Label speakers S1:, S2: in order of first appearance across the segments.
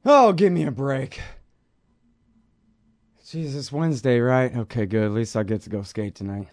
S1: Oh, give me a break. Jesus, Wednesday, right? Okay, good. At least I get to go skate tonight.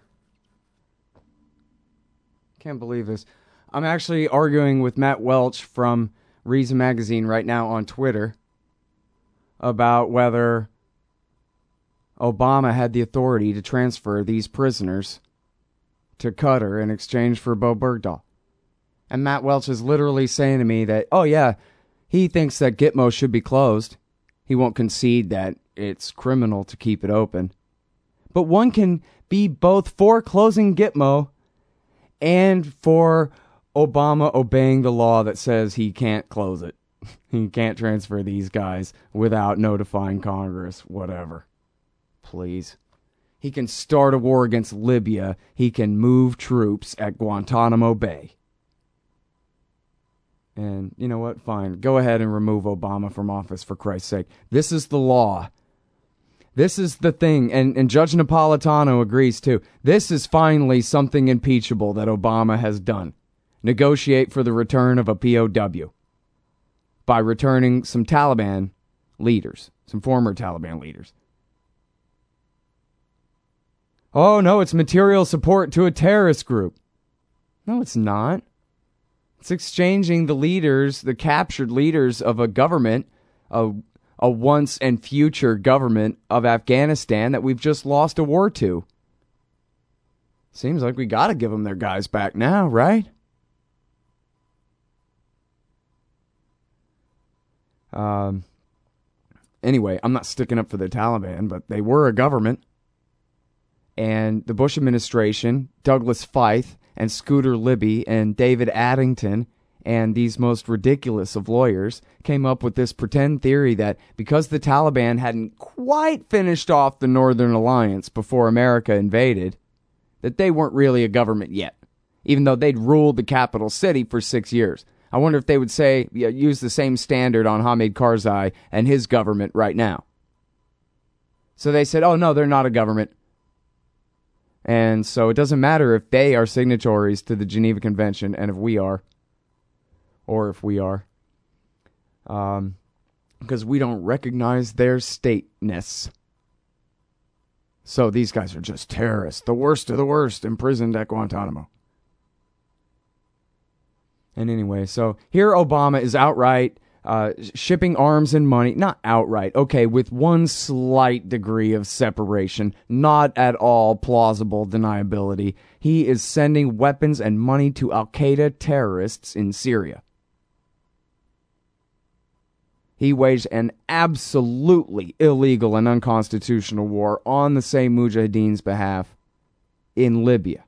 S1: Can't believe this. I'm actually arguing with Matt Welch from Reason Magazine right now on Twitter about whether Obama had the authority to transfer these prisoners to Qatar in exchange for Bo Bergdahl. And Matt Welch is literally saying to me that, oh yeah, he thinks that Gitmo should be closed. He won't concede that it's criminal to keep it open. But one can be both for closing Gitmo and for Obama obeying the law that says he can't close it. He can't transfer these guys without notifying Congress, whatever. Please. He can start a war against Libya. He can move troops at Guantanamo Bay. And you know what? Fine. Go ahead and remove Obama from office, for Christ's sake. This is the law. This is the thing. And Judge Napolitano agrees too. This is finally something impeachable that Obama has done. Negotiate for the return of a POW by returning some Taliban leaders, some former Taliban leaders. Oh, no, it's material support to a terrorist group. No, it's not. It's exchanging the leaders, the captured leaders of a government, a once and future government of Afghanistan that we've just lost a war to. Seems like we got to give them their guys back now, right? Anyway, I'm not sticking up for the Taliban, but they were a government. And the Bush administration, Douglas Feith, and Scooter Libby, and David Addington, and these most ridiculous of lawyers, came up with this pretend theory that because the Taliban hadn't quite finished off the Northern Alliance before America invaded, that they weren't really a government yet, even though they'd ruled the capital city for 6 years. I wonder if they would say, use the same standard on Hamid Karzai and his government right now. So they said, oh no, they're not a government. And so it doesn't matter if they are signatories to the Geneva Convention and if we are, or if we are, because we don't recognize their stateness. So these guys are just terrorists, the worst of the worst, imprisoned at Guantanamo. And anyway, so here Obama is outright shipping arms and money, not outright, okay, with one slight degree of separation, not at all plausible deniability. He is sending weapons and money to Al-Qaeda terrorists in Syria. He waged an absolutely illegal and unconstitutional war on the same Mujahideen's behalf in Libya.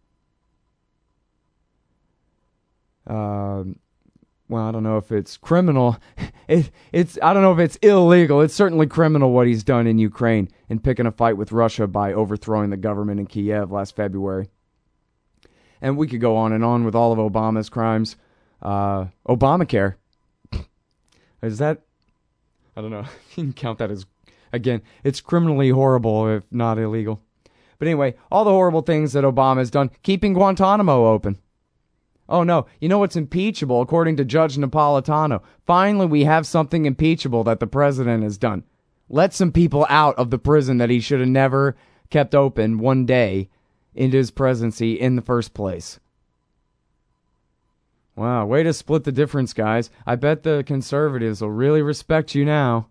S1: Well, I don't know if it's criminal. I don't know if it's illegal. It's certainly criminal what he's done in Ukraine in picking a fight with Russia by overthrowing the government in Kiev last February. And we could go on and on with all of Obama's crimes. Obamacare. Is that... I don't know. You can count that as... Again, it's criminally horrible if not illegal. But anyway, all the horrible things that Obama has done. Keeping Guantanamo open. Oh no, you know what's impeachable according to Judge Napolitano? Finally we have something impeachable that the president has done. Let some people out of the prison that he should have never kept open one day into his presidency in the first place. Wow, way to split the difference, guys. I bet the conservatives will really respect you now.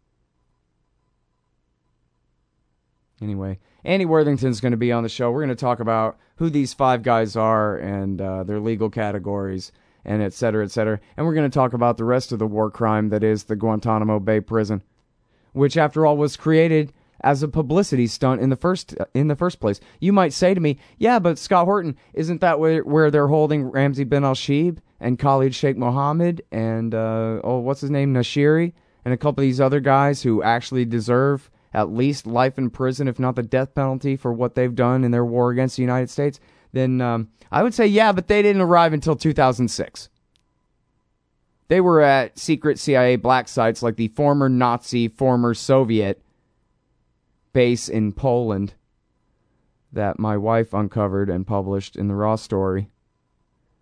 S1: Anyway, Andy Worthington's going to be on the show. We're going to talk about who these five guys are and their legal categories and et cetera, et cetera. And we're going to talk about the rest of the war crime that is the Guantanamo Bay prison, which after all was created as a publicity stunt in the first place. You might say to me, yeah, but Scott Horton, isn't that where they're holding Ramzi bin al-Shibh and Khalid Sheikh Mohammed and, what's his name, Nashiri, and a couple of these other guys who actually deserve at least life in prison, if not the death penalty for what they've done in their war against the United States? Then I would say, yeah, but they didn't arrive until 2006. They were at secret CIA black sites like the former Nazi, former Soviet base in Poland that my wife uncovered and published in the Raw story.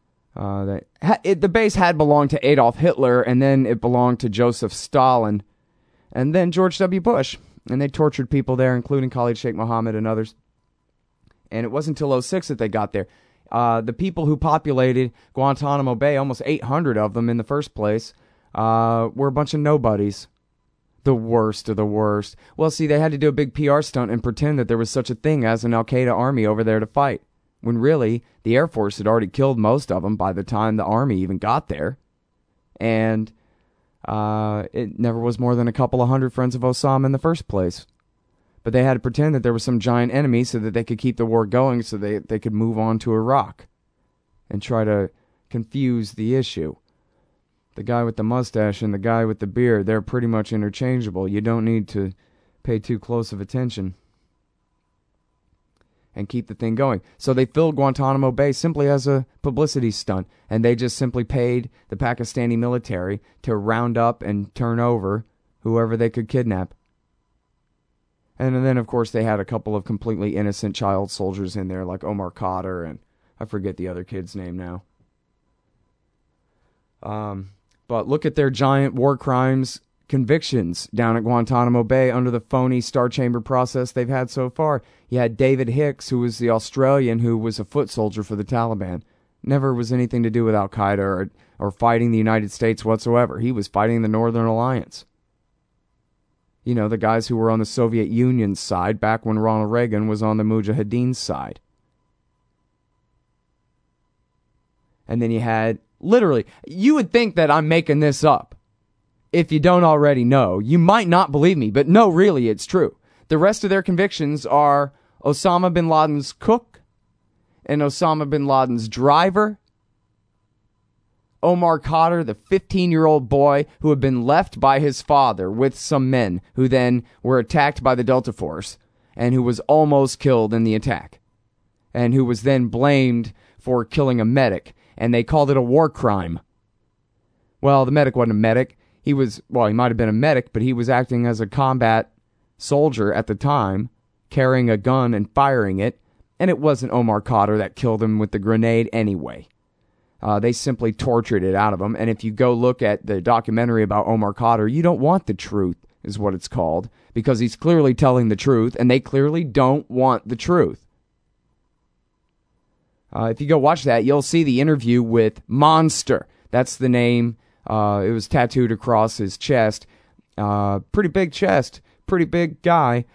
S1: The base had belonged to Adolf Hitler, and then it belonged to Joseph Stalin and then George W. Bush. And they tortured people there, including Khalid Sheikh Mohammed and others. And it wasn't until '06 that they got there. The people who populated Guantanamo Bay, almost 800 of them in the first place, were a bunch of nobodies. The worst of the worst. Well, see, they had to do a big PR stunt and pretend that there was such a thing as an Al-Qaeda army over there to fight, when really the Air Force had already killed most of them by the time the army even got there. And it never was more than a couple of hundred friends of Osama in the first place. But they had to pretend that there was some giant enemy so that they could keep the war going, so they could move on to Iraq and try to confuse the issue. The guy with the mustache and the guy with the beard, they're pretty much interchangeable. You don't need to pay too close of attention and keep the thing going. So they filled Guantanamo Bay simply as a publicity stunt, and they just simply paid the Pakistani military to round up and turn over whoever they could kidnap. And then, of course, they had a couple of completely innocent child soldiers in there, like Omar Khadr, and I forget the other kid's name now. But look at their giant war crimes convictions down at Guantanamo Bay under the phony Star Chamber process they've had so far. You had David Hicks, who was the Australian who was a foot soldier for the Taliban. Never was anything to do with Al-Qaeda or fighting the United States whatsoever. He was fighting the Northern Alliance. You know, the guys who were on the Soviet Union's side back when Ronald Reagan was on the Mujahideen's side. And then you had, literally, you would think that I'm making this up. If you don't already know, you might not believe me, but no, really, it's true. The rest of their convictions are Osama bin Laden's cook and Osama bin Laden's driver, Omar Khadr, the 15-year-old boy who had been left by his father with some men who then were attacked by the Delta Force and who was almost killed in the attack and who was then blamed for killing a medic, and they called it a war crime. Well, the medic wasn't a medic. He might have been a medic, but he was acting as a combat soldier at the time, carrying a gun and firing it, and it wasn't Omar Khadr that killed him with the grenade anyway. They simply tortured it out of him, and if you go look at the documentary about Omar Khadr, you don't want the truth, is what it's called, because he's clearly telling the truth, and they clearly don't want the truth. If you go watch that, you'll see the interview with Monster. That's the name. It was tattooed across his chest. Pretty big chest, pretty big guy,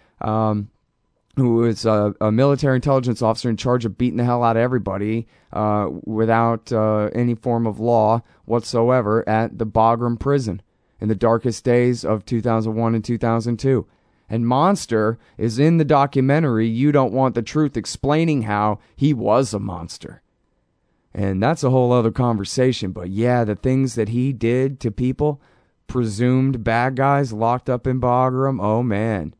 S1: who was a military intelligence officer in charge of beating the hell out of everybody without any form of law whatsoever at the Bagram prison in the darkest days of 2001 and 2002. And Monster is in the documentary You Don't Want the Truth, explaining how he was a monster. And that's a whole other conversation. But yeah, the things that he did to people, presumed bad guys locked up in Bagram, oh man.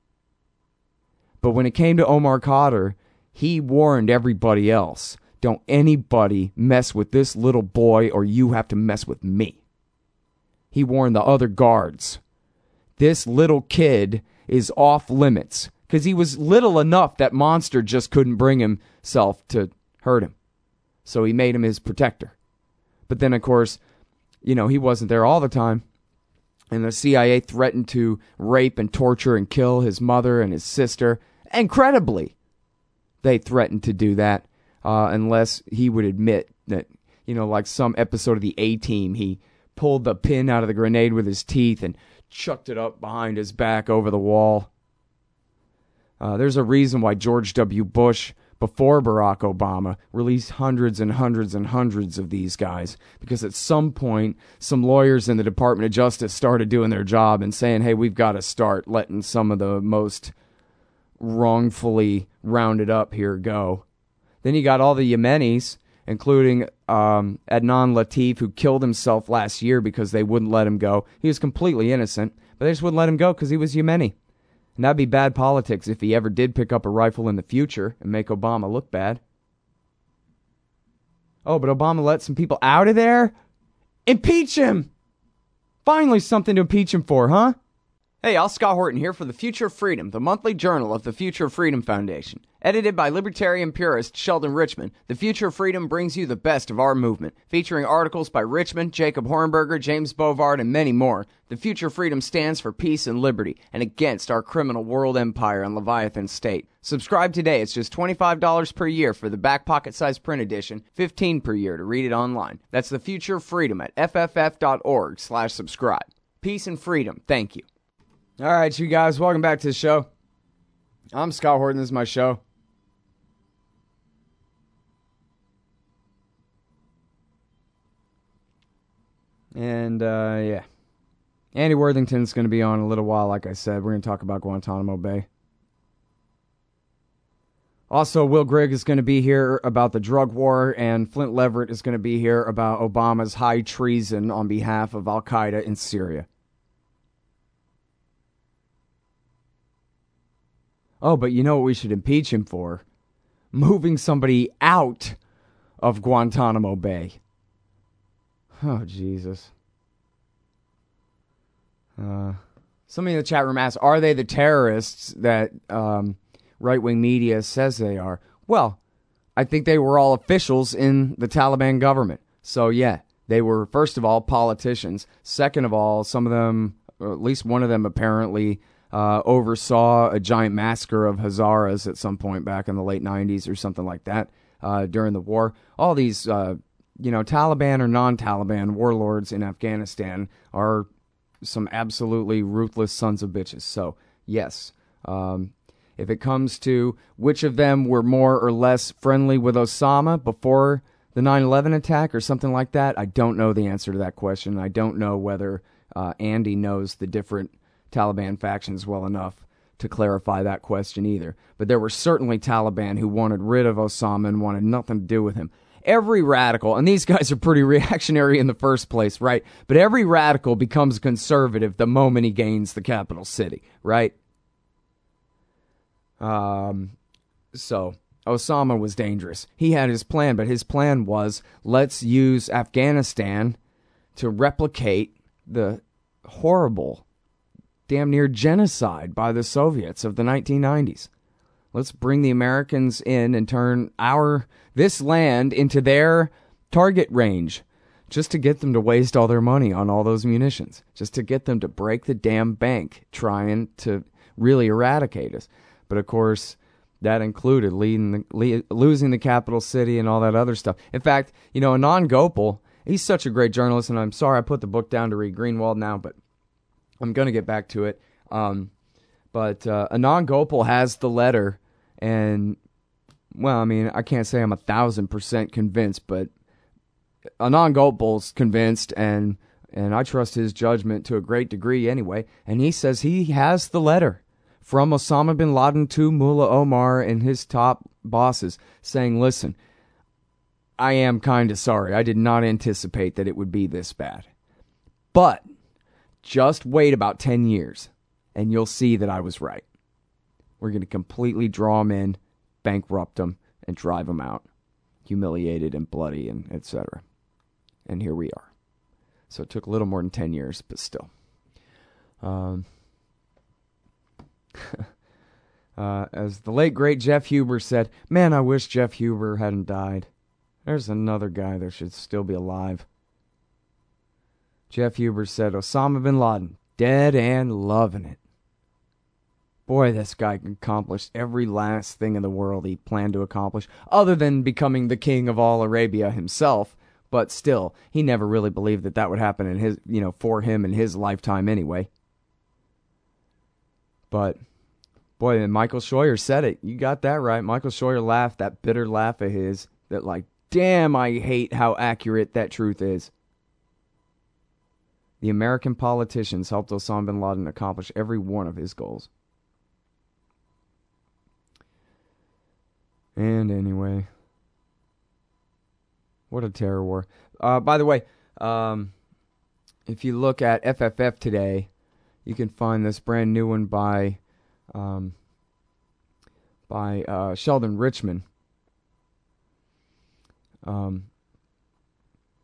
S1: But when it came to Omar Khadr, he warned everybody else. Don't anybody mess with this little boy or you have to mess with me. He warned the other guards. This little kid is off limits. Because he was little enough that Monster just couldn't bring himself to hurt him. So he made him his protector. But then, of course, he wasn't there all the time. And the CIA threatened to rape and torture and kill his mother and his sister. Incredibly, they threatened to do that unless he would admit that, like some episode of the A-Team, he pulled the pin out of the grenade with his teeth and chucked it up behind his back over the wall. There's a reason why George W. Bush, before Barack Obama, released hundreds and hundreds and hundreds of these guys. Because at some point, some lawyers in the Department of Justice started doing their job and saying, hey, we've got to start letting some of the most wrongfully rounded up here go. Then you got all the Yemenis, including Adnan Latif, who killed himself last year because they wouldn't let him go. He was completely innocent, but they just wouldn't let him go because he was Yemeni. And that'd be bad politics if he ever did pick up a rifle in the future and make Obama look bad. Oh, but Obama let some people out of there? Impeach him! Finally something to impeach him for, huh? Hey, Al Scott Horton here for The Future of Freedom, the monthly journal of the Future of Freedom Foundation. Edited by libertarian purist Sheldon Richman, The Future of Freedom brings you the best of our movement, featuring articles by Richman, Jacob Hornberger, James Bovard, and many more. The Future of Freedom stands for peace and liberty, and against our criminal world empire and Leviathan state. Subscribe today. It's just $25 per year for the back pocket size print edition, $15 per year to read it online. That's The Future of Freedom at fff.org/subscribe. Peace and freedom. Thank you. All right, you guys, welcome back to the show. I'm Scott Horton. This is my show. And, yeah. Andy Worthington's going to be on in a little while, like I said. We're going to talk about Guantanamo Bay. Also, Will Grigg is going to be here about the drug war, and Flint Leverett is going to be here about Obama's high treason on behalf of Al-Qaeda in Syria. Oh, but you know what we should impeach him for? Moving somebody out of Guantanamo Bay. Oh, Jesus. Somebody in the chat room asked, are they the terrorists that right-wing media says they are? Well, I think they were all officials in the Taliban government. So, yeah, they were, first of all, politicians. Second of all, some of them, or at least one of them apparently, oversaw a giant massacre of Hazaras at some point back in the late 90s or something like that during the war. All these, Taliban or non-Taliban warlords in Afghanistan are some absolutely ruthless sons of bitches. So, yes, if it comes to which of them were more or less friendly with Osama before the 9/11 attack or something like that, I don't know the answer to that question. I don't know whether Andy knows the different Taliban factions well enough to clarify that question either. But there were certainly Taliban who wanted rid of Osama and wanted nothing to do with him. Every radical, and these guys are pretty reactionary in the first place, right? But every radical becomes conservative the moment he gains the capital city, right? So Osama was dangerous. He had his plan, but his plan was, let's use Afghanistan to replicate the horrible, damn near genocide by the Soviets of the 1990s. Let's bring the Americans in and turn this land into their target range, just to get them to waste all their money on all those munitions, just to get them to break the damn bank trying to really eradicate us. But of course, that included losing the capital city and all that other stuff. In fact, Anand Gopal, he's such a great journalist, and I'm sorry I put the book down to read Greenwald now, but I'm going to get back to it. But Anand Gopal has the letter, and, well, I mean, I can't say I'm 1,000% convinced, but Anand Gopal's convinced, and I trust his judgment to a great degree anyway, and he says he has the letter from Osama bin Laden to Mullah Omar and his top bosses saying, listen, I am kind of sorry. I did not anticipate that it would be this bad. But just wait about 10 years, and you'll see that I was right. We're going to completely draw them in, bankrupt them, and drive them out, humiliated and bloody, and etc. And here we are. So it took a little more than 10 years, but still. As the late, great Jeff Huber said, man, I wish Jeff Huber hadn't died. There's another guy that should still be alive. Jeff Huber said, Osama bin Laden, dead and loving it. Boy, this guy accomplished every last thing in the world he planned to accomplish, other than becoming the king of all Arabia himself. But still, he never really believed that would happen in his, for him in his lifetime anyway. But, boy, and Michael Scheuer said it. You got that right. Michael Scheuer laughed, that bitter laugh of his, that like, damn, I hate how accurate that truth is. The American politicians helped Osama bin Laden accomplish every one of his goals. And anyway, what a terror war. By the way, if you look at FFF today, you can find this brand new one by Sheldon Richman.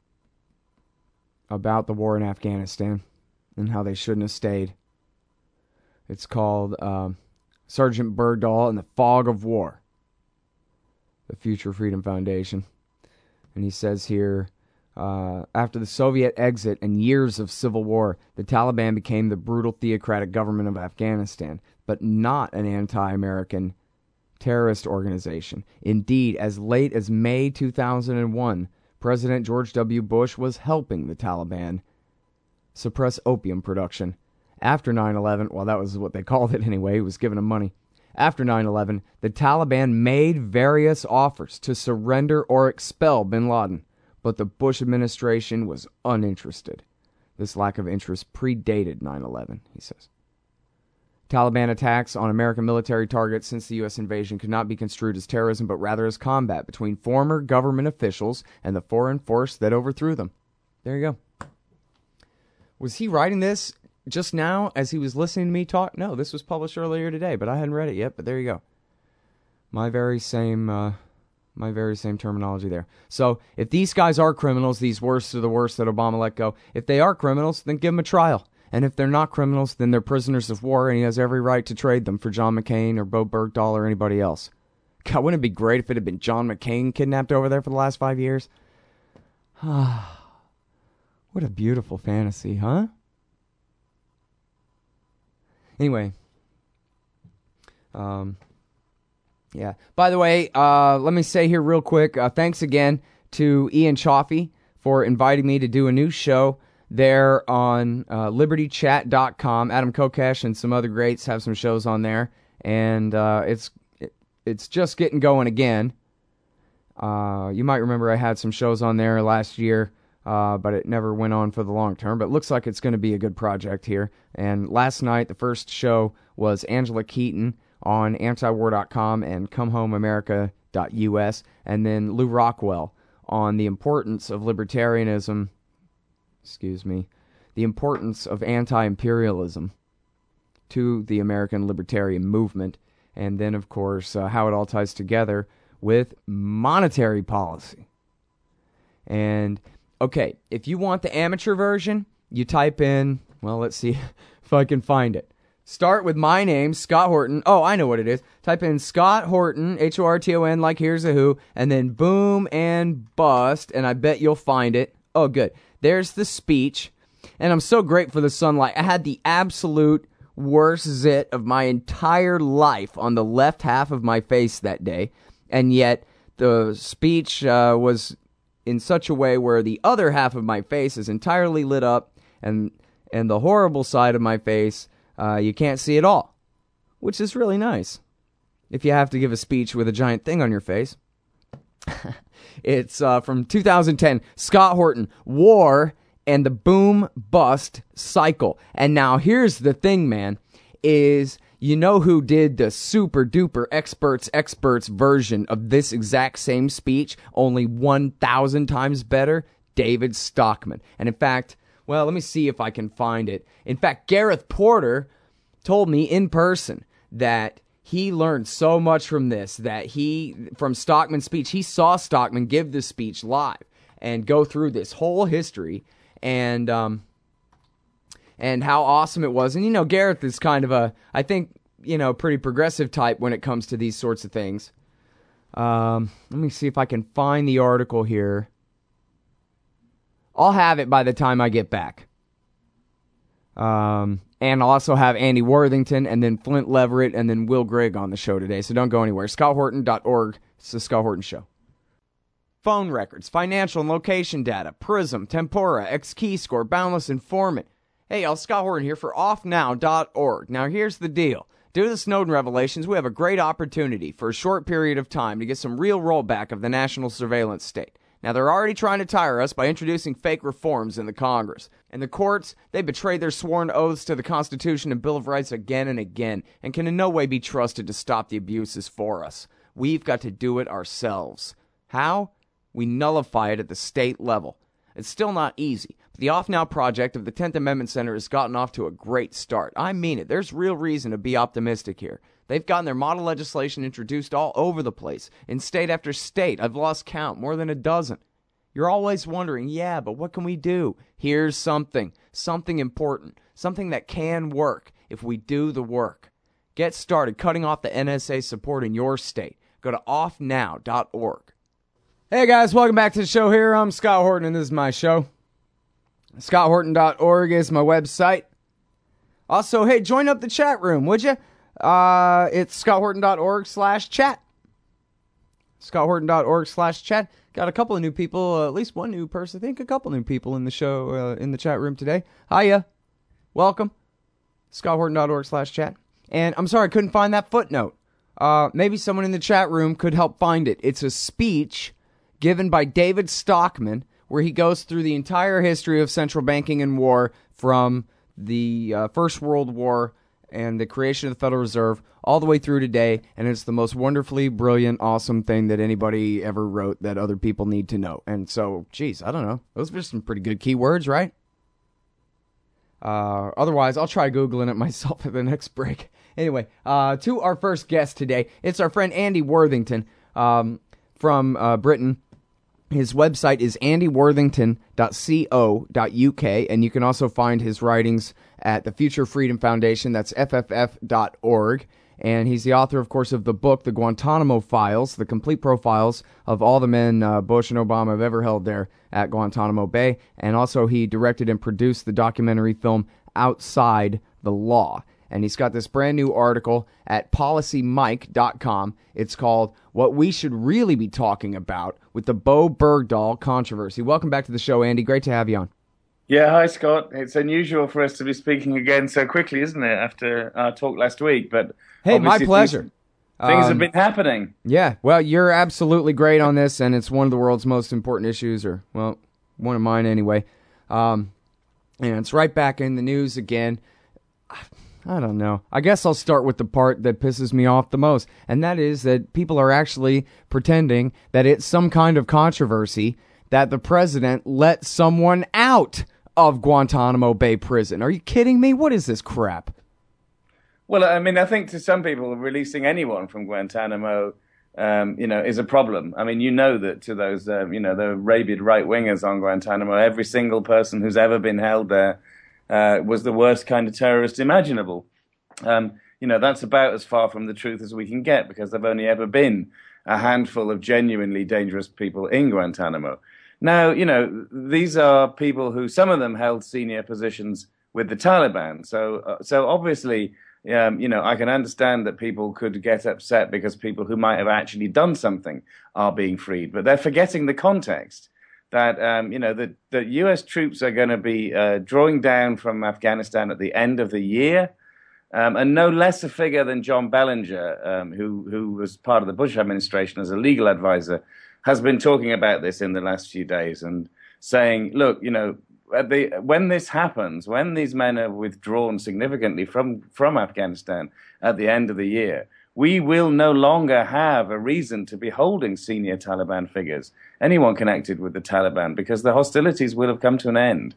S1: About the war in Afghanistan and how they shouldn't have stayed. It's called Sergeant Bergdahl and the Fog of War, the Future Freedom Foundation. And he says here, after the Soviet exit and years of civil war, the Taliban became the brutal theocratic government of Afghanistan, but not an anti-American terrorist organization. Indeed, as late as May 2001, President George W. Bush was helping the Taliban suppress opium production. After 9/11, well, that was what they called it anyway, he was giving them money. After 9/11, the Taliban made various offers to surrender or expel bin Laden, but the Bush administration was uninterested. This lack of interest predated 9/11, he says. Taliban attacks on American military targets since the U.S. invasion could not be construed as terrorism, but rather as combat between former government officials and the foreign force that overthrew them. There you go. Was he writing this just now as he was listening to me talk? No, this was published earlier today, but I hadn't read it yet, but there you go. My very same terminology there. So if these guys are criminals, these worst of the worst that Obama let go, if they are criminals, then give them a trial. And if they're not criminals, then they're prisoners of war, and he has every right to trade them for John McCain or Bo Bergdahl or anybody else. God, wouldn't it be great if it had been John McCain kidnapped over there for the last 5 years? What a beautiful fantasy, huh? Anyway. Yeah. By the way, let me say here real quick, thanks again to Ian Chaffee for inviting me to do a new show there on libertychat.com. Adam Kokesh and some other greats have some shows on there, and it's just getting going again. You might remember I had some shows on there last year, but it never went on for the long term. But it looks like it's going to be a good project here. And last night, the first show was Angela Keaton on antiwar.com and comehomeamerica.us, and then Lou Rockwell on the importance of libertarianism, the importance of anti-imperialism to the American libertarian movement, and then, of course, how it all ties together with monetary policy. And, okay, if you want the amateur version, you type in, well, let's see if I can find it. Start with my name, Scott Horton. Oh, I know what it is. Type in Scott Horton, Horton, like Here's a Who, and then boom and bust, and I bet you'll find it. Oh, good. There's the speech, and I'm so grateful for the sunlight. I had the absolute worst zit of my entire life on the left half of my face that day, and yet the speech was in such a way where the other half of my face is entirely lit up, and the horrible side of my face, you can't see at all, which is really nice if you have to give a speech with a giant thing on your face. It's from 2010, Scott Horton, War and the Boom Bust Cycle. And now here's the thing, man, is you know who did the super duper experts version of this exact same speech, only 1,000 times better? David Stockman. And in fact, well, let me see if I can find it. In fact, Gareth Porter told me in person that he learned so much from this, that from Stockman's speech, he saw Stockman give this speech live and go through this whole history and how awesome it was. And, you know, Gareth is kind of I think, pretty progressive type when it comes to these sorts of things. Let me see if I can find the article here. I'll have it by the time I get back. And I'll also have Andy Worthington and then Flint Leverett and then Will Grigg on the show today, so don't go anywhere. ScottHorton.org. It's the Scott Horton Show. Phone records, financial and location data, Prism, Tempora, X-Keyscore, Boundless Informant. Hey, y'all, Scott Horton here for offnow.org. Now, here's the deal. Due to the Snowden revelations, we have a great opportunity for a short period of time to get some real rollback of the national surveillance state. Now, they're already trying to tire us by introducing fake reforms in the Congress. And the courts, they betrayed their sworn oaths to the Constitution and Bill of Rights again and again, and can in no way be trusted to stop the abuses for us. We've got to do it ourselves. How? We nullify it at the state level. It's still not easy, but the Off Now project of the 10th Amendment Center has gotten off to a great start. I mean it. There's real reason to be optimistic here. They've gotten their model legislation introduced all over the place, in state after state. I've lost count, more than a dozen. You're always wondering, yeah, but what can we do? Here's something important, something that can work. if we do the work. Get started cutting off the NSA support in your state. Go to offnow.org. Hey guys, welcome back to the show here. I'm Scott Horton and this is my show. ScottHorton.org is my website. Also, hey, join up the chat room, would you? It's ScottHorton.org/chat. ScottHorton.org/chat. Got a couple of new people, at least one new person, I think a couple new people in the show, in the chat room today. Hiya. Welcome. ScottHorton.org/chat. And I'm sorry, I couldn't find that footnote. Maybe someone in the chat room could help find it. It's a speech given by David Stockman, where he goes through the entire history of central banking and war from the First World War and the creation of the Federal Reserve all the way through today, and it's the most wonderfully brilliant, awesome thing that anybody ever wrote that other people need to know. And so, geez, I don't know. Those are some pretty good keywords, right? Otherwise, I'll try Googling it myself at the next break. Anyway, to our first guest today, it's our friend Andy Worthington from Britain. His website is andyworthington.co.uk, and you can also find his writings at the Future Freedom Foundation. That's fff.org. And he's the author, of course, of the book, The Guantanamo Files, the complete profiles of all the men Bush and Obama have ever held there at Guantanamo Bay. And also he directed and produced the documentary film Outside the Law. And he's got this brand new article at PolicyMike.com. It's called What We Should Really Be Talking About with the Bowe Bergdahl Controversy. Welcome back to the show, Andy. Great to have you on.
S2: Yeah, hi, Scott. It's unusual for us to be speaking again so quickly, isn't it, after our talk last week? But
S1: hey, my pleasure.
S2: Things have been happening.
S1: Yeah, well, you're absolutely great on this, and it's one of the world's most important issues, or, well, one of mine anyway. And it's right back in the news again. I don't know. I guess I'll start with the part that pisses me off the most, and that is that people are actually pretending that it's some kind of controversy that the president let someone out of Guantanamo Bay prison. Are you kidding me? What is this crap?
S2: Well, I mean, I think to some people, releasing anyone from Guantanamo, is a problem. I mean, you know that to those, the rabid right-wingers on Guantanamo, every single person who's ever been held there was the worst kind of terrorist imaginable. That's about as far from the truth as we can get, because there've only ever been a handful of genuinely dangerous people in Guantanamo. Now, these are people who, some of them held senior positions with the Taliban. So obviously, I can understand that people could get upset because people who might have actually done something are being freed, but they're forgetting the context. That that U.S. troops are going to be drawing down from Afghanistan at the end of the year, and no less a figure than John Bellinger, who was part of the Bush administration as a legal advisor, has been talking about this in the last few days and saying, look, when this happens, when these men are withdrawn significantly from Afghanistan at the end of the year, we will no longer have a reason to be holding senior Taliban figures, anyone connected with the Taliban, because the hostilities will have come to an end.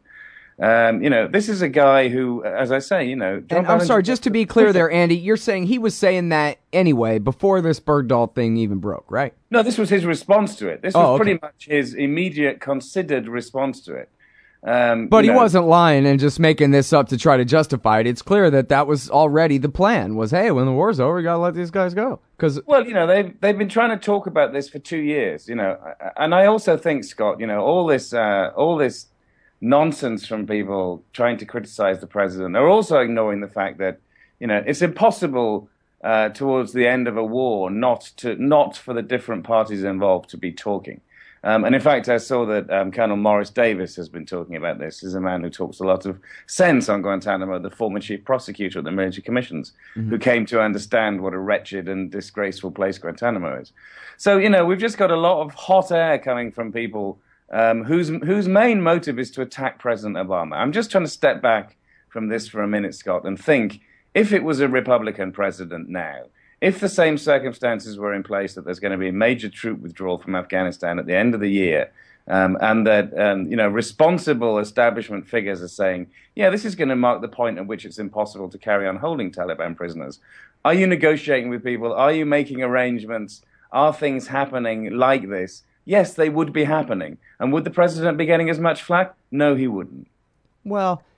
S2: This is a guy who, as I say,
S1: I'm sorry, just to be clear there, Andy, you're saying he was saying that anyway before this Bergdahl thing even broke, right?
S2: No, this was his response to it. This was pretty much his immediate considered response to it.
S1: But he wasn't lying and just making this up to try to justify it. It's clear that was already the plan, was, hey, when the war's over, we got to let these guys go.
S2: Well, they've been trying to talk about this for 2 years, and I also think, Scott, all this nonsense from people trying to criticize the president are also ignoring the fact that, it's impossible towards the end of a war not for the different parties involved to be talking. And in fact, I saw that Colonel Morris Davis has been talking about this. He's a man who talks a lot of sense on Guantanamo, the former chief prosecutor at the military commissions, who came to understand what a wretched and disgraceful place Guantanamo is. So, we've just got a lot of hot air coming from people whose main motive is to attack President Obama. I'm just trying to step back from this for a minute, Scott, and think, if it was a Republican president now, if the same circumstances were in place that there's going to be a major troop withdrawal from Afghanistan at the end of the year, and that responsible establishment figures are saying, yeah, this is going to mark the point at which it's impossible to carry on holding Taliban prisoners. Are you negotiating with people? Are you making arrangements? Are things happening like this? Yes, they would be happening. And would the president be getting as much flack? No, he wouldn't.
S1: Well,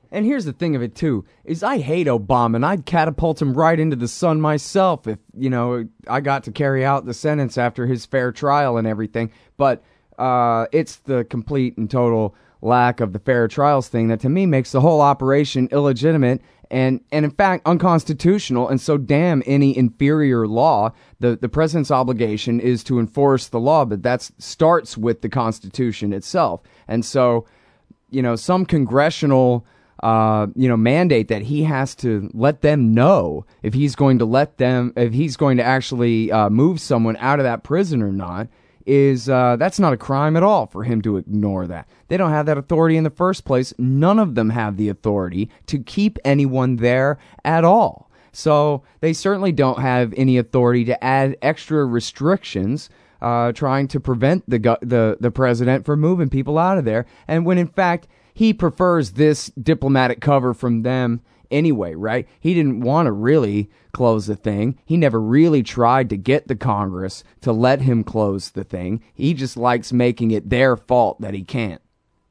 S1: And here's the thing of it, too, is I hate Obama, and I'd catapult him right into the sun myself if, I got to carry out the sentence after his fair trial and everything. But it's the complete and total lack of the fair trials thing that, to me, makes the whole operation illegitimate and in fact, unconstitutional. And so damn any inferior law. The president's obligation is to enforce the law, but that starts with the Constitution itself. And so, some congressional mandate that he has to let them know if he's going to actually move someone out of that prison or not, is that's not a crime at all for him to ignore that. They don't have that authority in the first place. None of them have the authority to keep anyone there at all. So they certainly don't have any authority to add extra restrictions trying to prevent the president from moving people out of there. And when in fact he prefers this diplomatic cover from them anyway, right? He didn't want to really close the thing. He never really tried to get the Congress to let him close the thing. He just likes making it their fault that he can't.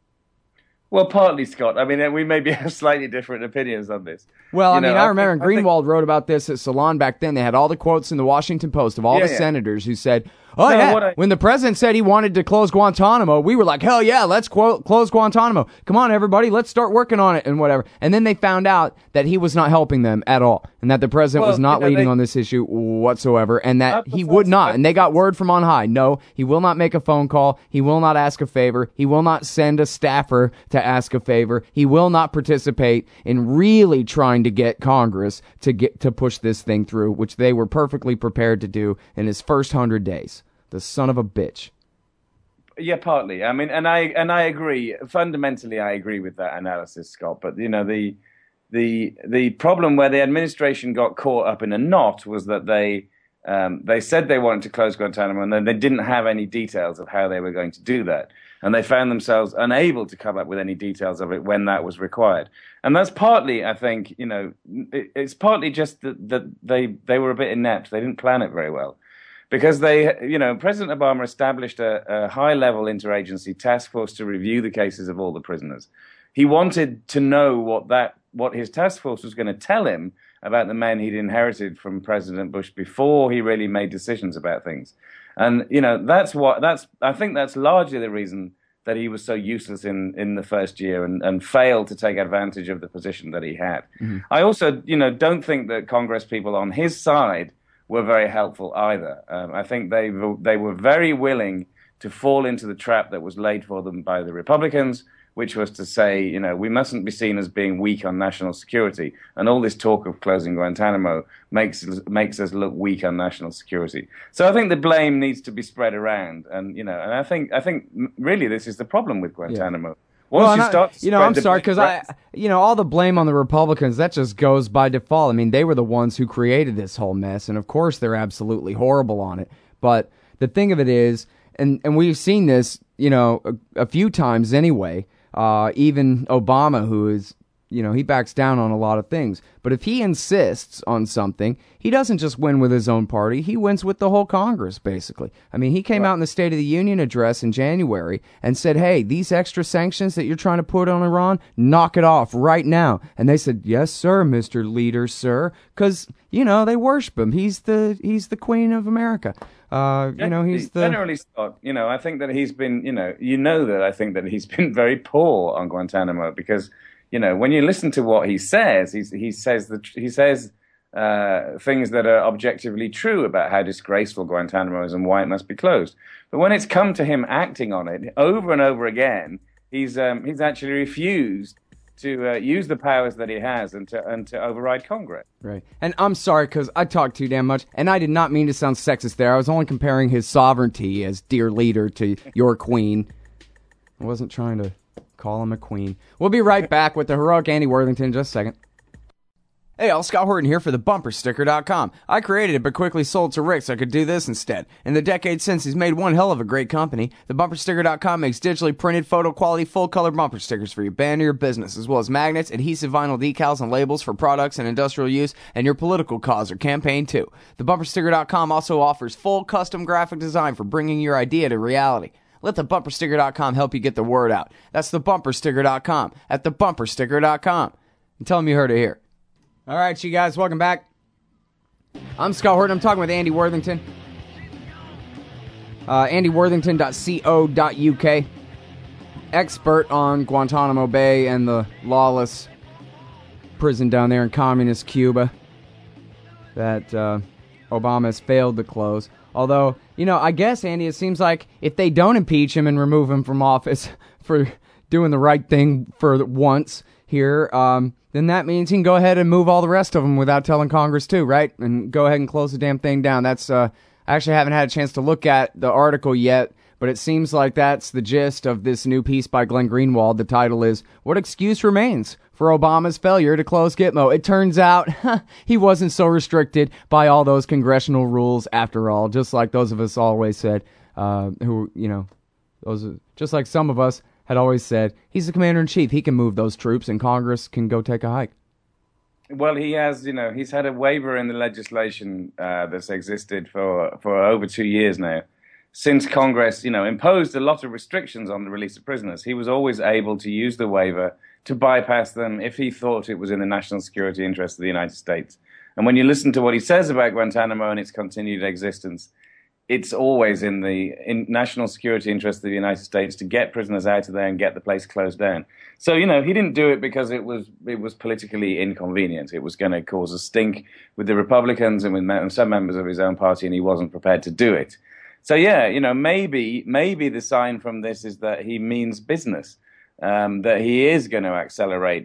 S2: Well, partly, Scott. I mean, we maybe have slightly different opinions on this.
S1: Well, I remember Greenwald wrote about this at Salon back then. They had all the quotes in the Washington Post of all the senators who said, when the president said he wanted to close Guantanamo, we were like, hell yeah, let's close Guantanamo. Come on, everybody, let's start working on it and whatever. And then they found out that he was not helping them at all and that the president was not leading on this issue whatsoever and that he would not. And they got word from on high. No, he will not make a phone call. He will not ask a favor. He will not send a staffer to ask a favor. He will not participate in really trying to get Congress to push this thing through, which they were perfectly prepared to do in his first 100 days. The son of a bitch.
S2: Yeah, partly. I mean, and I agree. Fundamentally, I agree with that analysis, Scott. But the problem where the administration got caught up in a knot was that they said they wanted to close Guantanamo, and then they didn't have any details of how they were going to do that, and they found themselves unable to come up with any details of it when that was required. And that's partly, I think, it's partly just that they were a bit inept. They didn't plan it very well. Because President Obama established a high-level interagency task force to review the cases of all the prisoners. He wanted to know what his task force was going to tell him about the men he'd inherited from President Bush before he really made decisions about things. And I think that's largely the reason that he was so useless in the first year and failed to take advantage of the position that he had. Mm-hmm. I also, don't think that Congress people on his side were very helpful either. I think they were very willing to fall into the trap that was laid for them by the Republicans, which was to say, we mustn't be seen as being weak on national security. And all this talk of closing Guantanamo makes us look weak on national security. So I think the blame needs to be spread around. And, and I think really this is the problem with Guantanamo. Yeah.
S1: I'm sorry, because all the blame on the Republicans, that just goes by default. I mean, they were the ones who created this whole mess, and of course they're absolutely horrible on it. But the thing of it is, and we've seen this, a few times anyway, even Obama, who is, he backs down on a lot of things. But if he insists on something, he doesn't just win with his own party. He wins with the whole Congress, basically. I mean, he came out in the State of the Union address in January and said, hey, these extra sanctions that you're trying to put on Iran, knock it off right now. And they said, yes, sir, Mr. Leader, sir. Because, they worship him. He's the Queen of America. He's the...
S2: Generally, Scott, I think that he's been, that I think that he's been very poor on Guantanamo because... when you listen to what he says, he says things that are objectively true about how disgraceful Guantanamo is and why it must be closed. But when it's come to him acting on it over and over again, he's actually refused to use the powers that he has and to override Congress.
S1: Right. And I'm sorry because I talk too damn much, and I did not mean to sound sexist there. I was only comparing his sovereignty as dear leader to your queen. I wasn't trying to call him a queen. We'll be right back with the heroic Andy Worthington in just a second. Hey, all, Scott Horton here for the BumperSticker.com. I created it but quickly sold to Rick so I could do this instead. In the decades since, he's made one hell of a great company. The BumperSticker.com makes digitally printed, photo-quality, full-color bumper stickers for your band or your business, as well as magnets, adhesive vinyl decals, and labels for products and industrial use, and your political cause or campaign, too. The BumperSticker.com also offers full custom graphic design for bringing your idea to reality. Let thebumpersticker.com help you get the word out. That's thebumpersticker.com. At thebumpersticker.com. And tell them you heard it here. All right, you guys, welcome back. I'm Scott Horton. I'm talking with Andy Worthington. AndyWorthington.co.uk. Expert on Guantanamo Bay and the lawless prison down there in communist Cuba that Obama has failed to close. Although, I guess, Andy, it seems like if they don't impeach him and remove him from office for doing the right thing for once here, then that means he can go ahead and move all the rest of them without telling Congress too, right? And go ahead and close the damn thing down. That's, I actually haven't had a chance to look at the article yet, but it seems like that's the gist of this new piece by Glenn Greenwald. The title is, What Excuse Remains for Obama's Failure to Close Gitmo? It turns out he wasn't so restricted by all those congressional rules after all, just like those of us always said, just like some of us had always said, he's the commander-in-chief. He can move those troops and Congress can go take a hike.
S2: Well, he has, he's had a waiver in the legislation that's existed for over 2 years now. Since Congress, imposed a lot of restrictions on the release of prisoners, he was always able to use the waiver to bypass them if he thought it was in the national security interest of the United States. And when you listen to what he says about Guantanamo and its continued existence, it's always in the national security interest of the United States to get prisoners out of there and get the place closed down. So, he didn't do it because it was politically inconvenient. It was going to cause a stink with the Republicans and with some members of his own party, and he wasn't prepared to do it. So, maybe the sign from this is that he means business, that he is going to accelerate,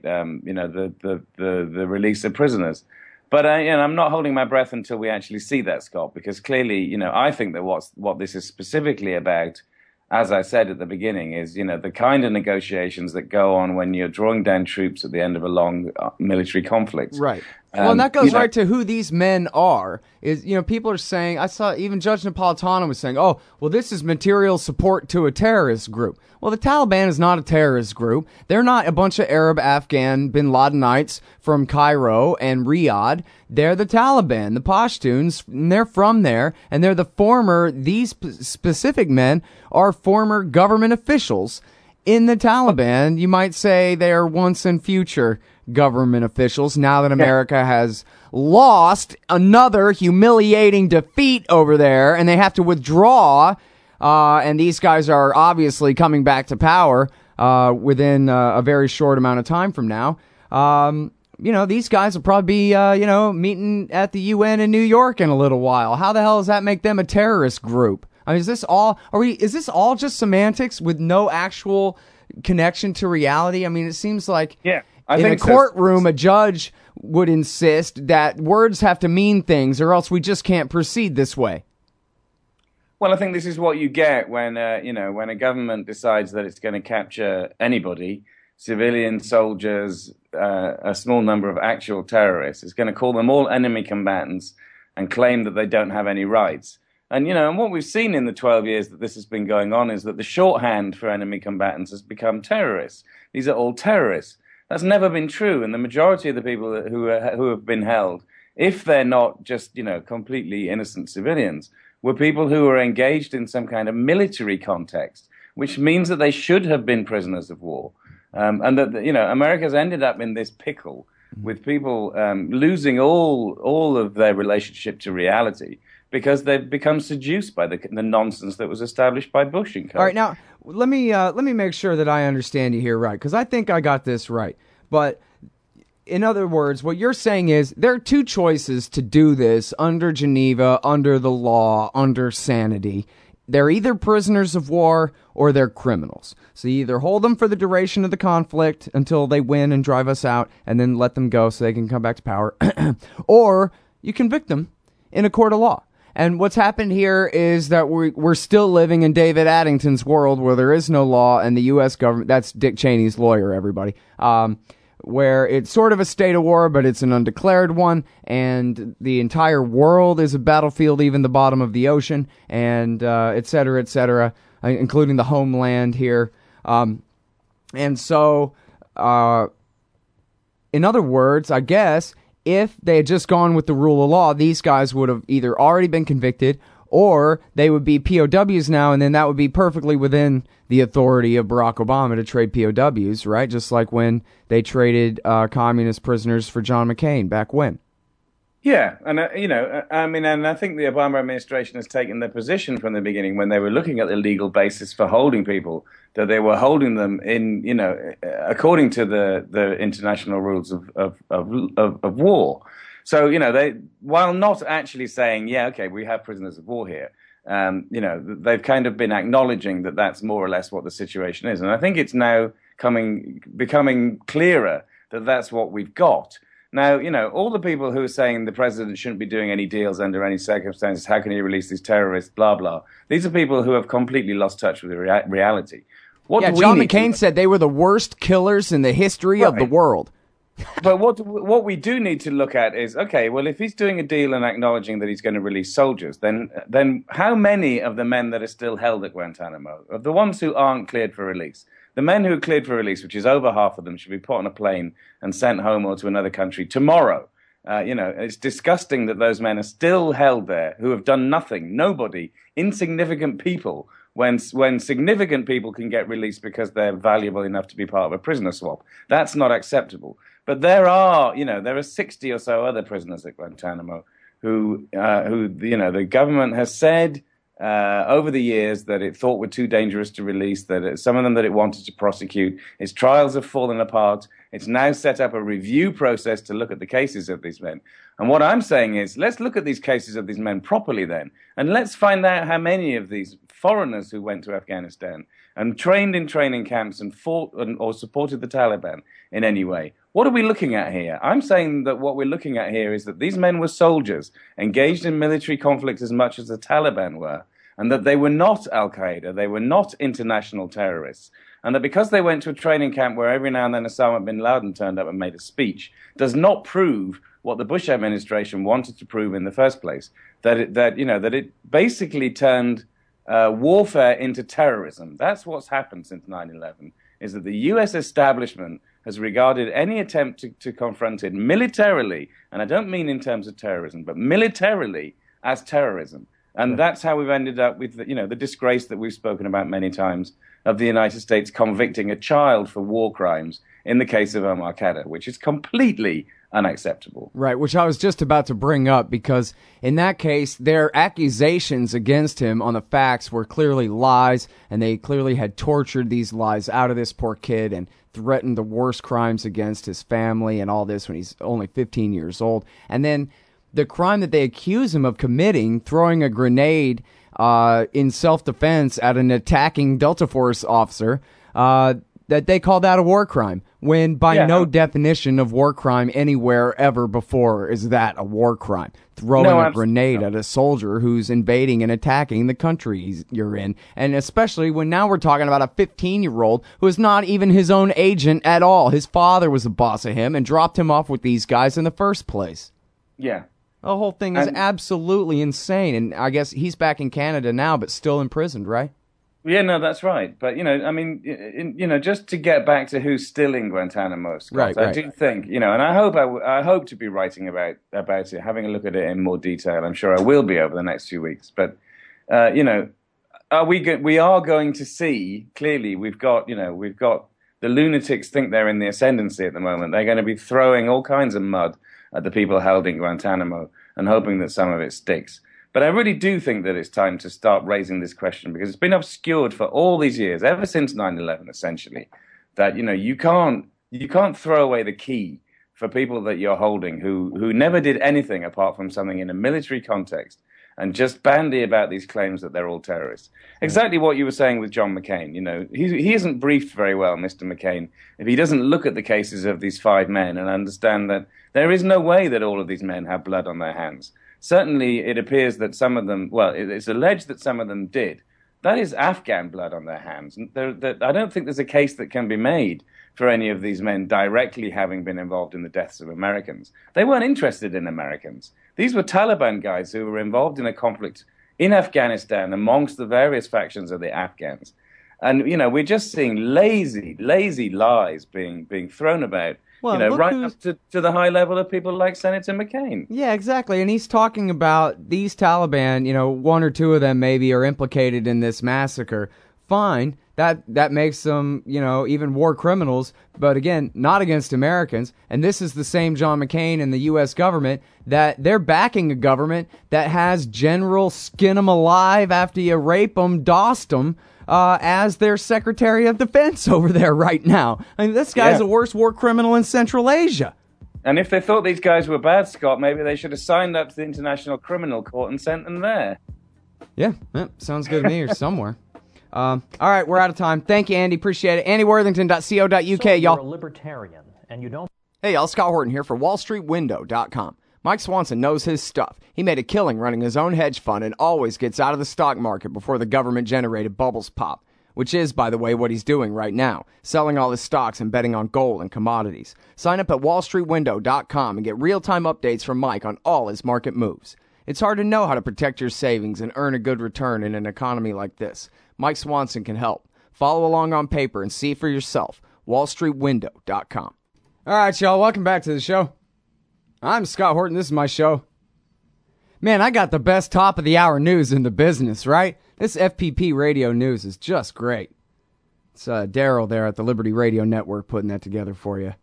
S2: the release of prisoners. But I'm not holding my breath until we actually see that, Scott, because clearly, I think that what this is specifically about, as I said at the beginning, is, the kind of negotiations that go on when you're drawing down troops at the end of a long military conflict.
S1: Right. Well, and that goes right to who these men are. Is people are saying, I saw even Judge Napolitano was saying, oh, well, this is material support to a terrorist group. Well, the Taliban is not a terrorist group. They're not a bunch of Arab Afghan bin Ladenites from Cairo and Riyadh. They're the Taliban, the Pashtuns, and they're from there, and they're these specific men are former government officials in the Taliban. You might say they are once and future government officials now that America has lost another humiliating defeat over there and they have to withdraw, and these guys are obviously coming back to power within a very short amount of time from now. These guys will probably be meeting at the UN in New York in a little while. How the hell does that make them a terrorist group? I mean, is this all just semantics with no actual connection to reality? I mean, it seems like in a courtroom, a judge would insist that words have to mean things or else we just can't proceed this way.
S2: Well, I think this is what you get when when a government decides that it's going to capture anybody, civilian soldiers, a small number of actual terrorists. It's going to call them all enemy combatants and claim that they don't have any rights. And, and what we've seen in the 12 years that this has been going on is that the shorthand for enemy combatants has become terrorists. These are all terrorists. That's never been true. And the majority of the people who have been held, if they're not just, completely innocent civilians, were people who were engaged in some kind of military context, which means that they should have been prisoners of war. And that, America's ended up in this pickle with people losing all of their relationship to reality because they've become seduced by the nonsense that was established by Bush and co.
S1: All right, now, let me make sure that I understand you here right, because I think I got this right. But in other words, what you're saying is there are two choices to do this under Geneva, under the law, under sanity. They're either prisoners of war or they're criminals. So you either hold them for the duration of the conflict until they win and drive us out and then let them go so they can come back to power, or you convict them in a court of law. And what's happened here is that we're still living in David Addington's world where there is no law and the U.S. government, that's Dick Cheney's lawyer, everybody, where it's sort of a state of war, but it's an undeclared one, and the entire world is a battlefield, even the bottom of the ocean, and et cetera, including the homeland here. And so, in other words, I guess, if they had just gone with the rule of law, these guys would have either already been convicted or they would be POWs now, and then that would be perfectly within the authority of Barack Obama to trade POWs, right? Just like when they traded communist prisoners for John McCain back when.
S2: Yeah, and and I think the Obama administration has taken their position from the beginning when they were looking at the legal basis for holding people, that they were holding them in, according to the international rules of war. So, they, while not actually saying, yeah, okay, we have prisoners of war here, they've kind of been acknowledging that that's more or less what the situation is. And I think it's now becoming clearer that that's what we've got. Now, all the people who are saying the president shouldn't be doing any deals under any circumstances, how can he release these terrorists, blah, blah. These are people who have completely lost touch with the reality.
S1: John McCain said they were the worst killers in the history of the world.
S2: But what we do need to look at is, okay, well, if he's doing a deal and acknowledging that he's going to release soldiers, then how many of the men that are still held at Guantanamo, of the ones who aren't cleared for release, the men who are cleared for release, which is over half of them, should be put on a plane and sent home or to another country tomorrow. It's disgusting that those men are still held there who have done nothing, nobody, insignificant people, when significant people can get released because they're valuable enough to be part of a prisoner swap. That's not acceptable. But there are 60 or so other prisoners at Guantanamo who the government has said over the years that it thought were too dangerous to release, that some of them that it wanted to prosecute. Its trials have fallen apart. It's now set up a review process to look at the cases of these men. And what I'm saying is, let's look at these cases of these men properly then, and let's find out how many of these foreigners who went to Afghanistan and trained in training camps and fought or supported the Taliban in any way. What are we looking at here? I'm saying that what we're looking at here is that these men were soldiers, engaged in military conflict as much as the Taliban were, and that they were not Al-Qaeda, they were not international terrorists, and that because they went to a training camp where every now and then Osama bin Laden turned up and made a speech, does not prove what the Bush administration wanted to prove in the first place, that it basically turned warfare into terrorism. That's what's happened since 9/11, is that the U.S. establishment has regarded any attempt to confront it militarily, and I don't mean in terms of terrorism, but militarily as terrorism. And that's how we've ended up with the disgrace that we've spoken about many times of the United States convicting a child for war crimes in the case of Omar Khadr, which is completely unacceptable.
S1: Right, which I was just about to bring up, because in that case, their accusations against him on the facts were clearly lies, and they clearly had tortured these lies out of this poor kid and threatened the worst crimes against his family and all this when he's only 15 years old. And then the crime that they accuse him of committing, throwing a grenade in self-defense at an attacking Delta Force officer, that they call that a war crime, when by no definition of war crime anywhere ever before is that a war crime. Throwing a grenade at a soldier who's invading and attacking the country you're in. And especially when now we're talking about a 15-year-old who is not even his own agent at all. His father was the boss of him and dropped him off with these guys in the first place.
S2: Yeah.
S1: The whole thing is absolutely insane. And I guess he's back in Canada now, but still imprisoned, right?
S2: Yeah, no, that's right. But, just to get back to who's still in Guantanamo, Scott, I do think, and I hope to be writing about it, having a look at it in more detail. I'm sure I will be over the next few weeks. But, we are going to see, clearly, we've got the lunatics think they're in the ascendancy at the moment. They're going to be throwing all kinds of mud at the people held in Guantanamo and hoping that some of it sticks. But I really do think that it's time to start raising this question, because it's been obscured for all these years, ever since 9/11, essentially, that, you can't throw away the key for people that you're holding who never did anything apart from something in a military context and just bandy about these claims that they're all terrorists. Exactly what you were saying with John McCain. He isn't briefed very well, Mr. McCain, if he doesn't look at the cases of these 5 men and understand that there is no way that all of these men have blood on their hands. Certainly, it appears that some of them, it's alleged that some of them did. That is Afghan blood on their hands. I don't think there's a case that can be made for any of these men directly having been involved in the deaths of Americans. They weren't interested in Americans. These were Taliban guys who were involved in a conflict in Afghanistan amongst the various factions of the Afghans. And, we're just seeing lazy lies being thrown about
S1: Well,
S2: right up to the high level of people like Senator McCain.
S1: Yeah, exactly. And he's talking about these Taliban, one or two of them maybe are implicated in this massacre. Fine. That makes them, even war criminals, but again, not against Americans. And this is the same John McCain and the U.S. government that they're backing a government that has General Skin 'em alive after you rape 'em, doused 'em, as their Secretary of Defense over there right now. I mean, this guy's the worst war criminal in Central Asia.
S2: And if they thought these guys were bad, Scott, maybe they should have signed up to the International Criminal Court and sent them there.
S1: Yeah, sounds good to me, or somewhere. All right, we're out of time. Thank you, Andy. Appreciate it. AndyWorthington.co.uk,
S3: so
S1: y'all.
S3: You're a libertarian, and you don't...
S1: Hey, y'all. Scott Horton here for WallStreetWindow.com. Mike Swanson knows his stuff. He made a killing running his own hedge fund and always gets out of the stock market before the government-generated bubbles pop, which is, by the way, what he's doing right now, selling all his stocks and betting on gold and commodities. Sign up at WallStreetWindow.com and get real-time updates from Mike on all his market moves. It's hard to know how to protect your savings and earn a good return in an economy like this. Mike Swanson can help. Follow along on paper and see for yourself. WallStreetWindow.com. All right, y'all. Welcome back to the show. I'm Scott Horton. This is my show. Man, I got the best top of the hour news in the business, right? This FPP radio news is just great. It's Daryl there at the Liberty Radio Network putting that together for you.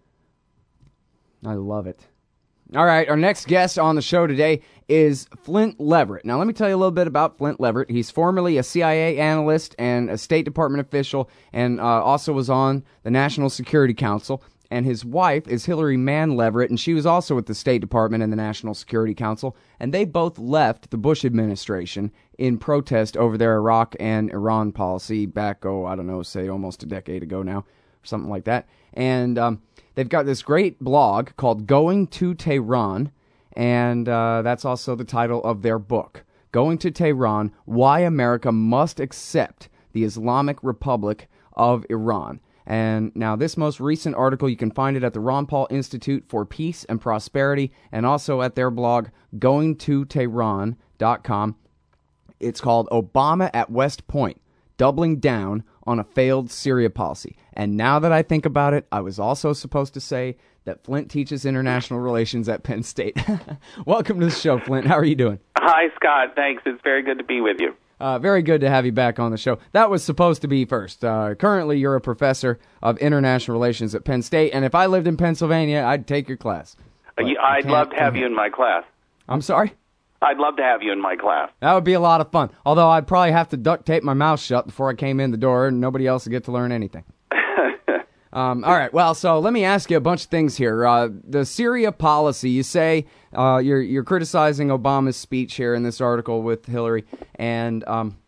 S1: I love it. All right, our next guest on the show today is Flint Leverett. Now, let me tell you a little bit about Flint Leverett. He's formerly a CIA analyst and a State Department official, and also was on the National Security Council. And his wife is Hillary Mann Leverett, and she was also with the State Department and the National Security Council. And they both left the Bush administration in protest over their Iraq and Iran policy back, say almost a decade ago now, or something like that. And they've got this great blog called Going to Tehran, and that's also the title of their book, Going to Tehran, Why America Must Accept the Islamic Republic of Iran. And now this most recent article, you can find it at the Ron Paul Institute for Peace and Prosperity, and also at their blog, goingtotehran.com. It's called Obama at West Point, Doubling Down on a Failed Syria Policy. And now that I think about it, I was also supposed to say that Flint teaches international relations at Penn State. Welcome to the show, Flint. How are you doing?
S4: Hi, Scott. Thanks. It's very good to be with you.
S1: Very good to have you back on the show. That was supposed to be first. Currently, you're a professor of international relations at Penn State, and if I lived in Pennsylvania, I'd take your class.
S4: I'd love to have you in my class.
S1: I'm sorry?
S4: I'd love to have you in my class.
S1: That would be a lot of fun. Although I'd probably have to duct tape my mouth shut before I came in the door, and nobody else would get to learn anything. All right. Well, so let me ask you a bunch of things here. The Syria policy, you say you're criticizing Obama's speech here in this article with Hillary, and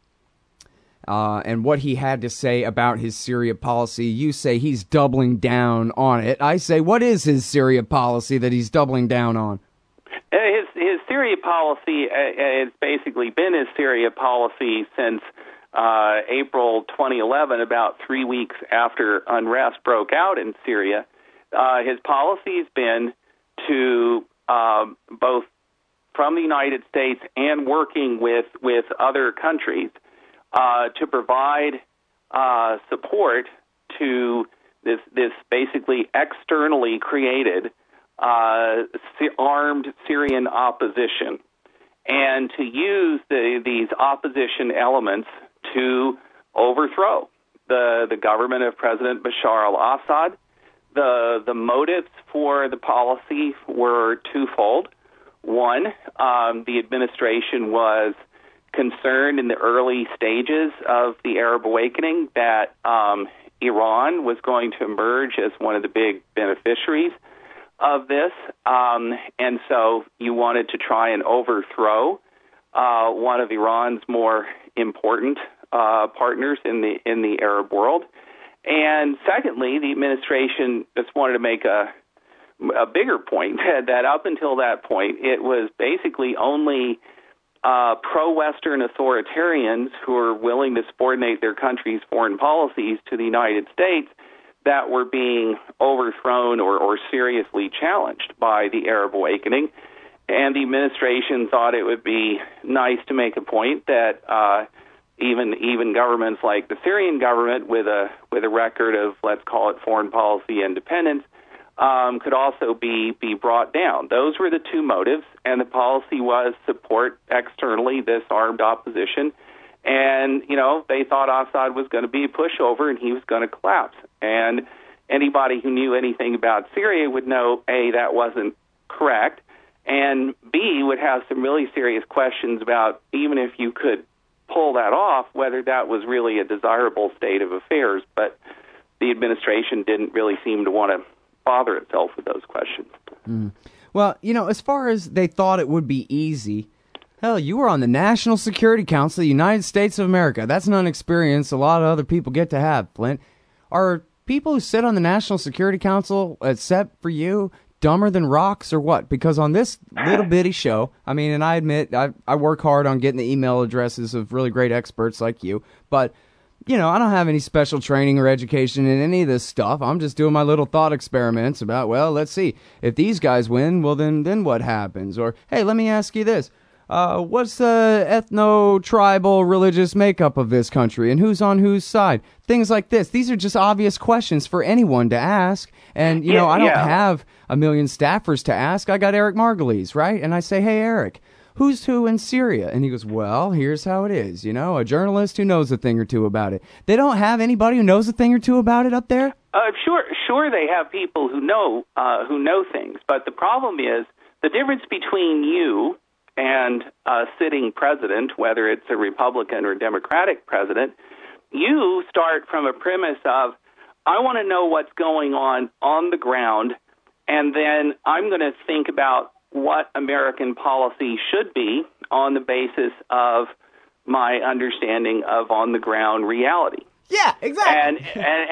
S1: what he had to say about his Syria policy. You say he's doubling down on it. I say, what is his Syria policy that he's doubling down on?
S4: His Syria policy has basically been his Syria policy since April 2011, about 3 weeks after unrest broke out in Syria. His policy has been to both from the United States and working with other countries to provide support to this basically externally created armed Syrian opposition, and to use these opposition elements to overthrow the government of President Bashar al-Assad. The motives for the policy were twofold. One, the administration was concerned in the early stages of the Arab awakening that Iran was going to emerge as one of the big beneficiaries of this, and so you wanted to try and overthrow one of Iran's more important partners in the Arab world. And secondly, the administration just wanted to make a bigger point that up until that point, it was basically only pro-Western authoritarians who are willing to subordinate their country's foreign policies to the United States that were being overthrown or seriously challenged by the Arab awakening. And the administration thought it would be nice to make a point that even governments like the Syrian government with a record of, let's call it, foreign policy independence, could also be brought down. Those were the two motives, and the policy was support externally this armed opposition. And, they thought Assad was going to be a pushover and he was going to collapse. And anybody who knew anything about Syria would know, A, that wasn't correct, and B, would have some really serious questions about, even if you could pull that off, whether that was really a desirable state of affairs. But the administration didn't really seem to want to bother itself with those questions.
S1: Well, as far as they thought it would be easy, hell, you were on the National Security Council of the United States of America. That's an experience a lot of other people get to have, Flint. Are people who sit on the National Security Council, except for you, dumber than rocks or what? Because on this little bitty show, and I admit I work hard on getting the email addresses of really great experts like you, but I don't have any special training or education in any of this stuff. I'm just doing my little thought experiments about, well, let's see. If these guys win, well, then what happens? Or, hey, let me ask you this. What's the ethno-tribal religious makeup of this country, and who's on whose side? Things like this. These are just obvious questions for anyone to ask. And, I don't have a million staffers to ask. I got Eric Margulies, right? And I say, hey, Eric, who's who in Syria? And he goes, well, here's how it is. A journalist who knows a thing or two about it. They don't have anybody who knows a thing or two about it up there?
S4: Sure, they have people who know things. But the problem is the difference between you and a sitting president, whether it's a Republican or Democratic president, you start from a premise of, I want to know what's going on the ground, and then I'm going to think about what American policy should be on the basis of my understanding of on-the-ground reality.
S1: Yeah, exactly.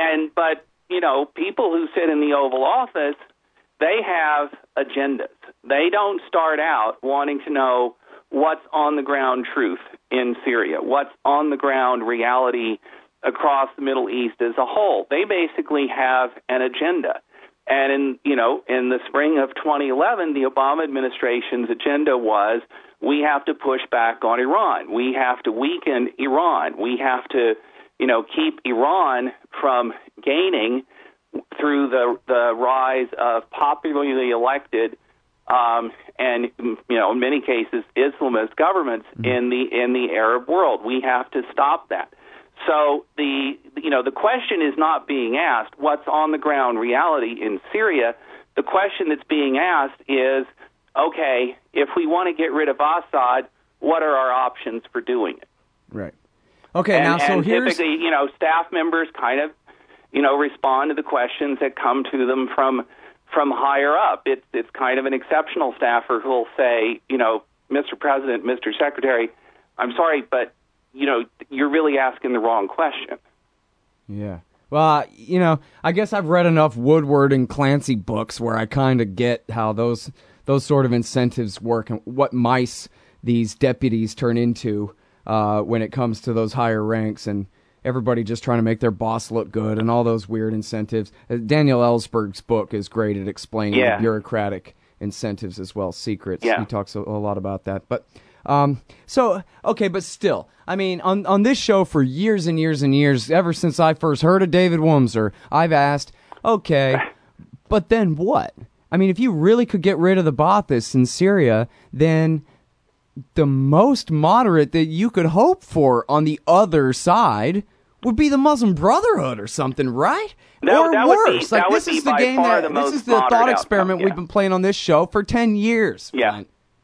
S4: But people who sit in the Oval Office, they have agendas. They don't start out wanting to know what's on-the-ground truth in Syria, what's on-the-ground reality across the Middle East as a whole. They basically have an agenda. And in the spring of 2011, the Obama administration's agenda was, we have to push back on Iran. We have to weaken Iran. We have to, keep Iran from gaining through the rise of popularly elected and in many cases Islamist governments in the Arab world. We have to stop that. So the question is not being asked what's on the ground reality in Syria. The question that's being asked is, okay, if we want to get rid of Assad, what are our options for doing it?
S1: Right. Okay.
S4: And typically, staff members kind of, respond to the questions that come to them from higher up. It's kind of an exceptional staffer who'll say, Mr. President, Mr. Secretary, I'm sorry, but you're really asking the wrong question.
S1: Yeah. Well, I guess I've read enough Woodward and Clancy books where I kind of get how those sort of incentives work and what mice these deputies turn into when it comes to those higher ranks and everybody just trying to make their boss look good and all those weird incentives. Daniel Ellsberg's book is great at explaining the bureaucratic incentives as well, secrets.
S4: Yeah.
S1: He talks a lot about that. But but still, on this show for years and years and years, ever since I first heard of David Wurmser, I've asked, okay, but then what? If you really could get rid of the Baathists in Syria, then the most moderate that you could hope for on the other side would be the Muslim Brotherhood or something, right? Or worse. This is the game this is the thought experiment we've been playing on this show for 10 years.
S4: Yeah.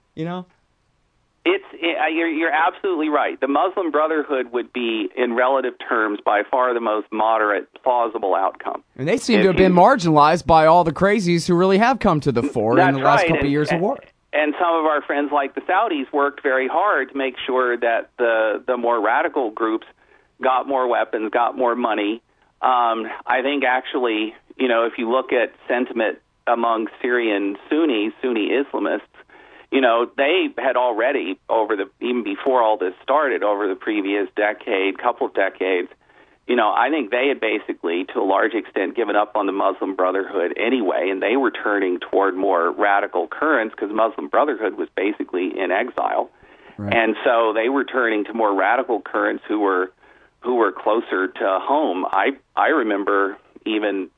S4: You're absolutely right. The Muslim Brotherhood would be, in relative terms, by far the most moderate, plausible outcome.
S1: And they seem to have been marginalized by all the crazies who really have come to the fore in the last couple of years of war.
S4: And some of our friends like the Saudis worked very hard to make sure that the more radical groups got more weapons, got more money. I think actually, if you look at sentiment among Syrian Sunni Islamists, they had already, even before all this started, over the previous couple of decades, I think they had basically, to a large extent, given up on the Muslim Brotherhood anyway, and they were turning toward more radical currents because Muslim Brotherhood was basically in exile. Right. And so they were turning to more radical currents who were closer to home. I remember even,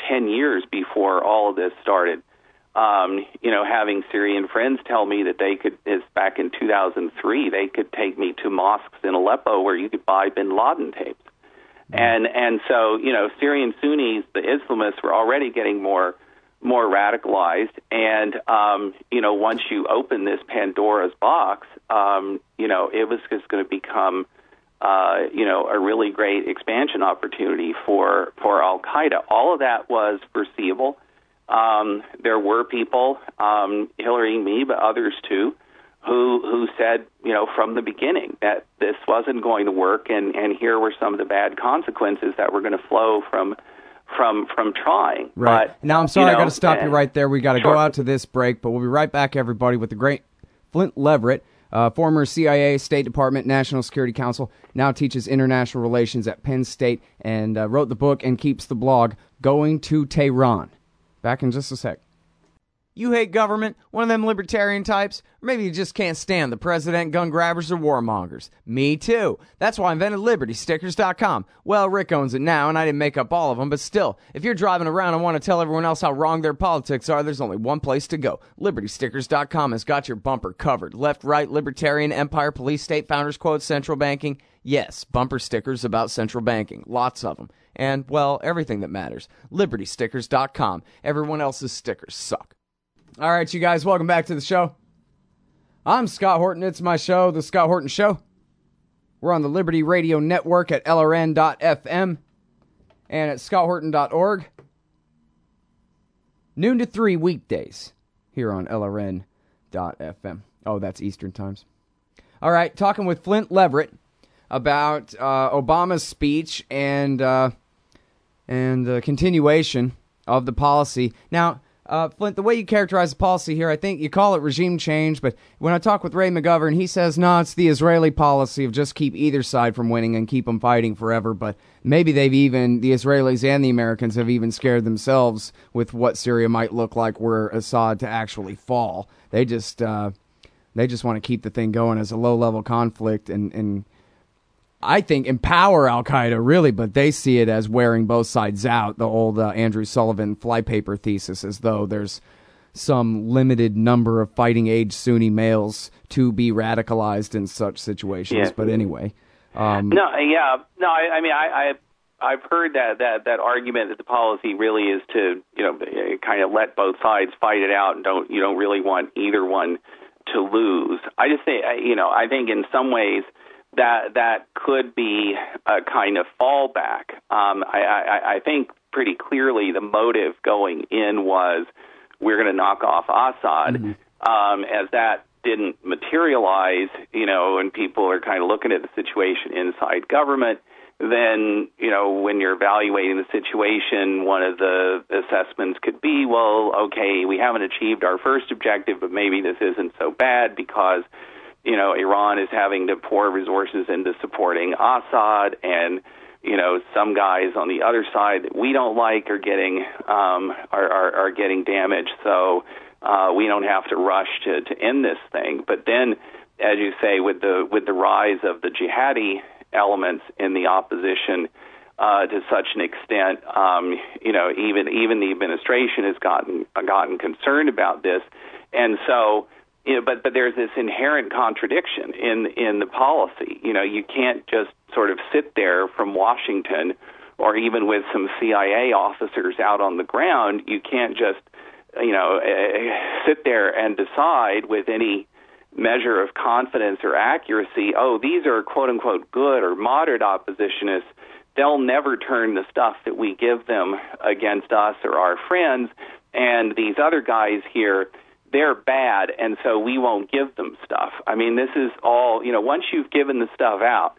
S4: 10 years before all of this started. Having Syrian friends tell me that they could, back in 2003, they could take me to mosques in Aleppo where you could buy bin Laden tapes. And so, Syrian Sunnis, the Islamists, were already getting more radicalized. And, once you open this Pandora's box, it was just going to become, a really great expansion opportunity for Al-Qaeda. All of that was foreseeable. There were people, Hillary and me, but others too, who said, from the beginning that this wasn't going to work, and here were some of the bad consequences that were going to flow from trying.
S1: Right.
S4: But,
S1: now, I'm sorry, I got to stop you right there. We got to go out to this break, but we'll be right back, everybody, with the great Flint Leverett, former CIA, State Department, National Security Council, now teaches international relations at Penn State, and wrote the book and keeps the blog Going to Tehran. Back in just a sec. You hate government? One of them libertarian types? Or maybe you just can't stand the president, gun grabbers, or warmongers. Me too. That's why I invented LibertyStickers.com. Well, Rick owns it now, and I didn't make up all of them, but still, if you're driving around and want to tell everyone else how wrong their politics are, there's only one place to go. LibertyStickers.com has got your bumper covered. Left, right, libertarian, empire, police, state, founders quotes, central banking. Yes, bumper stickers about central banking. Lots of them. And, well, everything that matters. LibertyStickers.com. Everyone else's stickers suck. All right, you guys, welcome back to the show. I'm Scott Horton. It's my show, The Scott Horton Show. We're on the Liberty Radio Network at LRN.FM and at ScottHorton.org. Noon to 3 weekdays here on LRN.FM. Oh, that's Eastern times. All right, talking with Flint Leverett about Obama's speech and the continuation of the policy. Now, Flint, the way you characterize the policy here, I think you call it regime change, but when I talk with Ray McGovern, he says, no, it's the Israeli policy of just keep either side from winning and keep them fighting forever, but maybe the Israelis and the Americans have even scared themselves with what Syria might look like were Assad to actually fall. They just want to keep the thing going as a low-level conflict and I think empower Al-Qaeda, really, but they see it as wearing both sides out, the old Andrew Sullivan flypaper thesis, as though there's some limited number of fighting-age Sunni males to be radicalized in such situations. Yeah. But anyway.
S4: I mean, I've heard that argument that the policy really is to, kind of let both sides fight it out and you don't really want either one to lose. I just think, I think in some ways, that could be a kind of fallback. I think pretty clearly the motive going in was we're going to knock off Assad. Mm-hmm. As that didn't materialize, and people are kind of looking at the situation inside government, then, when you're evaluating the situation, one of the assessments could be, well, okay, we haven't achieved our first objective, but maybe this isn't so bad because Iran is having to pour resources into supporting Assad, and some guys on the other side that we don't like are getting damaged. So we don't have to rush to end this thing. But then, as you say, with the rise of the jihadi elements in the opposition to such an extent, even the administration has gotten concerned about this, and so. But there's this inherent contradiction in the policy. You can't just sort of sit there from Washington, or even with some CIA officers out on the ground. You can't just, sit there and decide with any measure of confidence or accuracy, oh, these are quote unquote good or moderate oppositionists. They'll never turn the stuff that we give them against us or our friends, and these other guys here, they're bad, and so we won't give them stuff. I mean, this is all, once you've given the stuff out,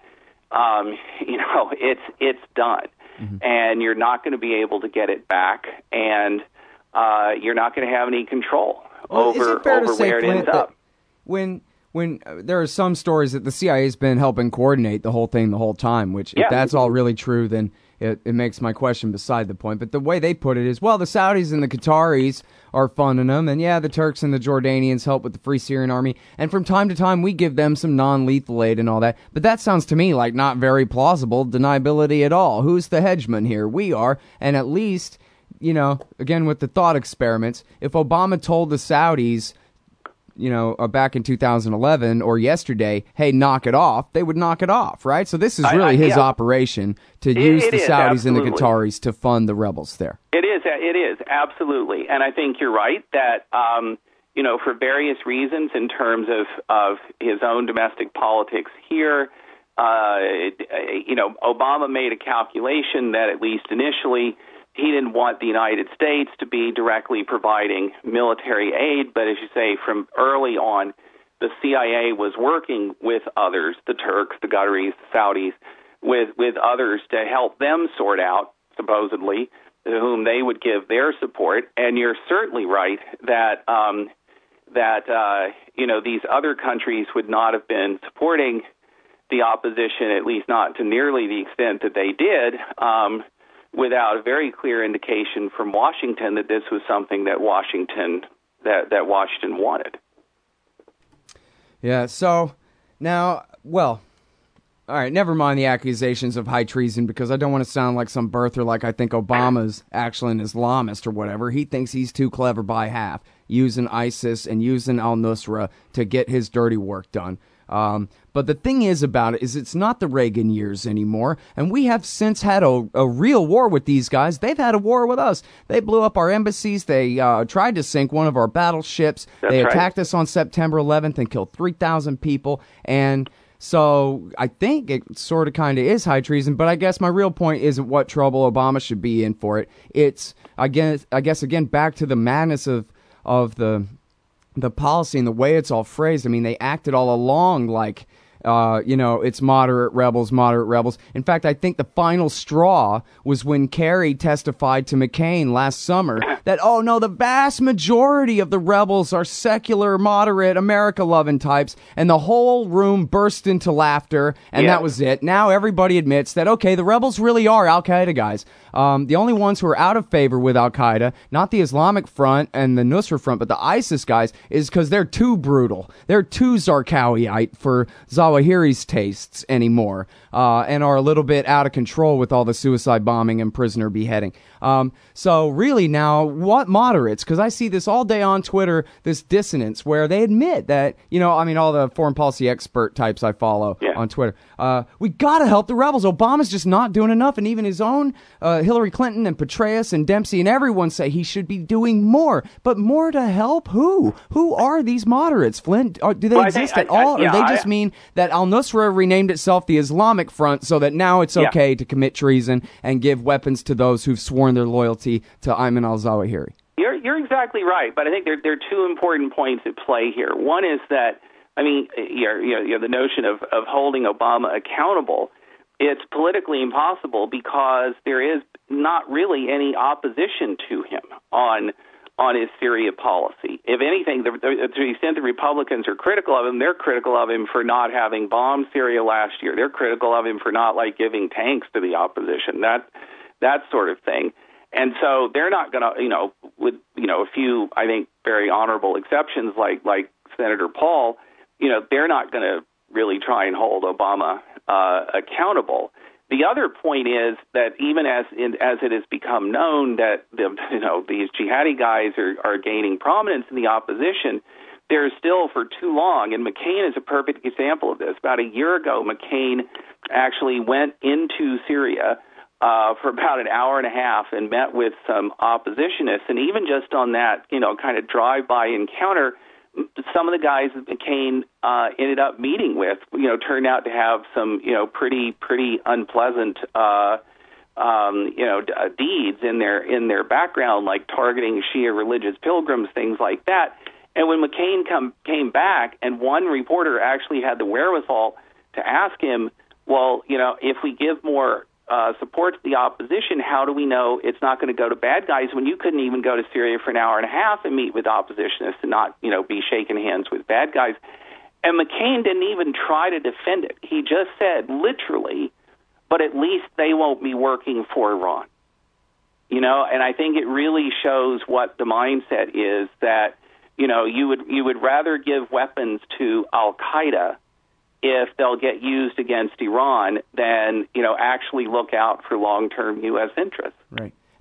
S4: it's done. Mm-hmm. And you're not going to be able to get it back, and you're not going to have any control over where it ends up.
S1: When there are some stories that the CIA has been helping coordinate the whole thing the whole time, which if that's all really true, then it makes my question beside the point. But the way they put it is, well, the Saudis and the Qataris are funding them, and the Turks and the Jordanians help with the Free Syrian Army, and from time to time we give them some non-lethal aid and all that. But that sounds to me like not very plausible deniability at all. Who's the hedgeman here? We are, and at least again with the thought experiments, if Obama told the Saudis, back in 2011 or yesterday, hey, knock it off, they would knock it off, right? So this is really his operation to use the Saudis and the Qataris to fund the rebels there.
S4: It is, absolutely. And I think you're right that, for various reasons in terms of his own domestic politics here, Obama made a calculation that at least initially he didn't want the United States to be directly providing military aid, but as you say, from early on, the CIA was working with others, the Turks, the Qataris, the Saudis, with others to help them sort out, supposedly, to whom they would give their support. And you're certainly right that these other countries would not have been supporting the opposition, at least not to nearly the extent that they did, without a very clear indication from Washington that this was something that Washington wanted.
S1: Yeah, so now, all right, never mind the accusations of high treason, because I don't want to sound like some birther like I think Obama's actually an Islamist or whatever. He thinks he's too clever by half, using ISIS and using al-Nusra to get his dirty work done. But the thing is about it is it's not the Reagan years anymore, and we have since had a real war with these guys. They've had a war with us. They blew up our embassies. They tried to sink one of our battleships. They attacked us on September 11th and killed 3,000 people. And so I think it sort of kind of is high treason, but I guess my real point isn't what trouble Obama should be in for it. It's, I guess again, back to the madness of the policy and the way it's all phrased. I mean, they acted all along like, it's moderate rebels. In fact, I think the final straw was when Kerry testified to McCain last summer that, oh no, the vast majority of the rebels are secular, moderate, America-loving types, and the whole room burst into laughter, and that was it. Now everybody admits that, okay, the rebels really are Al-Qaeda guys. The only ones who are out of favor with Al-Qaeda, not the Islamic Front and the Nusra Front, but the ISIS guys, is because they're too brutal. They're too Zarqawiyite for Zawahiri's tastes anymore, and are a little bit out of control with all the suicide bombing and prisoner beheading. So really now, what moderates? Because I see this all day on Twitter, this dissonance where they admit that, all the foreign policy expert types I follow on Twitter, we got to help the rebels. Obama's just not doing enough, and even his own Hillary Clinton and Petraeus and Dempsey and everyone say he should be doing more. But more to help who? Who are these moderates, Flint? Do they exist at all? Or they just mean that al-Nusra renamed itself the Islamic Front so that now it's okay to commit treason and give weapons to those who've sworn their loyalty to Ayman al-Zawahiri?
S4: You're exactly right, but I think there are two important points at play here. One is that, the notion of holding Obama accountable, it's politically impossible because there is not really any opposition to him on his Syria policy. If anything, to the extent the Republicans are critical of him, they're critical of him for not having bombed Syria last year. They're critical of him for not giving tanks to the opposition, that sort of thing. And so they're not going to, with a few, I think, very honorable exceptions like Senator Paul, they're not going to really try and hold Obama accountable. The other point is that even as it has become known that these jihadi guys are gaining prominence in the opposition, there's still for too long, and McCain is a perfect example of this. About a year ago, McCain actually went into Syria for about an hour and a half and met with some oppositionists, and even just on that kind of drive-by encounter, some of the guys that McCain ended up meeting with, turned out to have some, pretty unpleasant, deeds in their background, like targeting Shia religious pilgrims, things like that. And when McCain came back, and one reporter actually had the wherewithal to ask him, well, if we give more support to the opposition, how do we know it's not going to go to bad guys when you couldn't even go to Syria for an hour and a half and meet with oppositionists and not, be shaking hands with bad guys? And McCain didn't even try to defend it. He just said, literally, but at least they won't be working for Iran. And I think it really shows what the mindset is that, you would rather give weapons to Al-Qaeda if they'll get used against Iran than, actually look out for long-term U.S. interests.
S1: Right.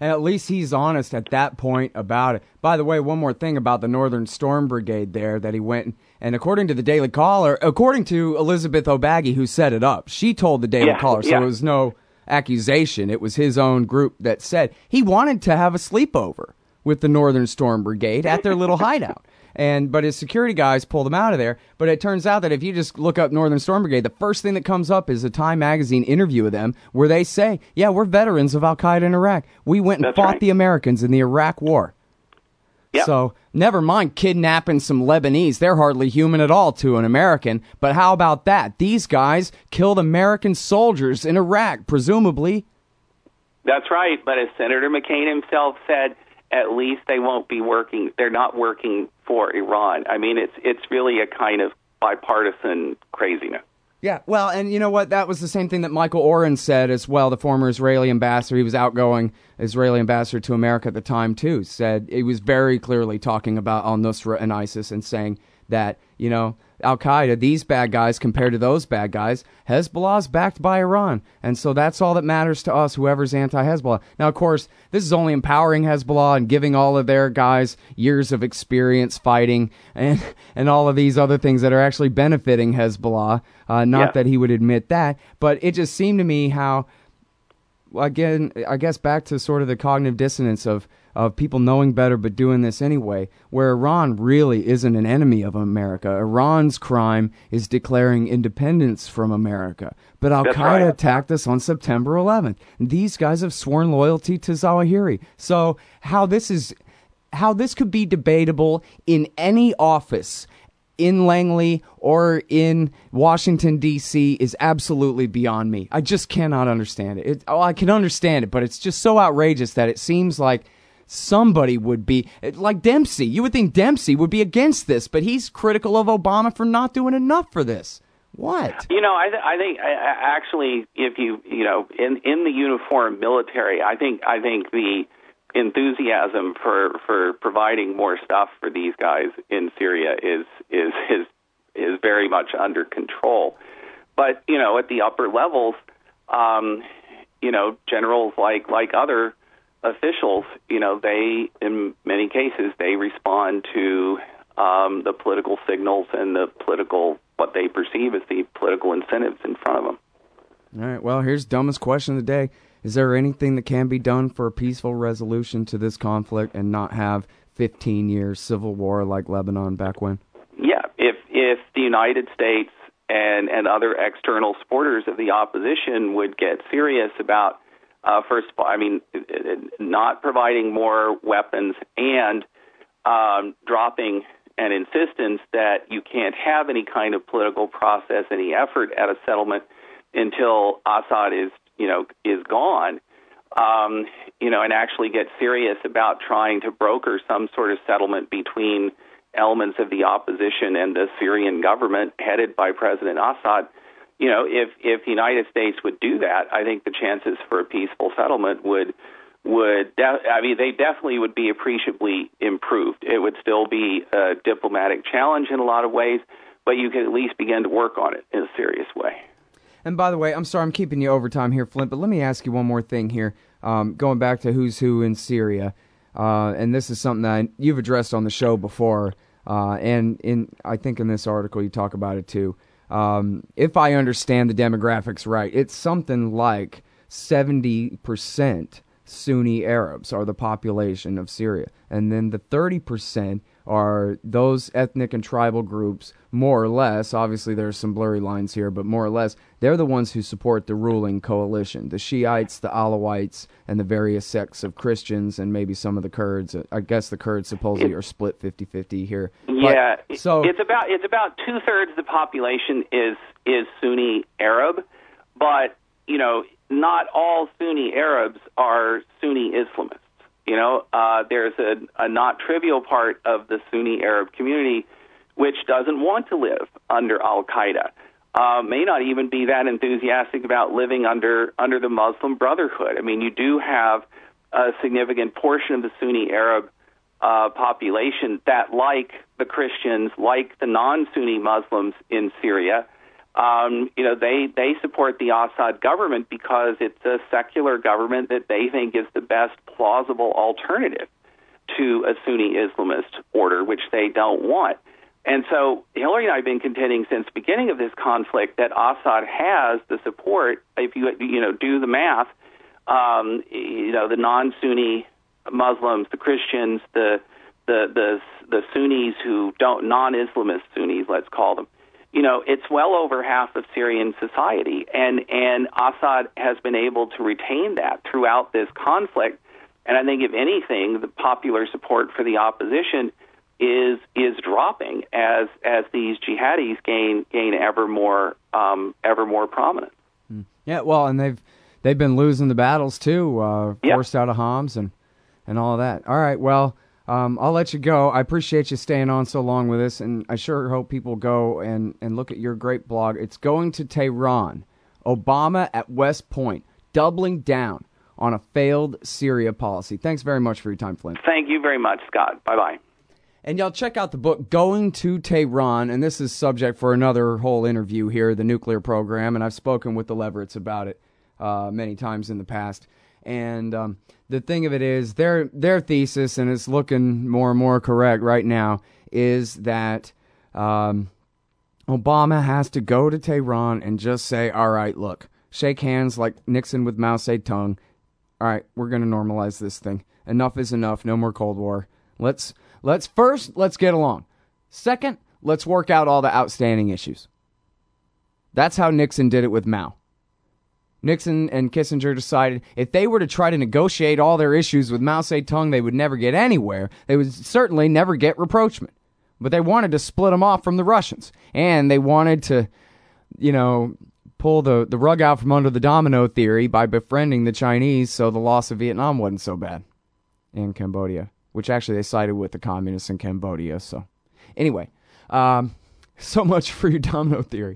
S1: And at least he's honest at that point about it. By the way, one more thing about the Northern Storm Brigade there that he went, and according to the Daily Caller, according to Elizabeth O'Baggy, who set it up, she told the Daily Caller, so it was no accusation. It was his own group that said he wanted to have a sleepover with the Northern Storm Brigade at their little hideout. But his security guys pulled him out of there. But it turns out that if you just look up Northern Storm Brigade, the first thing that comes up is a Time magazine interview with them where they say, yeah, we're veterans of Al-Qaeda in Iraq. We went and fought the Americans in the Iraq War. Yep. So never mind kidnapping some Lebanese. They're hardly human at all to an American. But how about that? These guys killed American soldiers in Iraq, presumably.
S4: That's right. But as Senator McCain himself said, at least they won't be working. They're not working for Iran. I mean, it's really a kind of bipartisan craziness.
S1: Yeah, well, and you know what? That was the same thing that Michael Oren said as well, the former Israeli ambassador. He was outgoing Israeli ambassador to America at the time, too. Said he was very clearly talking about al-Nusra and ISIS and saying that, you know, Al-Qaeda, these bad guys compared to those bad guys, Hezbollah's backed by Iran. And so that's all that matters to us, whoever's anti-Hezbollah. Now, of course, this is only empowering Hezbollah and giving all of their guys years of experience fighting and all of these other things that are actually benefiting Hezbollah. Not that he would admit that, but it just seemed to me how, again, I guess back to sort of the cognitive dissonance of people knowing better but doing this anyway, where Iran really isn't an enemy of America. Iran's crime is declaring independence from America. But Al-Qaeda attacked us on September 11th. These guys have sworn loyalty to Zawahiri. So how this could be debatable in any office in Langley or in Washington, D.C. is absolutely beyond me. I just cannot understand it. I can understand it, but it's just so outrageous that it seems like somebody would be, like Dempsey. You would think Dempsey would be against this, but he's critical of Obama for not doing enough for this. What? You know,
S4: I think actually, if in the uniformed military, I think the enthusiasm for providing more stuff for these guys in Syria is very much under control. But at the upper levels, generals like other officials, they in many cases they respond to the political signals and what they perceive as the political incentives in front of them.
S1: All right. Well, here's dumbest question of the day. Is there anything that can be done for a peaceful resolution to this conflict and not have 15 years civil war like Lebanon back when?
S4: Yeah. If the United States and other external supporters of the opposition would get serious about first of all, not providing more weapons and dropping an insistence that you can't have any kind of political process, any effort at a settlement until Assad is gone, and actually get serious about trying to broker some sort of settlement between elements of the opposition and the Syrian government headed by President Assad. If the United States would do that, I think the chances for a peaceful settlement they definitely would be appreciably improved. It would still be a diplomatic challenge in a lot of ways, but you could at least begin to work on it in a serious way.
S1: And by the way, I'm sorry I'm keeping you overtime here, Flint, but let me ask you one more thing here. Going back to who's who in Syria, and this is something that you've addressed on the show before, and I think in this article you talk about it too. If I understand the demographics right, it's something like 70% Sunni Arabs are the population of Syria. And then the 30% are those ethnic and tribal groups, more or less. Obviously, there's some blurry lines here, but more or less, they're the ones who support the ruling coalition. The Shiites, the Alawites, and the various sects of Christians, and maybe some of the Kurds. I guess the Kurds supposedly are split 50-50 here.
S4: Yeah, so it's about 2/3 of the population is Sunni Arab, but not all Sunni Arabs are Sunni Islamists. There's a not trivial part of the Sunni Arab community which doesn't want to live under Al-Qaeda, may not even be that enthusiastic about living under the Muslim Brotherhood. I mean, you do have a significant portion of the Sunni Arab population that, like the Christians, like the non-Sunni Muslims in Syria, They support the Assad government because it's a secular government that they think is the best plausible alternative to a Sunni Islamist order, which they don't want. And so Hillary and I have been contending since the beginning of this conflict that Assad has the support, if you do the math, the non-Sunni Muslims, the Christians, the Sunnis who don't, non-Islamist Sunnis, let's call them. It's well over half of Syrian society, and Assad has been able to retain that throughout this conflict. And I think, if anything, the popular support for the opposition is dropping as these jihadis gain ever more prominence.
S1: Yeah, well, and they've been losing the battles too, forced out of Homs and all of that. All right, well, I'll let you go. I appreciate you staying on so long with us, and I sure hope people go and look at your great blog. It's Going to Tehran, Obama at West Point, doubling down on a failed Syria policy. Thanks very much for your time, Flint.
S4: Thank you very much, Scott. Bye-bye.
S1: And y'all check out the book, Going to Tehran, and this is subject for another whole interview here, the nuclear program, and I've spoken with the Leverets about it many times in the past. And the thing of it is, their thesis, and it's looking more and more correct right now, is that Obama has to go to Tehran and just say, all right, look, shake hands like Nixon with Mao Zedong. All right, we're going to normalize this thing. Enough is enough. No more Cold War. Let's get along. Second, let's work out all the outstanding issues. That's how Nixon did it with Mao. Nixon and Kissinger decided if they were to try to negotiate all their issues with Mao Zedong, they would never get anywhere. They would certainly never get rapprochement. But they wanted to split them off from the Russians. And they wanted to, pull the rug out from under the domino theory by befriending the Chinese, so the loss of Vietnam wasn't so bad. And Cambodia, which actually they sided with the communists in Cambodia. So anyway, so much for your domino theory.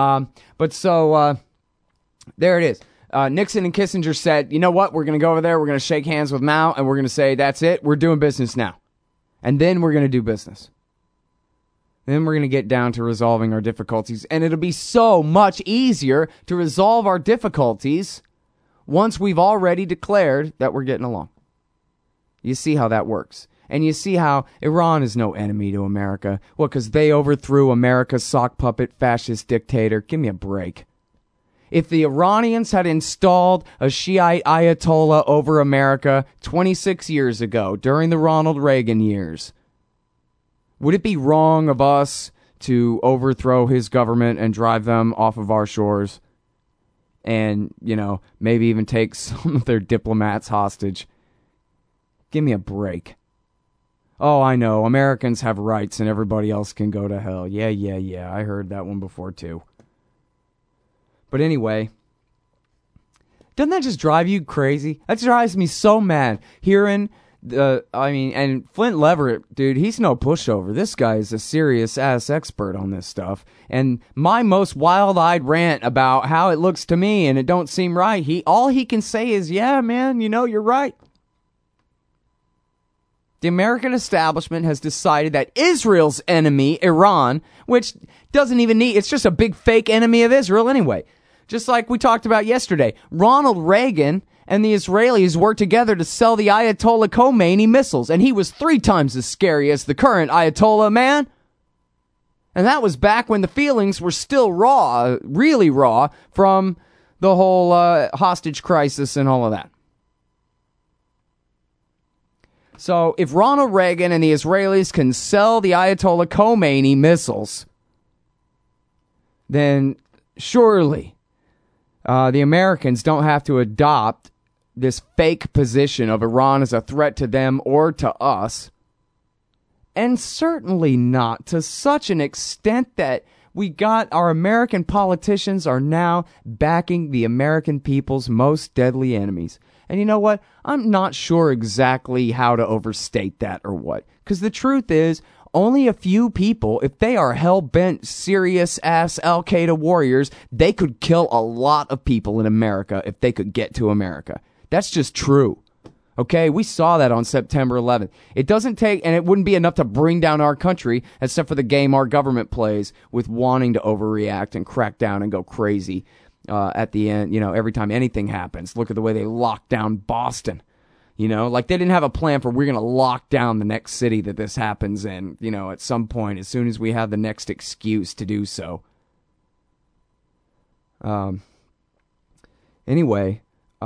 S1: There it is. Nixon and Kissinger said, you know what, we're going to go over there, we're going to shake hands with Mao, and we're going to say, that's it, we're doing business now. And then we're going to do business. Then we're going to get down to resolving our difficulties, and it'll be so much easier to resolve our difficulties once we've already declared that we're getting along. You see how that works. And you see how Iran is no enemy to America. Well, because they overthrew America's sock puppet fascist dictator. Give me a break. If the Iranians had installed a Shiite Ayatollah over America 26 years ago, during the Ronald Reagan years, would it be wrong of us to overthrow his government and drive them off of our shores? And, maybe even take some of their diplomats hostage? Give me a break. Oh, I know, Americans have rights and everybody else can go to hell. Yeah, I heard that one before too. But anyway, doesn't that just drive you crazy? That drives me so mad hearing and Flint Leverett, dude, he's no pushover. This guy is a serious ass expert on this stuff. And my most wild-eyed rant about how it looks to me and it don't seem right, all he can say is, yeah, man, you're right. The American establishment has decided that Israel's enemy, Iran, which doesn't even it's just a big fake enemy of Israel anyway. Just like we talked about yesterday, Ronald Reagan and the Israelis worked together to sell the Ayatollah Khomeini missiles, and he was 3 times as scary as the current Ayatollah, man. And that was back when the feelings were still raw, really raw, from the whole hostage crisis and all of that. So if Ronald Reagan and the Israelis can sell the Ayatollah Khomeini missiles, then surely the Americans don't have to adopt this fake position of Iran as a threat to them or to us. And certainly not to such an extent that our American politicians are now backing the American people's most deadly enemies. And you know what? I'm not sure exactly how to overstate that or what. Because the truth is, only a few people, if they are hell-bent, serious-ass Al-Qaeda warriors, they could kill a lot of people in America if they could get to America. That's just true. Okay, we saw that on September 11th. It doesn't take, and it wouldn't be enough to bring down our country, except for the game our government plays with wanting to overreact and crack down and go crazy at the end, every time anything happens. Look at the way they locked down Boston. Like they didn't have a plan for we're going to lock down the next city that this happens in, at some point, as soon as we have the next excuse to do so. Anyway,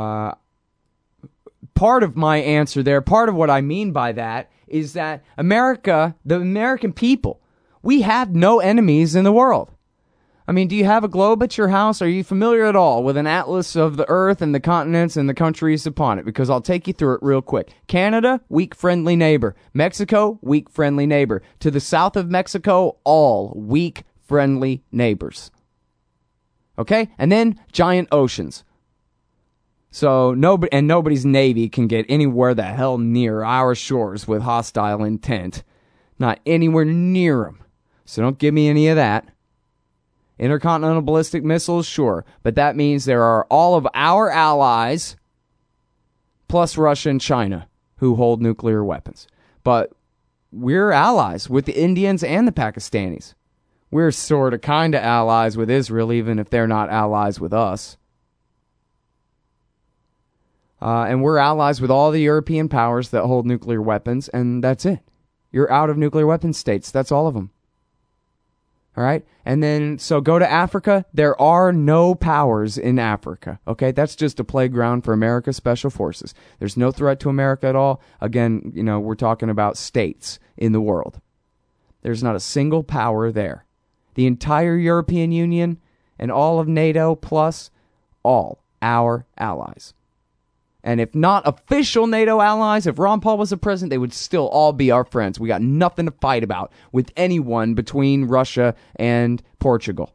S1: part of my answer there, part of what I mean by that, is that America, the American people, we have no enemies in the world. I mean, do you have a globe at your house? Are you familiar at all with an atlas of the earth and the continents and the countries upon it? Because I'll take you through it real quick. Canada, weak friendly neighbor. Mexico, weak friendly neighbor. To the south of Mexico, all weak friendly neighbors. Okay? And then giant oceans. So nobody's navy can get anywhere the hell near our shores with hostile intent. Not anywhere near them. So don't give me any of that. Intercontinental ballistic missiles, sure. But that means there are all of our allies, plus Russia and China, who hold nuclear weapons. But we're allies with the Indians and the Pakistanis. We're sort of kind of allies with Israel, even if they're not allies with us. And we're allies with all the European powers that hold nuclear weapons, and that's it. You're out of nuclear weapon states. That's all of them. All right? And then, so go to Africa. There are no powers in Africa. Okay? That's just a playground for America's special forces. There's no threat to America at all. Again, we're talking about states in the world. There's not a single power there. The entire European Union and all of NATO plus all our allies. And if not official NATO allies, if Ron Paul was the president, they would still all be our friends. We got nothing to fight about with anyone between Russia and Portugal.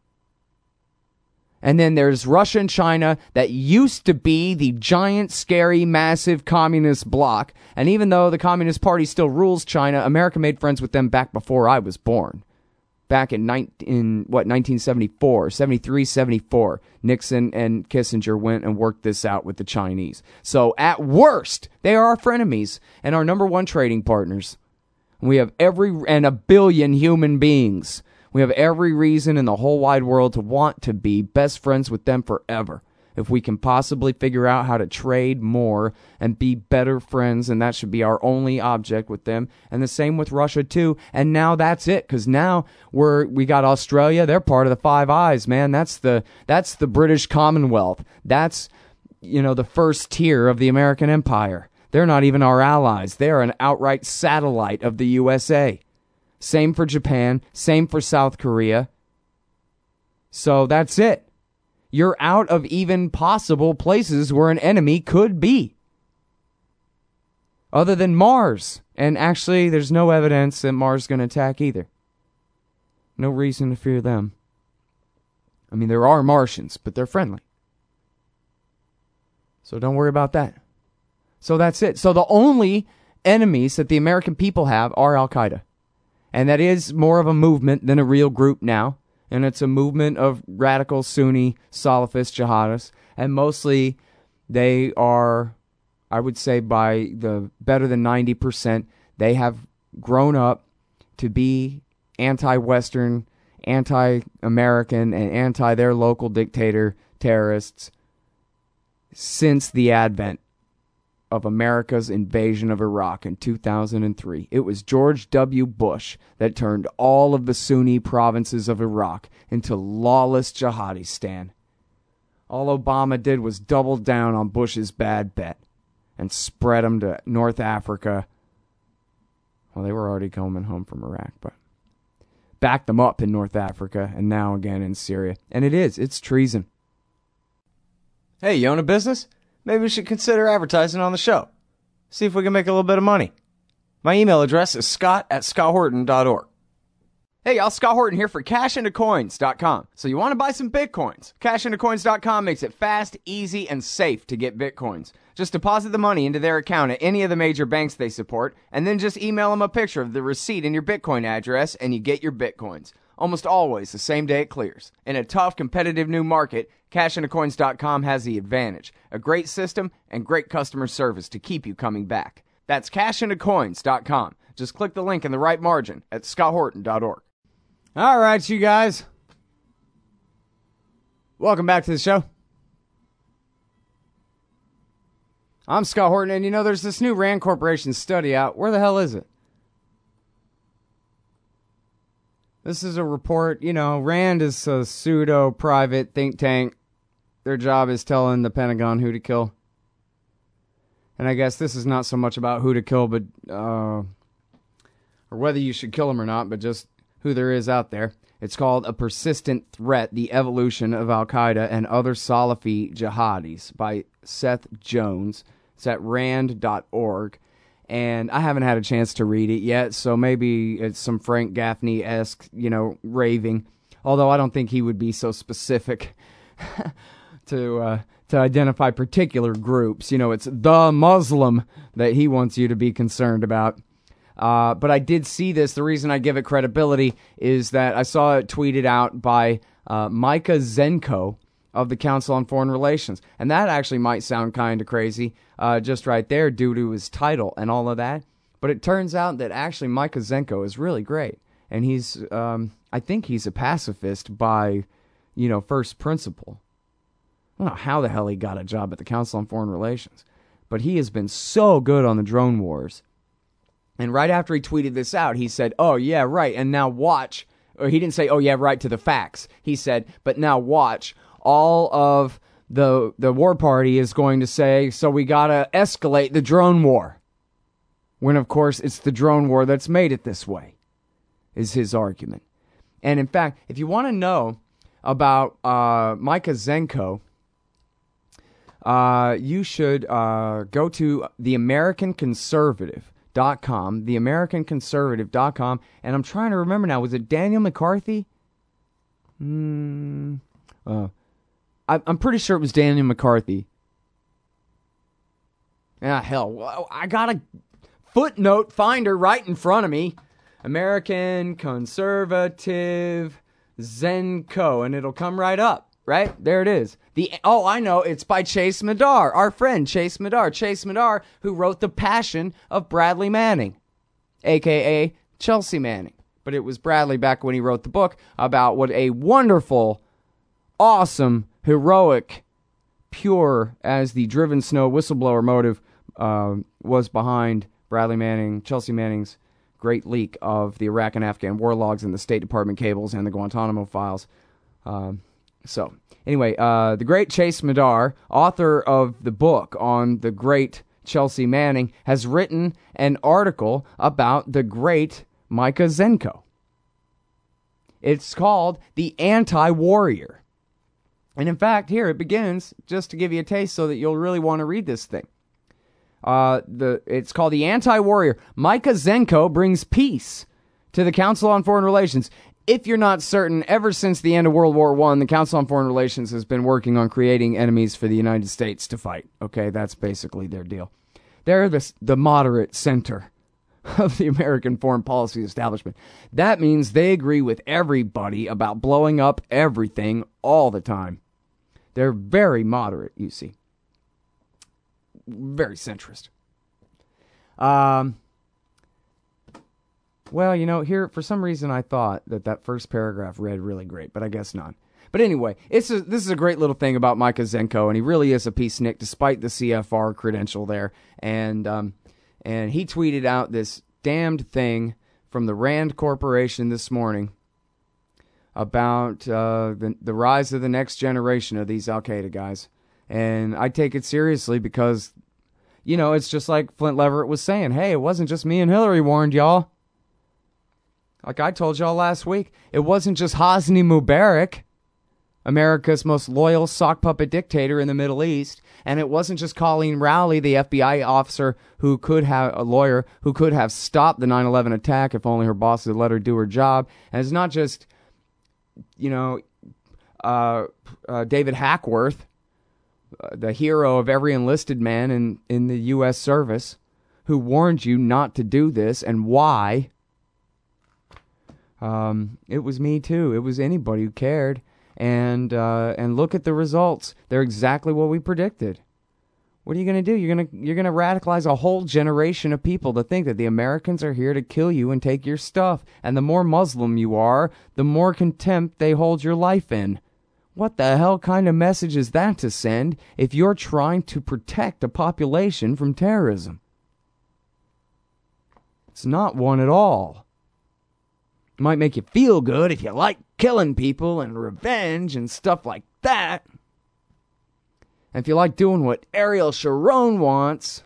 S1: And then there's Russia and China that used to be the giant, scary, massive communist bloc. And even though the Communist Party still rules China, America made friends with them back before I was born. Back in 1974, 73, 74, Nixon and Kissinger went and worked this out with the Chinese. So at worst, they are our frenemies and our number one trading partners. We have a billion human beings. We have every reason in the whole wide world to want to be best friends with them forever. If we can possibly figure out how to trade more and be better friends, and that should be our only object with them. And the same with Russia too. And now that's it, because now we got Australia. They're part of the Five Eyes, man. That's the British Commonwealth. That's the first tier of the American Empire. They're not even our allies. They're an outright satellite of the USA. Same for Japan. Same for South Korea. So that's it. You're out of even possible places where an enemy could be. Other than Mars. And actually, there's no evidence that Mars is going to attack either. No reason to fear them. I mean, there are Martians, but they're friendly. So don't worry about that. So that's it. So the only enemies that the American people have are Al-Qaeda. And that is more of a movement than a real group now. And it's a movement of radical Sunni Salafist jihadists. And mostly they are, I would say by the better than 90%, they have grown up to be anti-Western, anti-American, and anti-their local dictator terrorists since the advent of America's invasion of Iraq in 2003. It was George W. Bush that turned all of the Sunni provinces of Iraq into lawless jihadistan. All Obama did was double down on Bush's bad bet and spread them to North Africa. Well, they were already coming home from Iraq, but backed them up in North Africa and now again in Syria. And it's treason. Hey, you own a business? Maybe we should consider advertising on the show. See if we can make a little bit of money. My email address is scott@scotthorton.org. Hey y'all, Scott Horton here for CashIntoCoins.com. So you want to buy some Bitcoins? CashIntoCoins.com makes it fast, easy, and safe to get Bitcoins. Just deposit the money into their account at any of the major banks they support, and then just email them a picture of the receipt and your Bitcoin address, and you get your Bitcoins. almost always the same day it clears. In a tough, competitive new market, CashIntoCoins.com has the advantage. A great system and great customer service to keep you coming back. That's CashIntoCoins.com. Just click the link in the right margin at ScottHorton.org. All right, you guys. Welcome back to the show. I'm Scott Horton, and there's this new Rand Corporation study out. Where the hell is it? This is a report. Rand is a pseudo-private think tank. Their job is telling the Pentagon who to kill. And I guess this is not so much about who to kill, but or whether you should kill them or not, but just who there is out there. It's called A Persistent Threat, The Evolution of Al-Qaeda and Other Salafi Jihadis by Seth Jones. It's at rand.org. And I haven't had a chance to read it yet, so maybe it's some Frank Gaffney-esque, raving. Although I don't think he would be so specific to identify particular groups. It's the Muslim that he wants you to be concerned about. But I did see this. The reason I give it credibility is that I saw it tweeted out by Micah Zenko of the Council on Foreign Relations. And that actually might sound kind of crazy just right there due to his title and all of that. But it turns out that actually Micah Zenko is really great. And he's, I think he's a pacifist by, first principle. I don't know how the hell he got a job at the Council on Foreign Relations. But he has been so good on the drone wars. And right after he tweeted this out, he said, oh, yeah, right, and now watch. Or he didn't say, oh, yeah, right, to the facts. He said, but now watch. All of the war party is going to say, so we got to escalate the drone war. When, of course, it's the drone war that's made it this way, is his argument. And, in fact, if you want to know about Micah Zenko, you should go to theamericanconservative.com, theamericanconservative.com, and I'm trying to remember now, was it Daniel McCarthy? I'm pretty sure it was Daniel McCarthy. Hell, I got a footnote finder right in front of me. American Conservative Zenko, and it'll come right up. Right? There it is. I know. It's by Chase Madar, our friend Chase Madar. Chase Madar, who wrote The Passion of Bradley Manning, a.k.a. Chelsea Manning. But it was Bradley back when he wrote the book about what a wonderful, awesome, heroic, pure as the driven snow whistleblower motive was behind Bradley Manning, Chelsea Manning's great leak of the Iraq and Afghan war logs and the State Department cables and the Guantanamo files. So, anyway, the great Chase Madar, author of the book on the great Chelsea Manning, has written an article about the great Micah Zenko. It's called The Anti-Warrior. And in fact, here it begins, just to give you a taste so that you'll really want to read this thing. It's called The Anti-Warrior. Micah Zenko brings peace to the Council on Foreign Relations. If you're not certain, ever since the end of World War I, the Council on Foreign Relations has been working on creating enemies for the United States to fight. Okay, that's basically their deal. They're the moderate center of the American foreign policy establishment. That means they agree with everybody about blowing up everything all the time. They're very moderate, you see. Very centrist. Well, here, for some reason, I thought that first paragraph read really great, but I guess not. But anyway, this is a great little thing about Micah Zenko, and he really is a peacenik, despite the CFR credential there. And he tweeted out this damned thing from the Rand Corporation this morning about the rise of the next generation of these Al-Qaeda guys. And I take it seriously because, it's just like Flint Leverett was saying. Hey, it wasn't just me and Hillary warned y'all. Like I told y'all last week, it wasn't just Hosni Mubarak, America's most loyal sock puppet dictator in the Middle East, and it wasn't just Colleen Rowley, the FBI officer who could have stopped the 9/11 attack if only her boss had let her do her job. And it's not just, David Hackworth, the hero of every enlisted man in the U.S. service, who warned you not to do this and why. It was me too. It was anybody who cared. And look at the results. They're exactly what we predicted. What are you going to do? You're gonna radicalize a whole generation of people to think that the Americans are here to kill you and take your stuff. And the more Muslim you are, the more contempt they hold your life in. What the hell kind of message is that to send if you're trying to protect a population from terrorism? It's not one at all. It might make you feel good if you like killing people and revenge and stuff like that. And if you like doing what Ariel Sharon wants.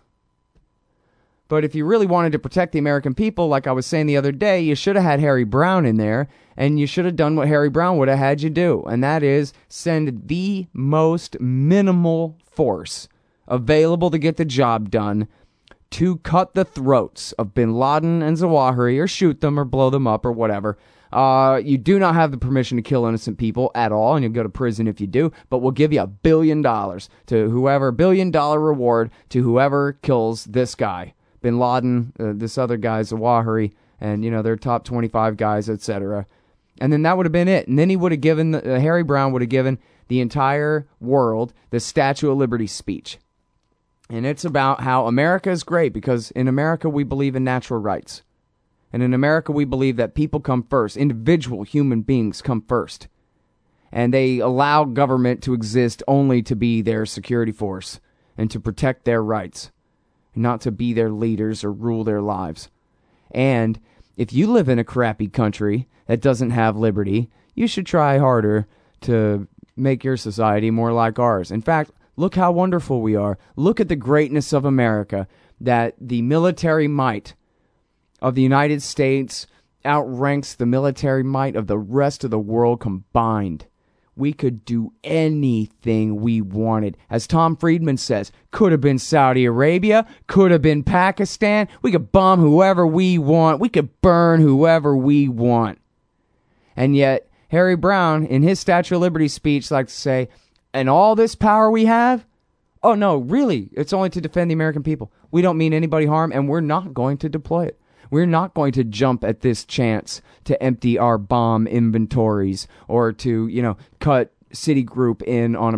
S1: But if you really wanted to protect the American people, like I was saying the other day, you should have had Harry Brown in there, and you should have done what Harry Brown would have had you do, and that is send the most minimal force available to get the job done to cut the throats of bin Laden and Zawahiri, or shoot them, or blow them up, or whatever. You do not have the permission to kill innocent people at all, and you'll go to prison if you do, but we'll give you $1 billion to whoever, $1 billion reward to whoever kills this guy, bin Laden, this other guy, Zawahiri, and, their top 25 guys, etc. And then that would have been it. And then he would have given, Harry Brown would have given the entire world the Statue of Liberty speech. And it's about how America is great, because in America we believe in natural rights. And in America, we believe that people come first. Individual human beings come first. And they allow government to exist only to be their security force and to protect their rights, not to be their leaders or rule their lives. And if you live in a crappy country that doesn't have liberty, you should try harder to make your society more like ours. In fact, look how wonderful we are. Look at the greatness of America, that the military might of the United States outranks the military might of the rest of the world combined. We could do anything we wanted. As Tom Friedman says, could have been Saudi Arabia, could have been Pakistan. We could bomb whoever we want. We could burn whoever we want. And yet, Harry Brown, in his Statue of Liberty speech, likes to say, and all this power we have? Oh, no, really, it's only to defend the American people. We don't mean anybody harm, and we're not going to deploy it. We're not going to jump at this chance to empty our bomb inventories or to, cut Citigroup in on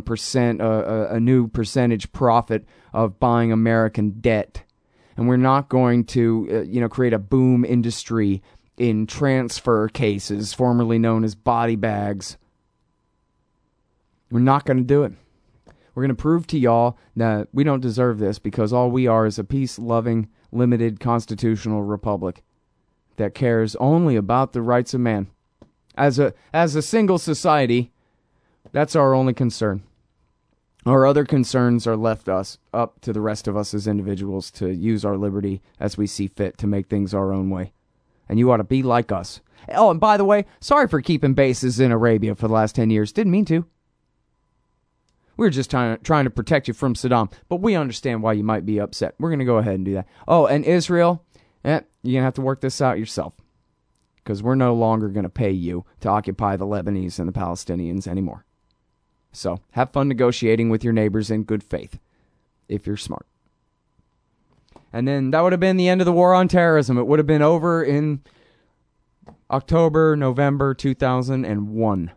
S1: a new percentage profit of buying American debt. And we're not going to, create a boom industry in transfer cases, formerly known as body bags. We're not going to do it. We're going to prove to y'all that we don't deserve this, because all we are is a peace-loving, limited constitutional republic that cares only about the rights of man. As a single society, that's our only concern. Our other concerns are left up to the rest of us as individuals to use our liberty as we see fit to make things our own way. And you ought to be like us. Oh, and by the way, sorry for keeping bases in Arabia for the last 10 years. Didn't mean to. We were just trying to protect you from Saddam, but we understand why you might be upset. We're going to go ahead and do that. Oh, and Israel, you're going to have to work this out yourself, because we're no longer going to pay you to occupy the Lebanese and the Palestinians anymore. So have fun negotiating with your neighbors in good faith, if you're smart. And then that would have been the end of the war on terrorism. It would have been over in October, November 2001.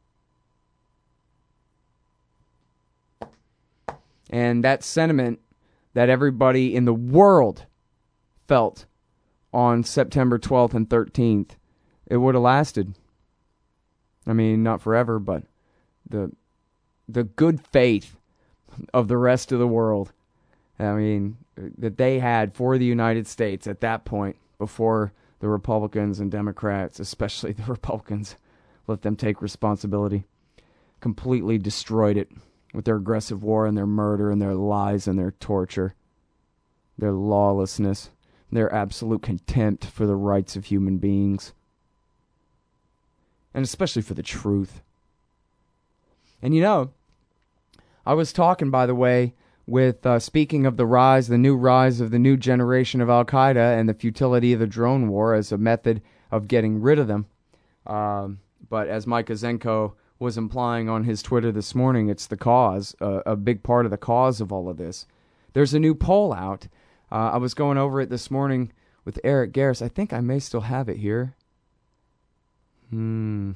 S1: And that sentiment that everybody in the world felt on September 12th and 13th, it would have lasted. I mean, not forever, but the good faith of the rest of the world, I mean, that they had for the United States at that point, before the Republicans and Democrats, especially the Republicans, let them take responsibility, completely destroyed it. With their aggressive war and their murder and their lies and their torture, their lawlessness, their absolute contempt for the rights of human beings, and especially for the truth. And I was talking, by the way, with speaking of the new rise of the new generation of Al-Qaeda and the futility of the drone war as a method of getting rid of them. But as Mike Azenko was implying on his Twitter this morning, it's the cause, a big part of the cause of all of this. There's a new poll out. I was going over it this morning with Eric Garris. I think I may still have it here. Well,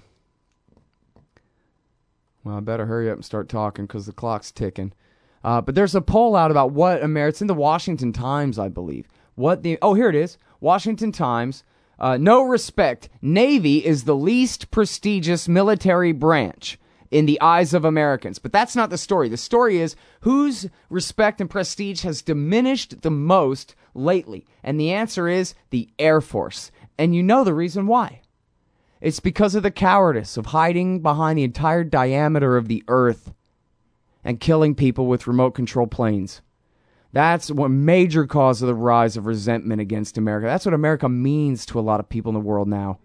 S1: I better hurry up and start talking because the clock's ticking. But there's a poll out about what it's in the Washington Times, I believe. Here it is. Washington Times. No respect. Navy is the least prestigious military branch in the eyes of Americans. But that's not the story. The story is whose respect and prestige has diminished the most lately. And the answer is the Air Force. And you know the reason why. It's because of the cowardice of hiding behind the entire diameter of the earth and killing people with remote control planes. That's one major cause of the rise of resentment against America. That's what America means to a lot of people in the world now.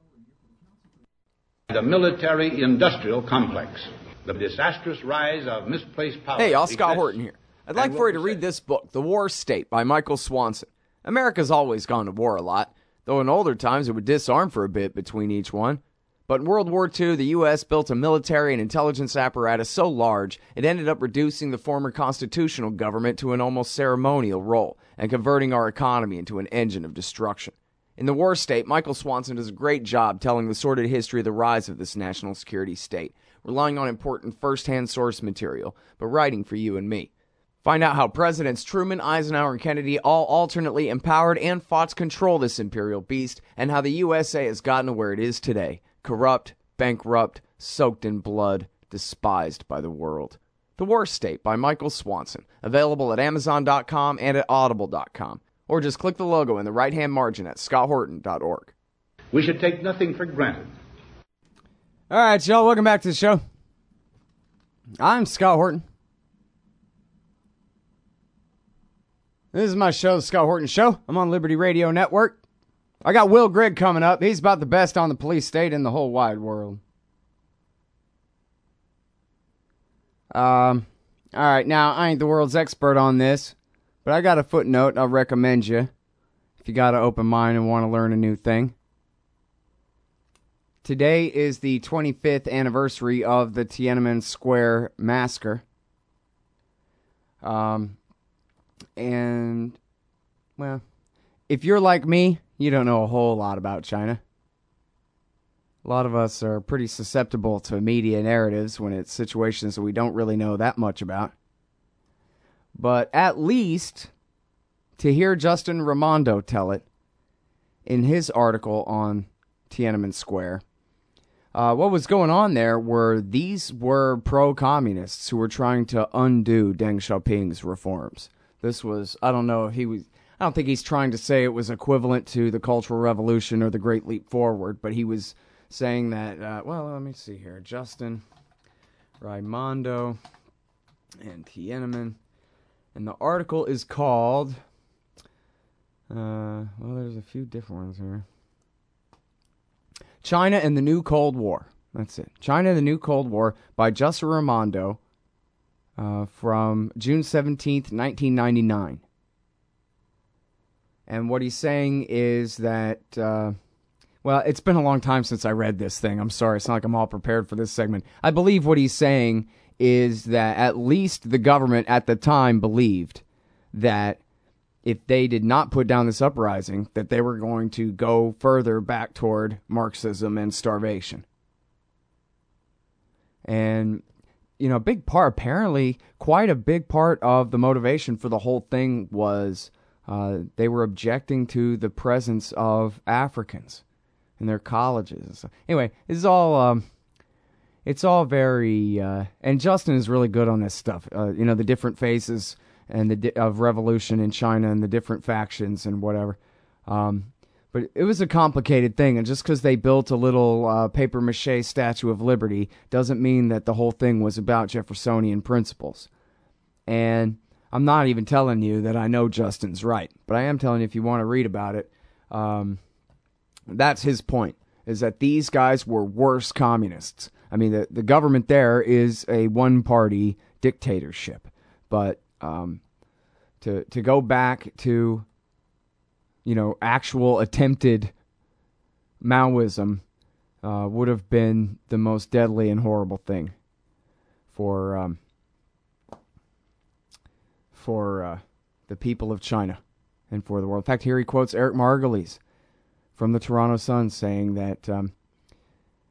S5: The military-industrial complex, the disastrous rise of misplaced power.
S1: Hey, y'all, Scott Horton here. I'd like for you to read this book, The War State, by Michael Swanson. America's always gone to war a lot, though in older times it would disarm for a bit between each one. But in World War II, the U.S. built a military and intelligence apparatus so large, it ended up reducing the former constitutional government to an almost ceremonial role and converting our economy into an engine of destruction. In The War State, Michael Swanson does a great job telling the sordid history of the rise of this national security state, relying on important first-hand source material, but writing for you and me. Find out how Presidents Truman, Eisenhower, and Kennedy all alternately empowered and fought to control this imperial beast, and how the USA has gotten to where it is today. Corrupt, bankrupt, soaked in blood, despised by the world. The War State by Michael Swanson. Available at Amazon.com and at Audible.com. Or just click the logo in the right-hand margin at ScottHorton.org.
S5: We should take nothing for granted.
S1: All right, y'all, welcome back to the show. I'm Scott Horton. This is my show, The Scott Horton Show. I'm on Liberty Radio Network. I got Will Grigg coming up. He's about the best on the police state in the whole wide world. All right, now, I ain't the world's expert on this, but I got a footnote I'll recommend you if you got an open mind and want to learn a new thing. Today is the 25th anniversary of the Tiananmen Square massacre. And, well, if you're like me, you don't know a whole lot about China. A lot of us are pretty susceptible to media narratives when it's situations that we don't really know that much about. But at least, to hear Justin Raimondo tell it in his article on Tiananmen Square, what was going on there these were pro-communists who were trying to undo Deng Xiaoping's reforms. This was, I don't think he's trying to say it was equivalent to the Cultural Revolution or the Great Leap Forward, but he was saying that, let me see here. Justin Raimondo and Tiananmen. And the article is called, there's a few different ones here. China and the New Cold War. That's it. China and the New Cold War by Justin Raimondo from June 17th, 1999. And what he's saying is that, it's been a long time since I read this thing. I'm sorry. It's not like I'm all prepared for this segment. I believe what he's saying is that at least the government at the time believed that if they did not put down this uprising, that they were going to go further back toward Marxism and starvation. And, quite a big part of the motivation for the whole thing was they were objecting to the presence of Africans in their colleges. Anyway, it's all very, and Justin is really good on this stuff. The different phases and of revolution in China and the different factions and whatever. But it was a complicated thing, and just because they built a little papier-mâché Statue of Liberty doesn't mean that the whole thing was about Jeffersonian principles. And I'm not even telling you that I know Justin's right, but I am telling you if you want to read about it, that's his point, is that these guys were worse communists. I mean, the government there is a one-party dictatorship, but to go back to, actual attempted Maoism would have been the most deadly and horrible thing for the people of China and for the world. In fact, here he quotes Eric Margolyes from the Toronto Sun saying that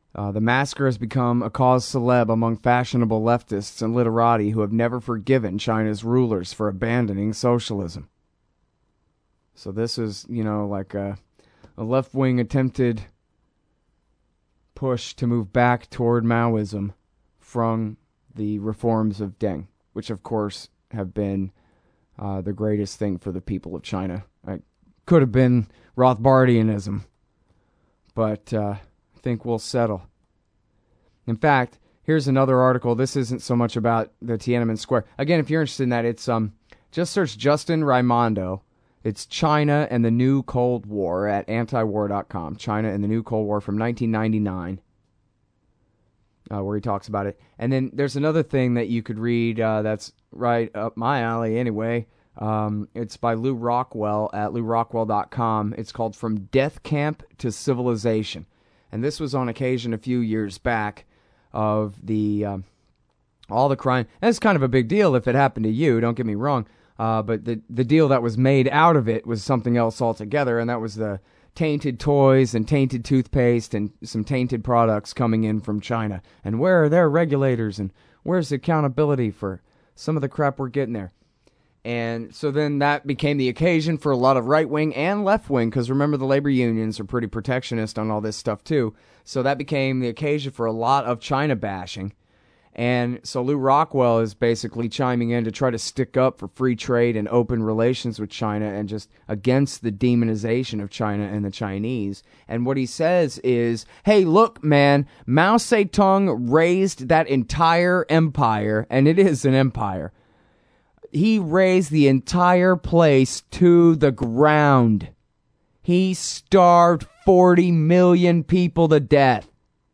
S1: The massacre has become a cause celeb among fashionable leftists and literati who have never forgiven China's rulers for abandoning socialism. So this is, like a left-wing attempted push to move back toward Maoism from the reforms of Deng, which of course have been the greatest thing for the people of China. It could have been Rothbardianism, but I think we'll settle. In fact, here's another article. This isn't so much about the Tiananmen Square. Again, if you're interested in that, it's just search Justin Raimondo. It's China and the New Cold War at antiwar.com. China and the New Cold War from 1999, where he talks about it. And then there's another thing that you could read that's right up my alley anyway. It's by Lew Rockwell at lewrockwell.com. It's called From Death Camp to Civilization. And this was on occasion a few years back of the all the crime. And it's kind of a big deal if it happened to you, don't get me wrong. But the deal that was made out of it was something else altogether, and that was the tainted toys and tainted toothpaste and some tainted products coming in from China. And where are their regulators, and where's the accountability for some of the crap we're getting there? And so then that became the occasion for a lot of right-wing and left-wing, because remember the labor unions are pretty protectionist on all this stuff too. So that became the occasion for a lot of China bashing. And so Lew Rockwell is basically chiming in to try to stick up for free trade and open relations with China and just against the demonization of China and the Chinese. And what he says is, hey, look, man, Mao Zedong raised that entire empire, and it is an empire. He raised the entire place to the ground. He starved 40 million people to death.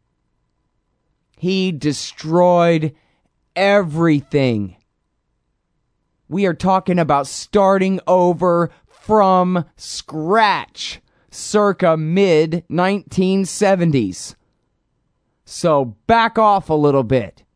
S1: He destroyed everything. We are talking about starting over from scratch, circa mid-1970s. So back off a little bit.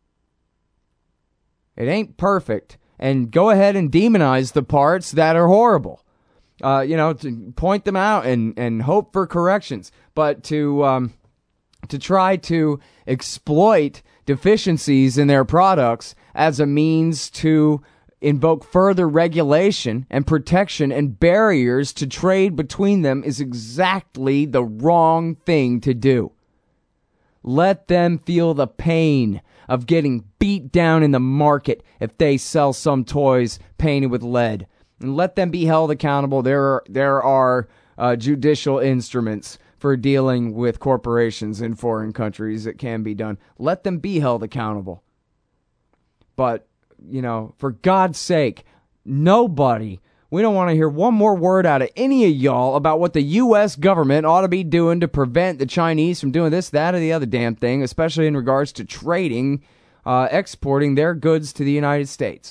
S1: It ain't perfect. And go ahead and demonize the parts that are horrible. To point them out and hope for corrections. But to try to exploit deficiencies in their products as a means to invoke further regulation and protection and barriers to trade between them is exactly the wrong thing to do. Let them feel the pain of getting beat down in the market if they sell some toys painted with lead. And let them be held accountable. There are judicial instruments for dealing with corporations in foreign countries. It can be done. Let them be held accountable. But, for God's sake, nobody, we don't want to hear one more word out of any of y'all about what the U.S. government ought to be doing to prevent the Chinese from doing this, that, or the other damn thing, especially in regards to trading, exporting their goods to the United States.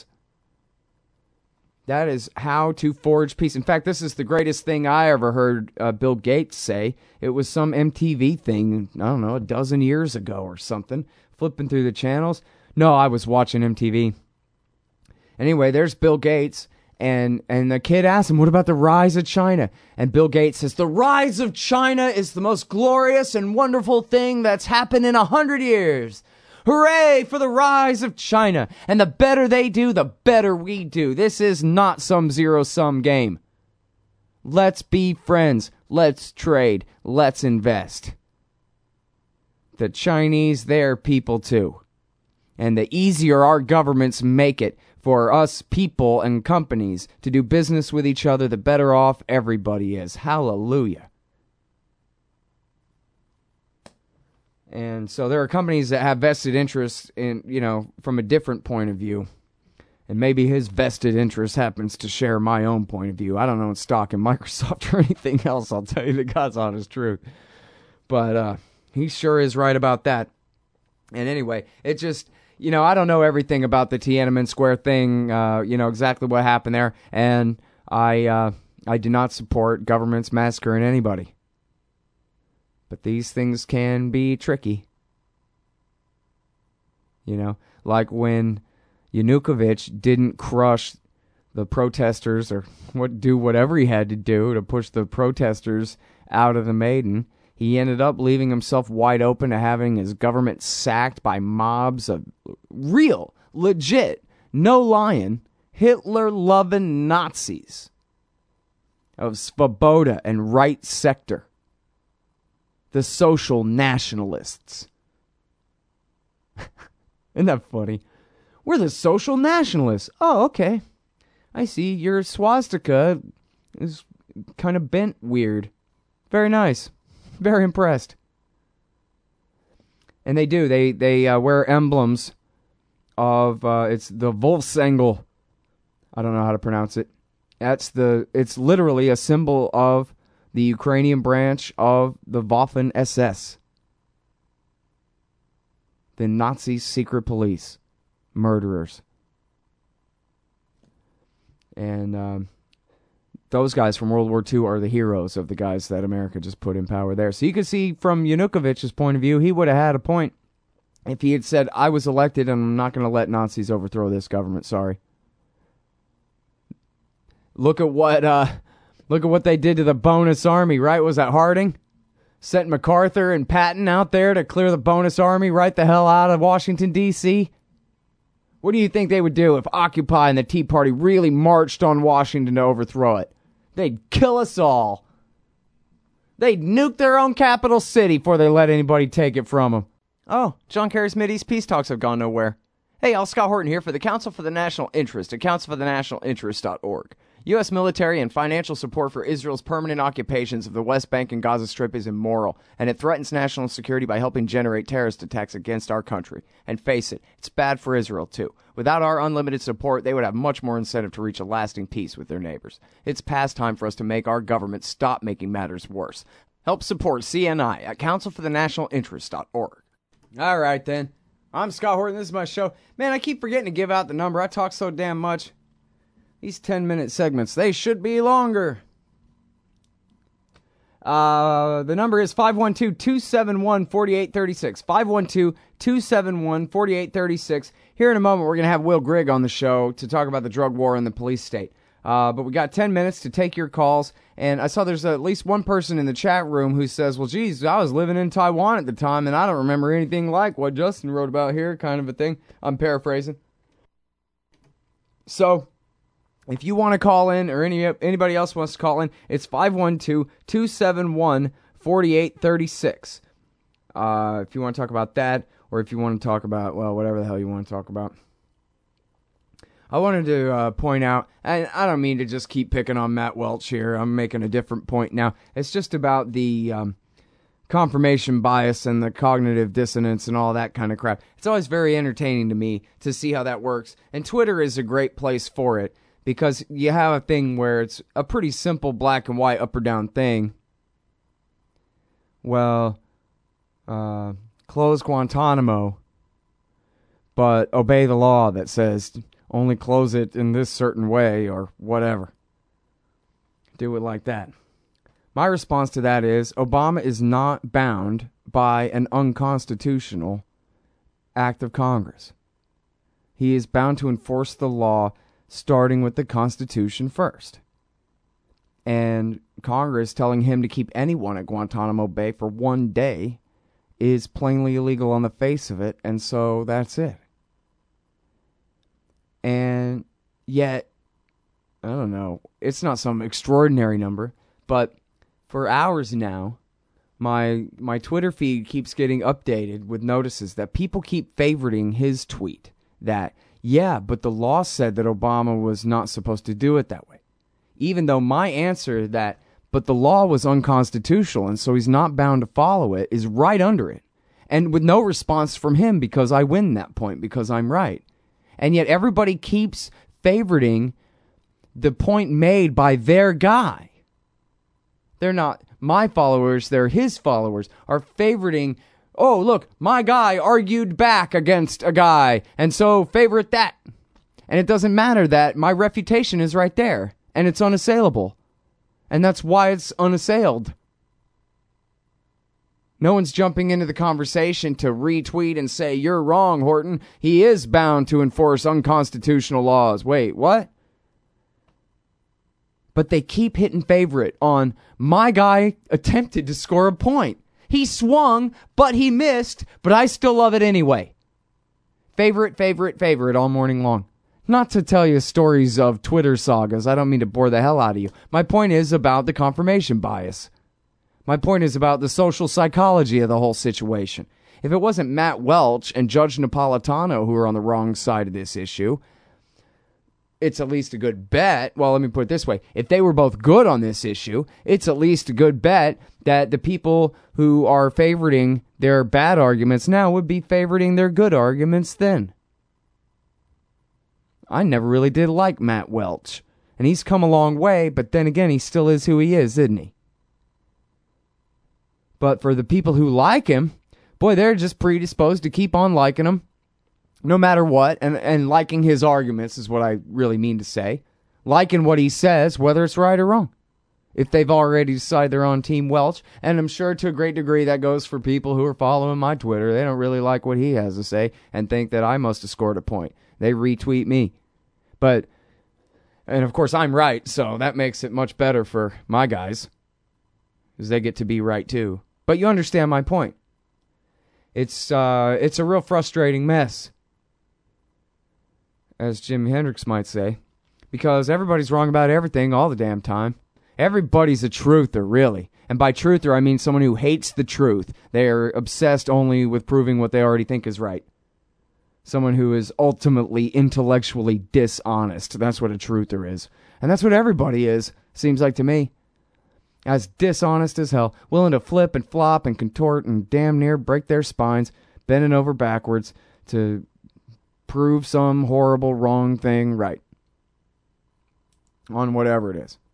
S1: That is how to forge peace. In fact, this is the greatest thing I ever heard Bill Gates say. It was some MTV thing, I don't know, a dozen years ago or something, flipping through the channels. No, I was watching MTV. Anyway, there's Bill Gates, and the kid asked him, what about the rise of China? And Bill Gates says, the rise of China is the most glorious and wonderful thing that's happened in 100 years. Hooray for the rise of China. And the better they do, the better we do. This is not some zero-sum game. Let's be friends. Let's trade. Let's invest. The Chinese, they're people too. And the easier our governments make it for us people and companies to do business with each other, the better off everybody is. Hallelujah. And so there are companies that have vested interests in, from a different point of view. And maybe his vested interest happens to share my own point of view. I don't own stock in Microsoft or anything else, I'll tell you the God's honest truth. But he sure is right about that. And anyway, it just, I don't know everything about the Tiananmen Square thing, exactly what happened there. And I do not support governments massacring anybody. But these things can be tricky. Like when Yanukovych didn't crush the protesters or do whatever he had to do to push the protesters out of the Maidan. He ended up leaving himself wide open to having his government sacked by mobs of real, legit, no lying, Hitler-loving Nazis of Svoboda and Right Sector, the social nationalists. Isn't that funny? We're the social nationalists. Oh, okay. I see. Your swastika is kind of bent weird. Very nice. Very impressed. And they do. They wear emblems of it's the Volksengel. I don't know how to pronounce it. It's literally a symbol of the Ukrainian branch of the Waffen SS. The Nazi secret police. Murderers. And those guys from World War II are the heroes of the guys that America just put in power there. So you can see from Yanukovych's point of view, he would have had a point if he had said, I was elected and I'm not going to let Nazis overthrow this government. Sorry. Look at what they did to the bonus army, right? Was that Harding? Sent MacArthur and Patton out there to clear the bonus army right the hell out of Washington, D.C.? What do you think they would do if Occupy and the Tea Party really marched on Washington to overthrow it? They'd kill us all. They'd nuke their own capital city before they let anybody take it from them. Oh, John Kerry's Mideast peace talks have gone nowhere. Hey, y'all, Scott Horton here for the Council for the National Interest at councilforthenationalinterest.org. U.S. military and financial support for Israel's permanent occupations of the West Bank and Gaza Strip is immoral, and it threatens national security by helping generate terrorist attacks against our country. And face it, it's bad for Israel, too. Without our unlimited support, they would have much more incentive to reach a lasting peace with their neighbors. It's past time for us to make our government stop making matters worse. Help support CNI at councilforthenationalinterest.org. All right, then. I'm Scott Horton. This is my show. Man, I keep forgetting to give out the number. I talk so damn much. These 10-minute segments, they should be longer. The number is 512-271-4836. 512-271-4836. Here in a moment, we're going to have Will Grigg on the show to talk about the drug war in the police state. But we got 10 minutes to take your calls. And I saw there's at least one person in the chat room who says, well, geez, I was living in Taiwan at the time, and I don't remember anything like what Justin wrote about here, kind of a thing. I'm paraphrasing. So, if you want to call in, or anybody else wants to call in, it's 512-271-4836. If you want to talk about that, or if you want to talk about, well, whatever the hell you want to talk about. I wanted to point out, and I don't mean to just keep picking on Matt Welch here. I'm making a different point now. It's just about the confirmation bias and the cognitive dissonance and all that kind of crap. It's always very entertaining to me to see how that works. And Twitter is a great place for it, because you have a thing where it's a pretty simple black and white up or down thing. Well, close Guantanamo, but obey the law that says only close it in this certain way or whatever. Do it like that. My response to that is Obama is not bound by an unconstitutional act of Congress. He is bound to enforce the law starting with the Constitution first. And Congress telling him to keep anyone at Guantanamo Bay for 1 day is plainly illegal on the face of it, and so that's it. And yet, I don't know, it's not some extraordinary number, but for hours now, my Twitter feed keeps getting updated with notices that people keep favoriting his tweet that, yeah, but the law said that Obama was not supposed to do it that way. Even though my answer that, but the law was unconstitutional and so he's not bound to follow it, is right under it. And with no response from him because I win that point, because I'm right. And yet everybody keeps favoriting the point made by their guy. They're not my followers, they're his followers, are favoriting, oh, look, my guy argued back against a guy, and so favorite that. And it doesn't matter that my refutation is right there, and it's unassailable. And that's why it's unassailed. No one's jumping into the conversation to retweet and say, you're wrong, Horton. He is bound to enforce unconstitutional laws. Wait, what? But they keep hitting favorite on my guy attempted to score a point. He swung, but he missed, but I still love it anyway. Favorite all morning long. Not to tell you stories of Twitter sagas. I don't mean to bore the hell out of you. My point is about the confirmation bias. My point is about the social psychology of the whole situation. If it wasn't Matt Welch and Judge Napolitano who are on the wrong side of this issue, it's at least a good bet. Well, let me put it this way. If they were both good on this issue, it's at least a good bet that the people who are favoriting their bad arguments now would be favoriting their good arguments then. I never really did like Matt Welch. And he's come a long way, but then again, he still is who he is, isn't he? But for the people who like him, boy, they're just predisposed to keep on liking him, no matter what, and liking his arguments is what I really mean to say. Liking what he says, whether it's right or wrong. If they've already decided they're on Team Welch, and I'm sure to a great degree that goes for people who are following my Twitter. They don't really like what he has to say and think that I must have scored a point. They retweet me. And of course I'm right, so that makes it much better for my guys, because they get to be right too. But you understand my point. It's a real frustrating mess, as Jimi Hendrix might say, because everybody's wrong about everything all the damn time. Everybody's a truther, really. And by truther, I mean someone who hates the truth. They are obsessed only with proving what they already think is right. Someone who is ultimately intellectually dishonest. That's what a truther is. And that's what everybody is, seems like to me. As dishonest as hell, willing to flip and flop and contort and damn near break their spines, bending over backwards to prove some horrible wrong thing right. On whatever it is.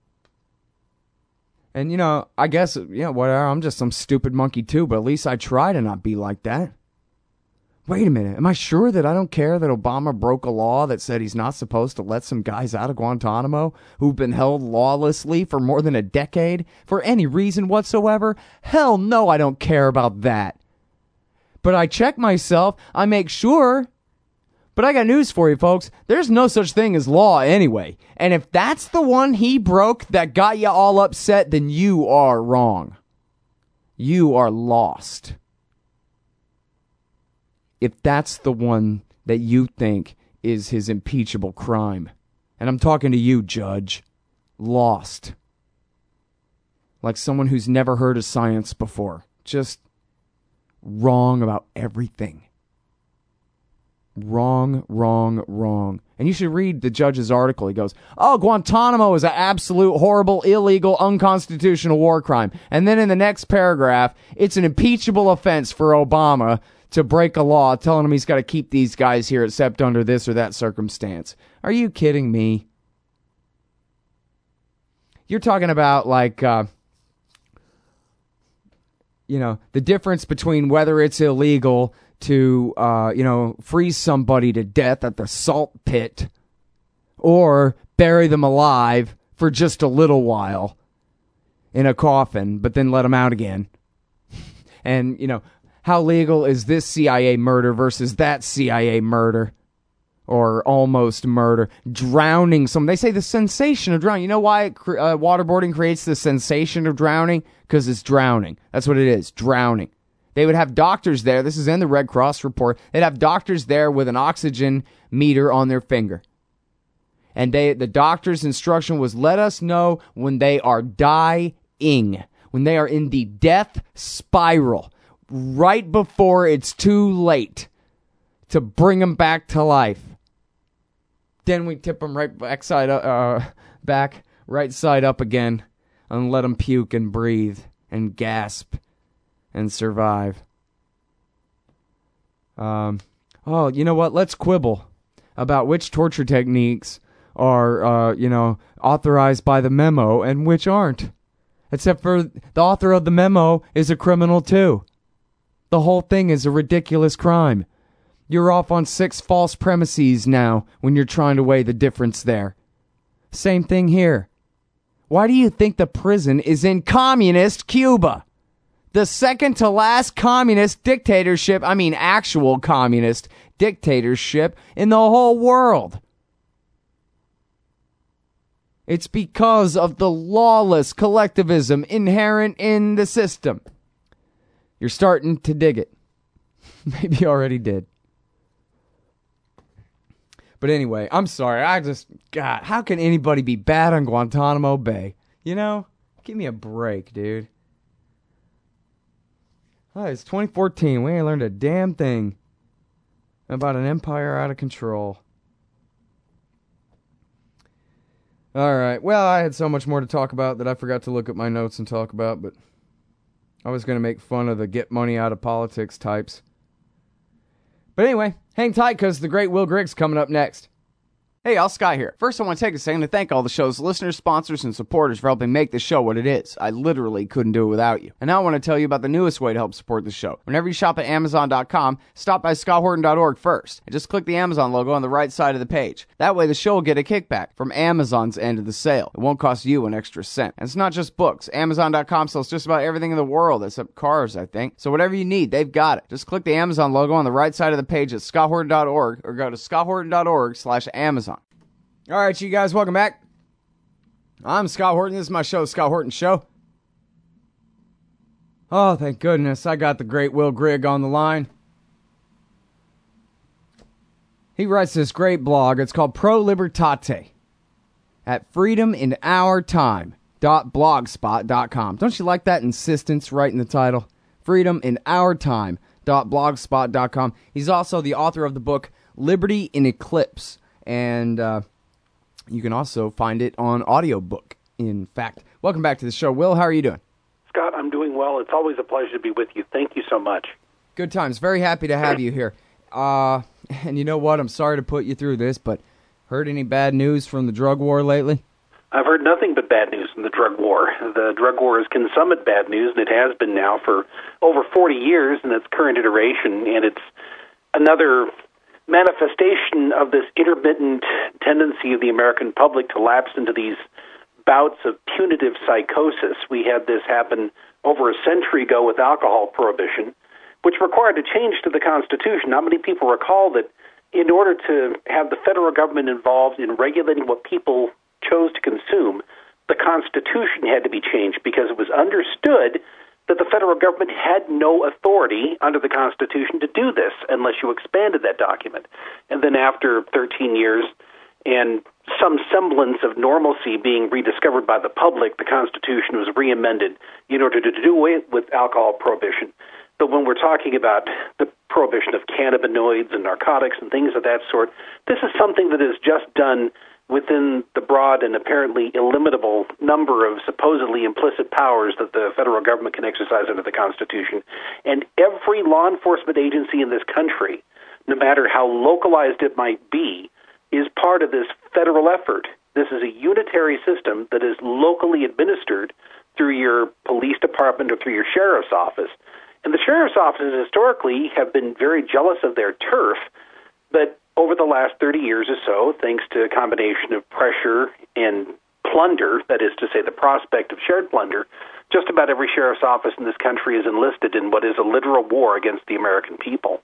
S1: And, I guess, whatever, I'm just some stupid monkey too, but at least I try to not be like that. Wait a minute, am I sure that I don't care that Obama broke a law that said he's not supposed to let some guys out of Guantanamo who've been held lawlessly for more than a decade for any reason whatsoever? Hell no, I don't care about that. But I check myself, I make sure. But I got news for you, folks. There's no such thing as law anyway. And if that's the one he broke that got you all upset, then you are wrong. You are lost. If that's the one that you think is his impeachable crime. And I'm talking to you, Judge. Lost. Like someone who's never heard of science before. Just wrong about everything. Wrong. And you should read the judge's article. He goes, Guantanamo is an absolute, horrible, illegal, unconstitutional war crime. And then in the next paragraph, it's an impeachable offense for Obama to break a law telling him he's got to keep these guys here except under this or that circumstance. Are you kidding me? You're talking about the difference between whether it's illegal to, freeze somebody to death at the salt pit or bury them alive for just a little while in a coffin, but then let them out again. And, how legal is this CIA murder versus that CIA murder? Or almost murder. Drowning someone. They say the sensation of drowning. You know why waterboarding creates the sensation of drowning? Because it's drowning. That's what it is. Drowning. They would have doctors there. This is in the Red Cross report. They'd have doctors there with an oxygen meter on their finger. And the doctor's instruction was, let us know when they are dying. When they are in the death spiral. Right before it's too late to bring them back to life. Then we tip them right back right side up again and let them puke and breathe and gasp and survive. You know what? Let's quibble about which torture techniques are, authorized by the memo and which aren't. Except for the author of the memo is a criminal too. The whole thing is a ridiculous crime. You're off on 6 false premises now when you're trying to weigh the difference there. Same thing here. Why do you think the prison is in communist Cuba? The second to last communist dictatorship, actual communist dictatorship in the whole world. It's because of the lawless collectivism inherent in the system. You're starting to dig it. Maybe you already did. But anyway, I'm sorry. God, how can anybody be bad on Guantanamo Bay? You know? Give me a break, dude. Oh, it's 2014. We ain't learned a damn thing about an empire out of control. All right. Well, I had so much more to talk about that I forgot to look at my notes and talk about, but I was going to make fun of the get money out of politics types. But anyway, hang tight because the great Will Griggs coming up next. Hey, Al Scott here. First, I want to take a second to thank all the show's listeners, sponsors, and supporters for helping make this show what it is. I literally couldn't do it without you. And now I want to tell you about the newest way to help support the show. Whenever you shop at Amazon.com, stop by ScottHorton.org first, and just click the Amazon logo on the right side of the page. That way the show will get a kickback from Amazon's end of the sale. It won't cost you an extra cent. And it's not just books. Amazon.com sells just about everything in the world, except cars, I think. So whatever you need, they've got it. Just click the Amazon logo on the right side of the page at ScottHorton.org, or go to ScottHorton.org/Amazon. All right, you guys, welcome back. I'm Scott Horton. This is my show, The Scott Horton Show. Oh, thank goodness. I got the great Will Grigg on the line. He writes this great blog. It's called Pro Libertate at freedominourtime.blogspot.com. Don't you like that insistence right in the title? freedominourtime.blogspot.com. He's also the author of the book Liberty in Eclipse. And you can also find it on audiobook, in fact. Welcome back to the show. Will, how are you doing?
S6: Scott, I'm doing well. It's always a pleasure to be with you. Thank you so much.
S1: Good times. Very happy to have you here. And you know what? I'm sorry to put you through this, but heard any bad news from the drug war lately?
S6: I've heard nothing but bad news from the drug war. The drug war is consummate bad news, and it has been now for over 40 years in its current iteration, and it's another manifestation of this intermittent tendency of the American public to lapse into these bouts of punitive psychosis. We had this happen over a century ago with alcohol prohibition, which required a change to the Constitution. Not many people recall that in order to have the federal government involved in regulating what people chose to consume, the Constitution had to be changed because it was understood that the federal government had no authority under the Constitution to do this unless you expanded that document. And then after 13 years and some semblance of normalcy being rediscovered by the public, the Constitution was re-amended in order to do away with alcohol prohibition. But when we're talking about the prohibition of cannabinoids and narcotics and things of that sort, this is something that is just done within the broad and apparently illimitable number of supposedly implicit powers that the federal government can exercise under the Constitution. And every law enforcement agency in this country, no matter how localized it might be, is part of this federal effort. This is a unitary system that is locally administered through your police department or through your sheriff's office. And the sheriff's offices historically have been very jealous of their turf, but over the last 30 years or so, thanks to a combination of pressure and plunder, that is to say the prospect of shared plunder, just about every sheriff's office in this country is enlisted in what is a literal war against the American people.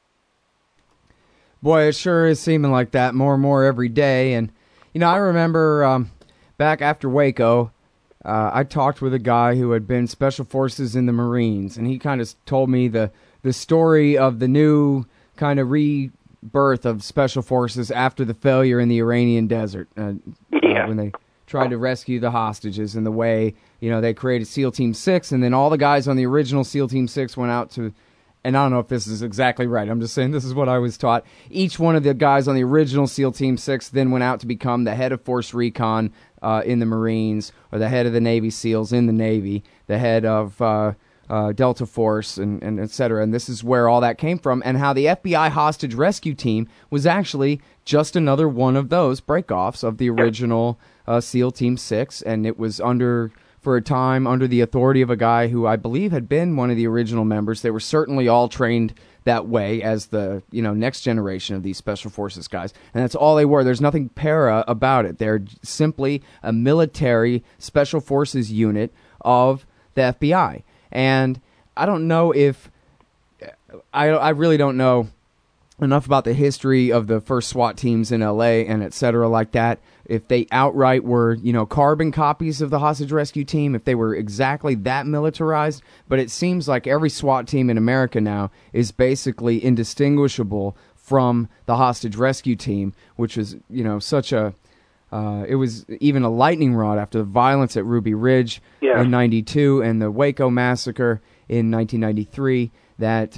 S1: Boy, it sure is seeming like that more and more every day. And, you know, I remember back after Waco, I talked with a guy who had been Special Forces in the Marines, and he kind of told me the story of the new kind of rebirth of Special Forces after the failure in the Iranian desert, when they tried to rescue the hostages, and the way, you know, they created SEAL Team 6, and then all the guys on the original SEAL Team 6 went out to, and I don't know if this is exactly right, I'm just saying this is what I was taught. Each one of the guys on the original SEAL Team 6 then went out to become the head of Force Recon in the Marines, or the head of the Navy SEALs in the Navy, the head of Delta Force, and et cetera. And this is where all that came from, and how the FBI hostage rescue team was actually just another one of those breakoffs of the original SEAL Team 6, and it was for a time under the authority of a guy who I believe had been one of the original members. They were certainly all trained that way as the, you know, next generation of these Special Forces guys, and that's all they were. There's nothing para about it. They're simply a military Special Forces unit of the FBI. And I don't know if I really don't know enough about the history of the first SWAT teams in L.A. and et cetera like that. If they outright were, carbon copies of the hostage rescue team, if they were exactly that militarized. But it seems like every SWAT team in America now is basically indistinguishable from the hostage rescue team, which is, such a... it was even a lightning rod after the violence at Ruby Ridge in 92 and the Waco massacre in 1993 that...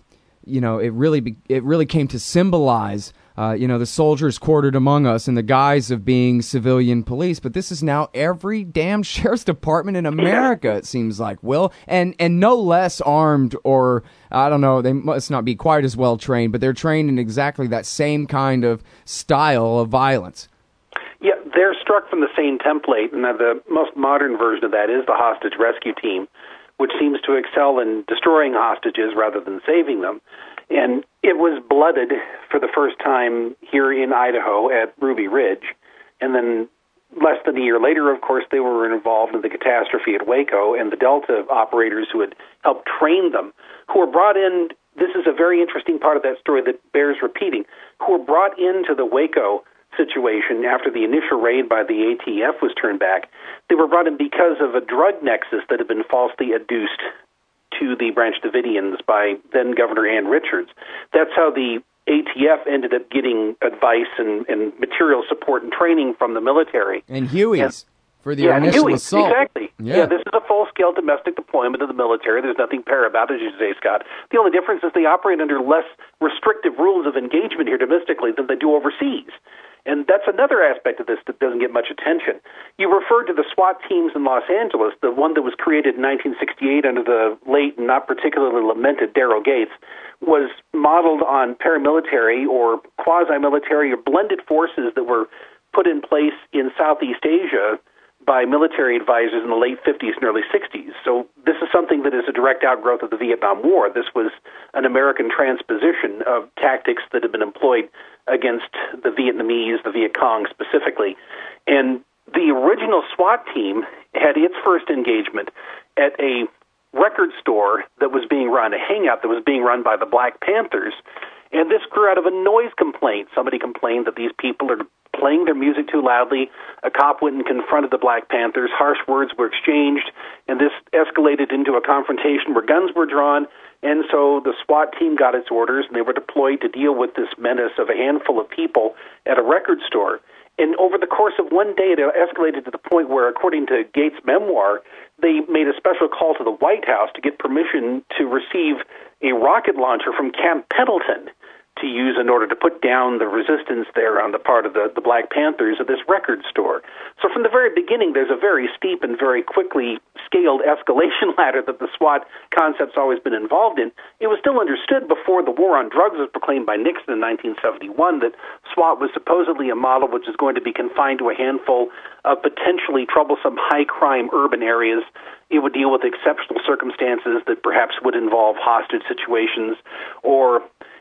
S1: it really came to symbolize, the soldiers quartered among us in the guise of being civilian police. But this is now every damn sheriff's department in America, it seems like, Will. And no less armed or, I don't know, they must not be quite as well trained, but they're trained in exactly that same kind of style of violence.
S6: Yeah, they're struck from the same template, and the most modern version of that is the hostage rescue team, which seems to excel in destroying hostages rather than saving them. And it was blooded for the first time here in Idaho at Ruby Ridge. And then less than a year later, of course, they were involved in the catastrophe at Waco, and the Delta operators who had helped train them, who were brought in. This is a very interesting part of that story that bears repeating, who were brought into the Waco situation after the initial raid by the ATF was turned back. They were brought in because of a drug nexus that had been falsely adduced to the Branch Davidians by then Governor Ann Richards. That's how the ATF ended up getting advice and material support and training from the military.
S1: And Huey's for the initial assault.
S6: Exactly. Yeah, this is a full-scale domestic deployment of the military. There's nothing para about it, as you say, Scott. The only difference is they operate under less restrictive rules of engagement here domestically than they do overseas. And that's another aspect of this that doesn't get much attention. You referred to the SWAT teams in Los Angeles. The one that was created in 1968 under the late and not particularly lamented Daryl Gates was modeled on paramilitary or quasi-military or blended forces that were put in place in Southeast Asia by military advisors in the late 50s and early 60s. So this is something that is a direct outgrowth of the Vietnam War. This was an American transposition of tactics that had been employed against the Vietnamese, the Viet Cong specifically. And the original SWAT team had its first engagement at a record store that was being run, a hangout that was being run by the Black Panthers. And this grew out of a noise complaint. Somebody complained that these people are playing their music too loudly. A cop went and confronted the Black Panthers. Harsh words were exchanged, and this escalated into a confrontation where guns were drawn. And so the SWAT team got its orders, and they were deployed to deal with this menace of a handful of people at a record store. And over the course of one day, it escalated to the point where, according to Gates' memoir, they made a special call to the White House to get permission to receive a rocket launcher from Camp Pendleton to use in order to put down the resistance there on the part of the Black Panthers at this record store. So from the very beginning, there's a very steep and very quickly scaled escalation ladder that the SWAT concept's always been involved in. It was still understood before the war on drugs was proclaimed by Nixon in 1971 that SWAT was supposedly a model which is going to be confined to a handful of potentially troublesome high-crime urban areas. It would deal with exceptional circumstances that perhaps would involve hostage situations or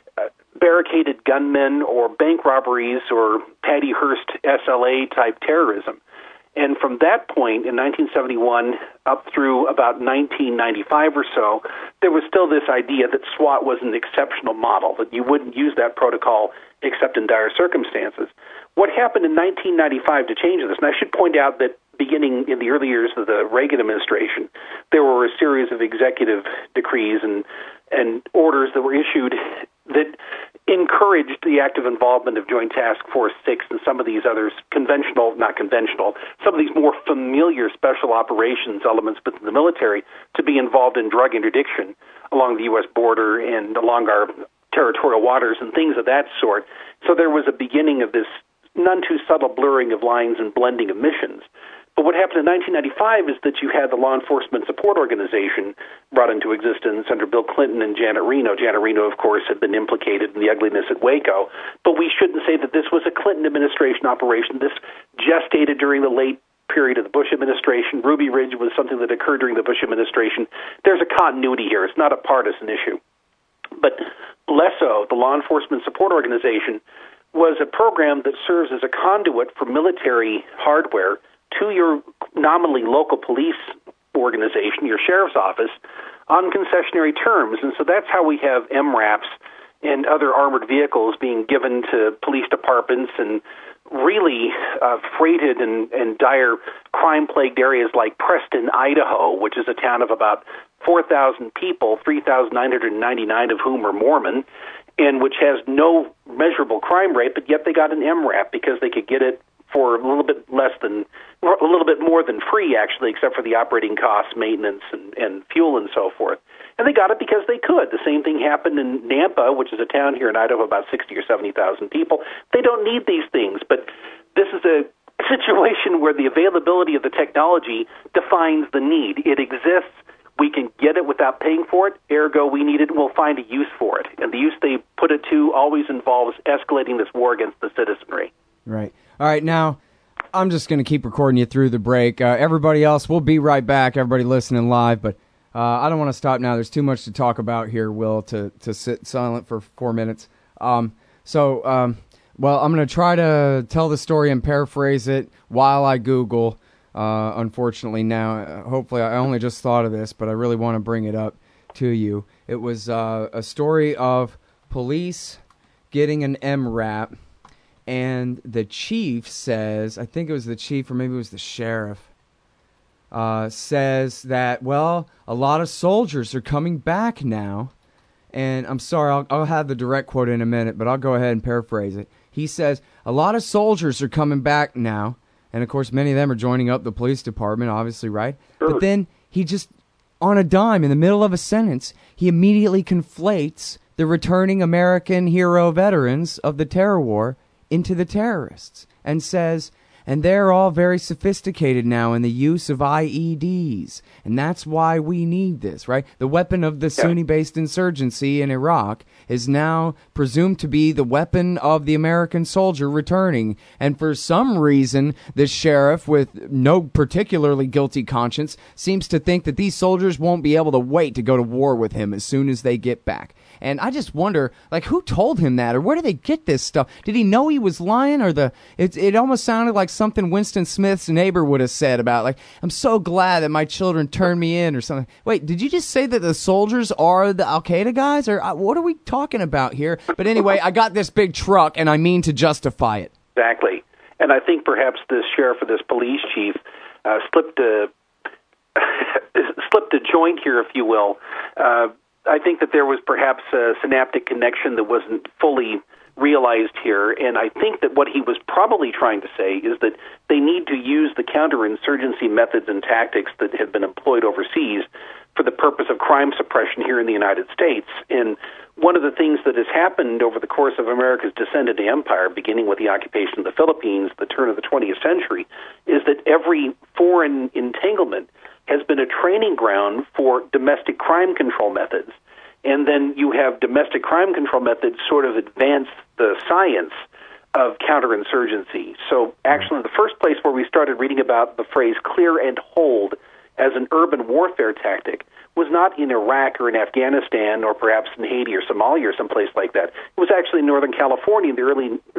S6: barricaded gunmen or bank robberies or Patty Hearst SLA-type terrorism. And from that point, in 1971 up through about 1995 or so, there was still this idea that SWAT was an exceptional model, that you wouldn't use that protocol except in dire circumstances. What happened in 1995 to change this, and I should point out that beginning in the early years of the Reagan administration, there were a series of executive decrees and orders that were issued that encouraged the active involvement of Joint Task Force 6 and some of these others, some of these more familiar special operations elements within the military to be involved in drug interdiction along the U.S. border and along our territorial waters and things of that sort. So there was a beginning of this none too subtle blurring of lines and blending of missions. But what happened in 1995 is that you had the Law Enforcement Support Organization brought into existence under Bill Clinton and Janet Reno. Janet Reno, of course, had been implicated in the ugliness at Waco. But we shouldn't say that this was a Clinton administration operation. This gestated during the late period of the Bush administration. Ruby Ridge was something that occurred during the Bush administration. There's a continuity here. It's not a partisan issue. But LESO, the Law Enforcement Support Organization, was a program that serves as a conduit for military hardware to your nominally local police organization, your sheriff's office, on concessionary terms. And so that's how we have MRAPs and other armored vehicles being given to police departments and really freighted and dire crime-plagued areas like Preston, Idaho, which is a town of about 4,000 people, 3,999 of whom are Mormon, and which has no measurable crime rate, but yet they got an MRAP because they could get it for a little bit more than free, actually, except for the operating costs, maintenance, and fuel and so forth. And they got it because they could. The same thing happened in Nampa, which is a town here in Idaho of about 60 or 70,000 people. They don't need these things, but this is a situation where the availability of the technology defines the need. It exists. We can get it without paying for it. Ergo, we need it, and we'll find a use for it. And the use they put it to always involves escalating this war against the citizenry.
S1: Right. All right, now, I'm just going to keep recording you through the break. Everybody else, we'll be right back, everybody listening live, but I don't want to stop now. There's too much to talk about here, Will, to sit silent for 4 minutes. Well, I'm going to try to tell the story and paraphrase it while I Google, unfortunately now. Hopefully, I only just thought of this, but I really want to bring it up to you. It was a story of police getting an MRAP, and the chief says, I think it was the chief or maybe it was the sheriff, says that, well, a lot of soldiers are coming back now. And I'm sorry, I'll have the direct quote in a minute, but I'll go ahead and paraphrase it. He says, a lot of soldiers are coming back now. And, of course, many of them are joining up the police department, obviously, right? Sure. But then he just, on a dime, in the middle of a sentence, he immediately conflates the returning American hero veterans of the terror war into the terrorists and says, and they're all very sophisticated now in the use of IEDs, and that's why we need this, right? The weapon of the Sunni-based insurgency in Iraq is now presumed to be the weapon of the American soldier returning, and for some reason, the sheriff, with no particularly guilty conscience, seems to think that these soldiers won't be able to wait to go to war with him as soon as they get back. And I just wonder, like, who told him that, or where did they get this stuff? Did he know he was lying, or it almost sounded like something Winston Smith's neighbor would have said about, like, I'm so glad that my children turned me in, or something. Wait, did you just say that the soldiers are the Al-Qaeda guys, or what are we talking about here? But anyway, I got this big truck, and I mean to justify it.
S6: Exactly. And I think perhaps this sheriff or this police chief slipped a joint here, if you will. I think that there was perhaps a synaptic connection that wasn't fully realized here, and I think that what he was probably trying to say is that they need to use the counterinsurgency methods and tactics that have been employed overseas for the purpose of crime suppression here in the United States. And one of the things that has happened over the course of America's descent into empire, beginning with the occupation of the Philippines at the turn of the 20th century, is that every foreign entanglement has been a training ground for domestic crime control methods. And then you have domestic crime control methods sort of advance the science of counterinsurgency. So actually the first place where we started reading about the phrase clear and hold as an urban warfare tactic was not in Iraq or in Afghanistan or perhaps in Haiti or Somalia or someplace like that. It was actually in Northern California in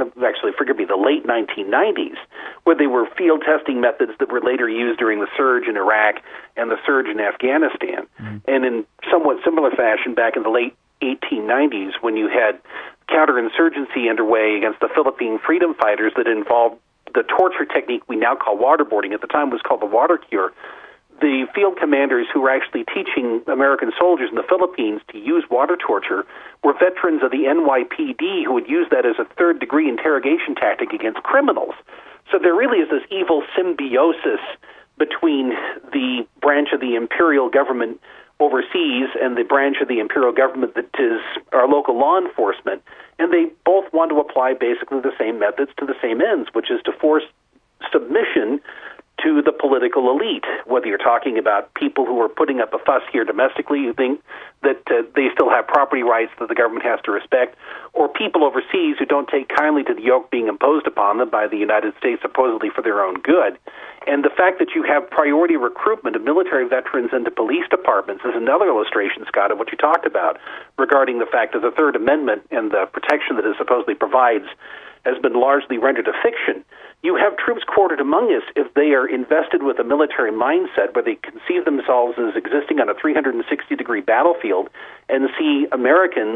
S6: the late 1990s, where they were field testing methods that were later used during the surge in Iraq and the surge in Afghanistan. And in somewhat similar fashion back in the late 1890s when you had counterinsurgency underway against the Philippine freedom fighters that involved the torture technique we now call waterboarding. At the time it was called the water cure. The field commanders who were actually teaching American soldiers in the Philippines to use water torture were veterans of the NYPD who would use that as a third-degree interrogation tactic against criminals. So there really is this evil symbiosis between the branch of the imperial government overseas and the branch of the imperial government that is our local law enforcement. And they both want to apply basically the same methods to the same ends, which is to force submission to the political elite, whether you're talking about people who are putting up a fuss here domestically who think that they still have property rights that the government has to respect, or people overseas who don't take kindly to the yoke being imposed upon them by the United States supposedly for their own good. And the fact that you have priority recruitment of military veterans into police departments is another illustration, Scott, of what you talked about regarding the fact that the Third Amendment and the protection that it supposedly provides has been largely rendered a fiction. You have troops quartered among us if they are invested with a military mindset where they conceive themselves as existing on a 360-degree battlefield and see Americans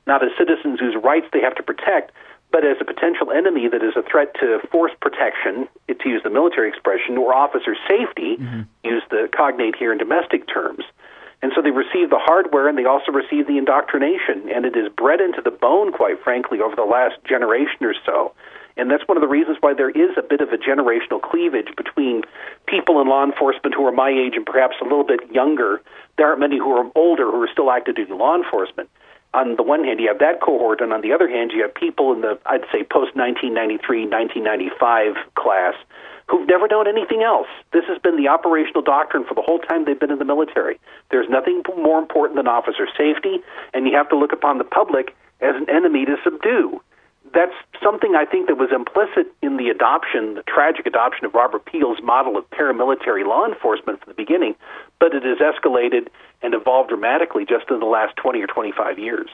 S6: not as citizens whose rights they have to protect, but as a potential enemy that is a threat to force protection, to use the military expression, or officer safety, use the cognate here in domestic terms. And so they receive the hardware, and they also receive the indoctrination, and it is bred into the bone, quite frankly, over the last generation or so. And that's one of the reasons why there is a bit of a generational cleavage between people in law enforcement who are my age and perhaps a little bit younger. There aren't many who are older who are still active duty law enforcement. On the one hand, you have that cohort, and on the other hand, you have people in the, I'd say, post-1993, 1995 class who've never known anything else. This has been the operational doctrine for the whole time they've been in the military. There's nothing more important than officer safety, and you have to look upon the public as an enemy to subdue. That's something I think that was implicit in the adoption, the tragic adoption of Robert Peel's model of paramilitary law enforcement from the beginning, but it has escalated and evolved dramatically just in the last 20 or 25 years.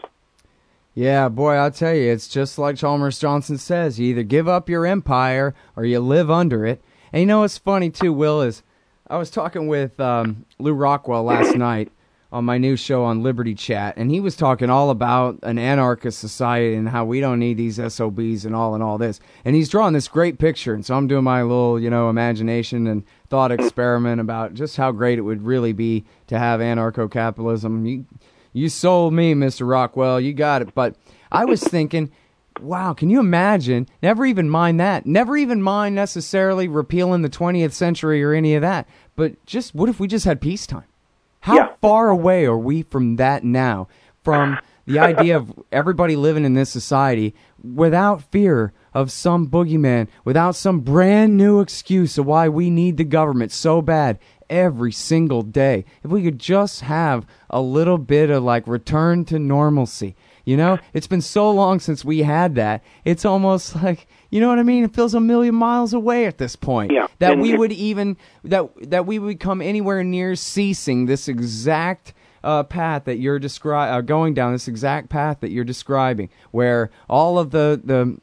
S1: Yeah, boy, I'll tell you, it's just like Chalmers Johnson says. You either give up your empire or you live under it. And you know what's funny, too, Will, is I was talking with Lou Rockwell last night on my new show on Liberty Chat, and he was talking all about an anarchist society and how we don't need these SOBs and all this. And he's drawing this great picture, and so I'm doing my little, imagination and thought experiment about just how great it would really be to have anarcho-capitalism. You sold me, Mr. Rockwell. You got it. But I was thinking, wow, can you imagine? Never even mind that. Never even mind necessarily repealing the 20th century or any of that. But just what if we just had peacetime? How far away are we from that now? From the idea of everybody living in this society without fear of some boogeyman, without some brand new excuse of why we need the government so bad every single day. If we could just have a little bit of return to normalcy. It's been so long since we had that. It's almost like, you know what I mean? It feels a million miles away at this point.
S6: Yeah.
S1: That we would even, that we would come anywhere near ceasing this exact path that you're going down, this exact path that you're describing, where all of the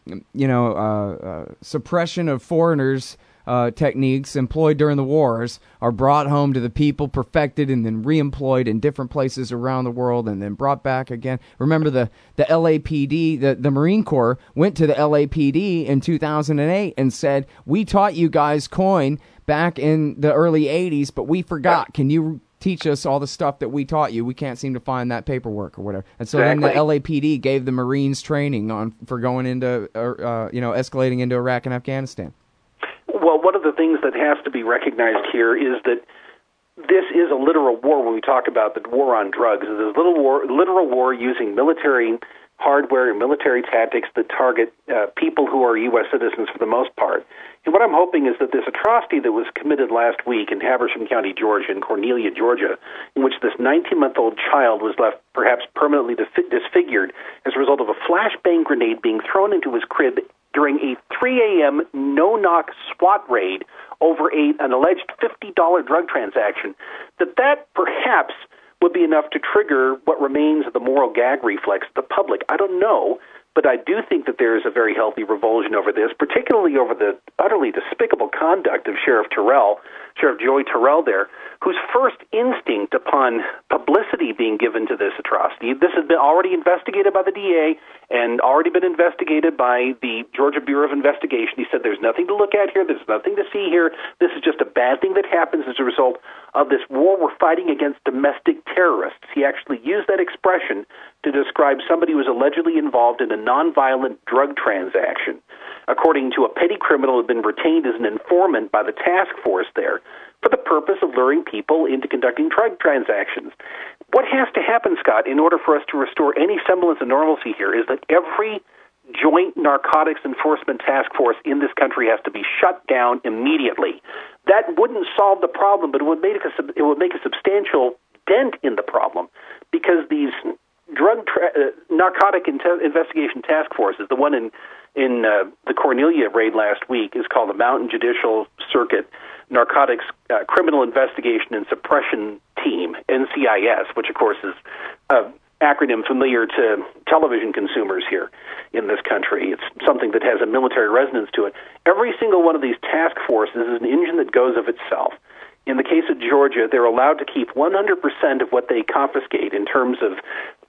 S1: suppression of foreigners techniques employed during the wars are brought home to the people, perfected, and then reemployed in different places around the world, and then brought back again. Remember the LAPD, the Marine Corps went to the LAPD in 2008 and said, we taught you guys coin back in the early 80s, but we forgot. Can you teach us all the stuff that we taught you? We can't seem to find that paperwork or whatever. And so then the LAPD gave the Marines training for going into, escalating into Iraq and Afghanistan.
S6: Well, one of the things that has to be recognized here is that this is a literal war when we talk about the war on drugs. It's a literal war using military hardware and military tactics that target people who are U.S. citizens for the most part. And what I'm hoping is that this atrocity that was committed last week in Habersham County, Georgia, in Cornelia, Georgia, in which this 19-month-old child was left perhaps permanently disfigured as a result of a flashbang grenade being thrown into his crib during a 3 a.m. no-knock SWAT raid over an alleged $50 drug transaction, that perhaps would be enough to trigger what remains of the moral gag reflex of the public. I don't know, but I do think that there is a very healthy revulsion over this, particularly over the utterly despicable conduct of Sheriff Joey Terrell there, whose first instinct upon publicity being given to this atrocity, this has been already investigated by the DA and already been investigated by the Georgia Bureau of Investigation. He said there's nothing to look at here, there's nothing to see here, this is just a bad thing that happens as a result of this war we're fighting against domestic terrorists. He actually used that expression to describe somebody who was allegedly involved in a nonviolent drug transaction. According to a petty criminal who had been retained as an informant by the task force there for the purpose of luring people into conducting drug transactions. What has to happen, Scott, in order for us to restore any semblance of normalcy here is that every joint narcotics enforcement task force in this country has to be shut down immediately. That wouldn't solve the problem, but it would make a substantial dent in the problem, because these narcotic investigation task forces, the one in the Cornelia raid last week is called the Mountain Judicial Circuit Narcotics Criminal Investigation and Suppression Team, NCIS, which of course is an acronym familiar to television consumers here in this country. It's something that has a military resonance to it. Every single one of these task forces is an engine that goes of itself. In the case of Georgia, they're allowed to keep 100% of what they confiscate in terms of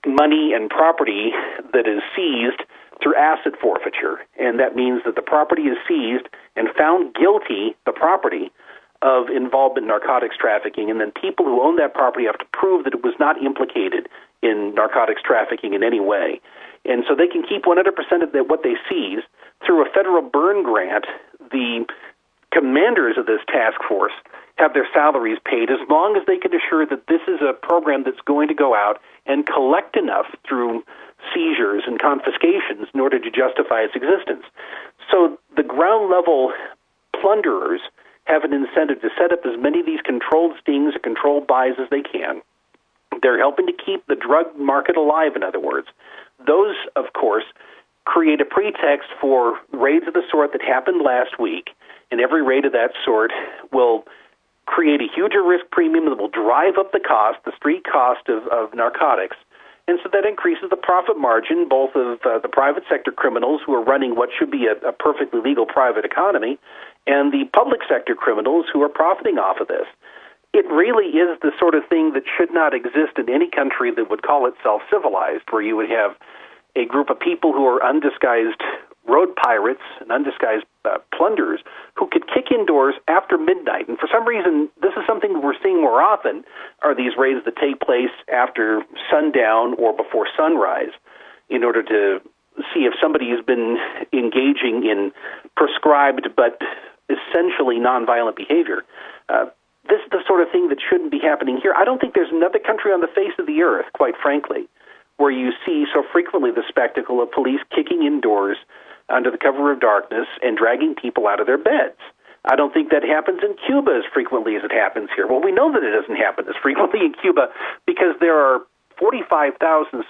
S6: money and property that is seized through asset forfeiture. And that means that the property is seized and found guilty, the property, of involvement in narcotics trafficking, and then people who own that property have to prove that it was not implicated in narcotics trafficking in any way. And so they can keep 100% of what they seize. Through a federal burn grant, the commanders of this task force have their salaries paid as long as they can assure that this is a program that's going to go out and collect enough through seizures and confiscations in order to justify its existence. So the ground-level plunderers have an incentive to set up as many of these controlled stings or controlled buys as they can. They're helping to keep the drug market alive, in other words. Those, of course, create a pretext for raids of the sort that happened last week, and every raid of that sort will create a huger risk premium that will drive up the cost, the street cost of narcotics. And so that increases the profit margin, both of the private sector criminals who are running what should be a perfectly legal private economy, and the public sector criminals who are profiting off of this. It really is the sort of thing that should not exist in any country that would call itself civilized, where you would have a group of people who are undisguised road pirates and undisguised plunderers who could kick indoors after midnight. And for some reason, this is something we're seeing more often, are these raids that take place after sundown or before sunrise in order to see if somebody has been engaging in prescribed but essentially nonviolent behavior. This is the sort of thing that shouldn't be happening here. I don't think there's another country on the face of the earth, quite frankly, where you see so frequently the spectacle of police kicking indoors under the cover of darkness and dragging people out of their beds. I don't think that happens in Cuba as frequently as it happens here. Well, we know that it doesn't happen as frequently in Cuba because there are 45,000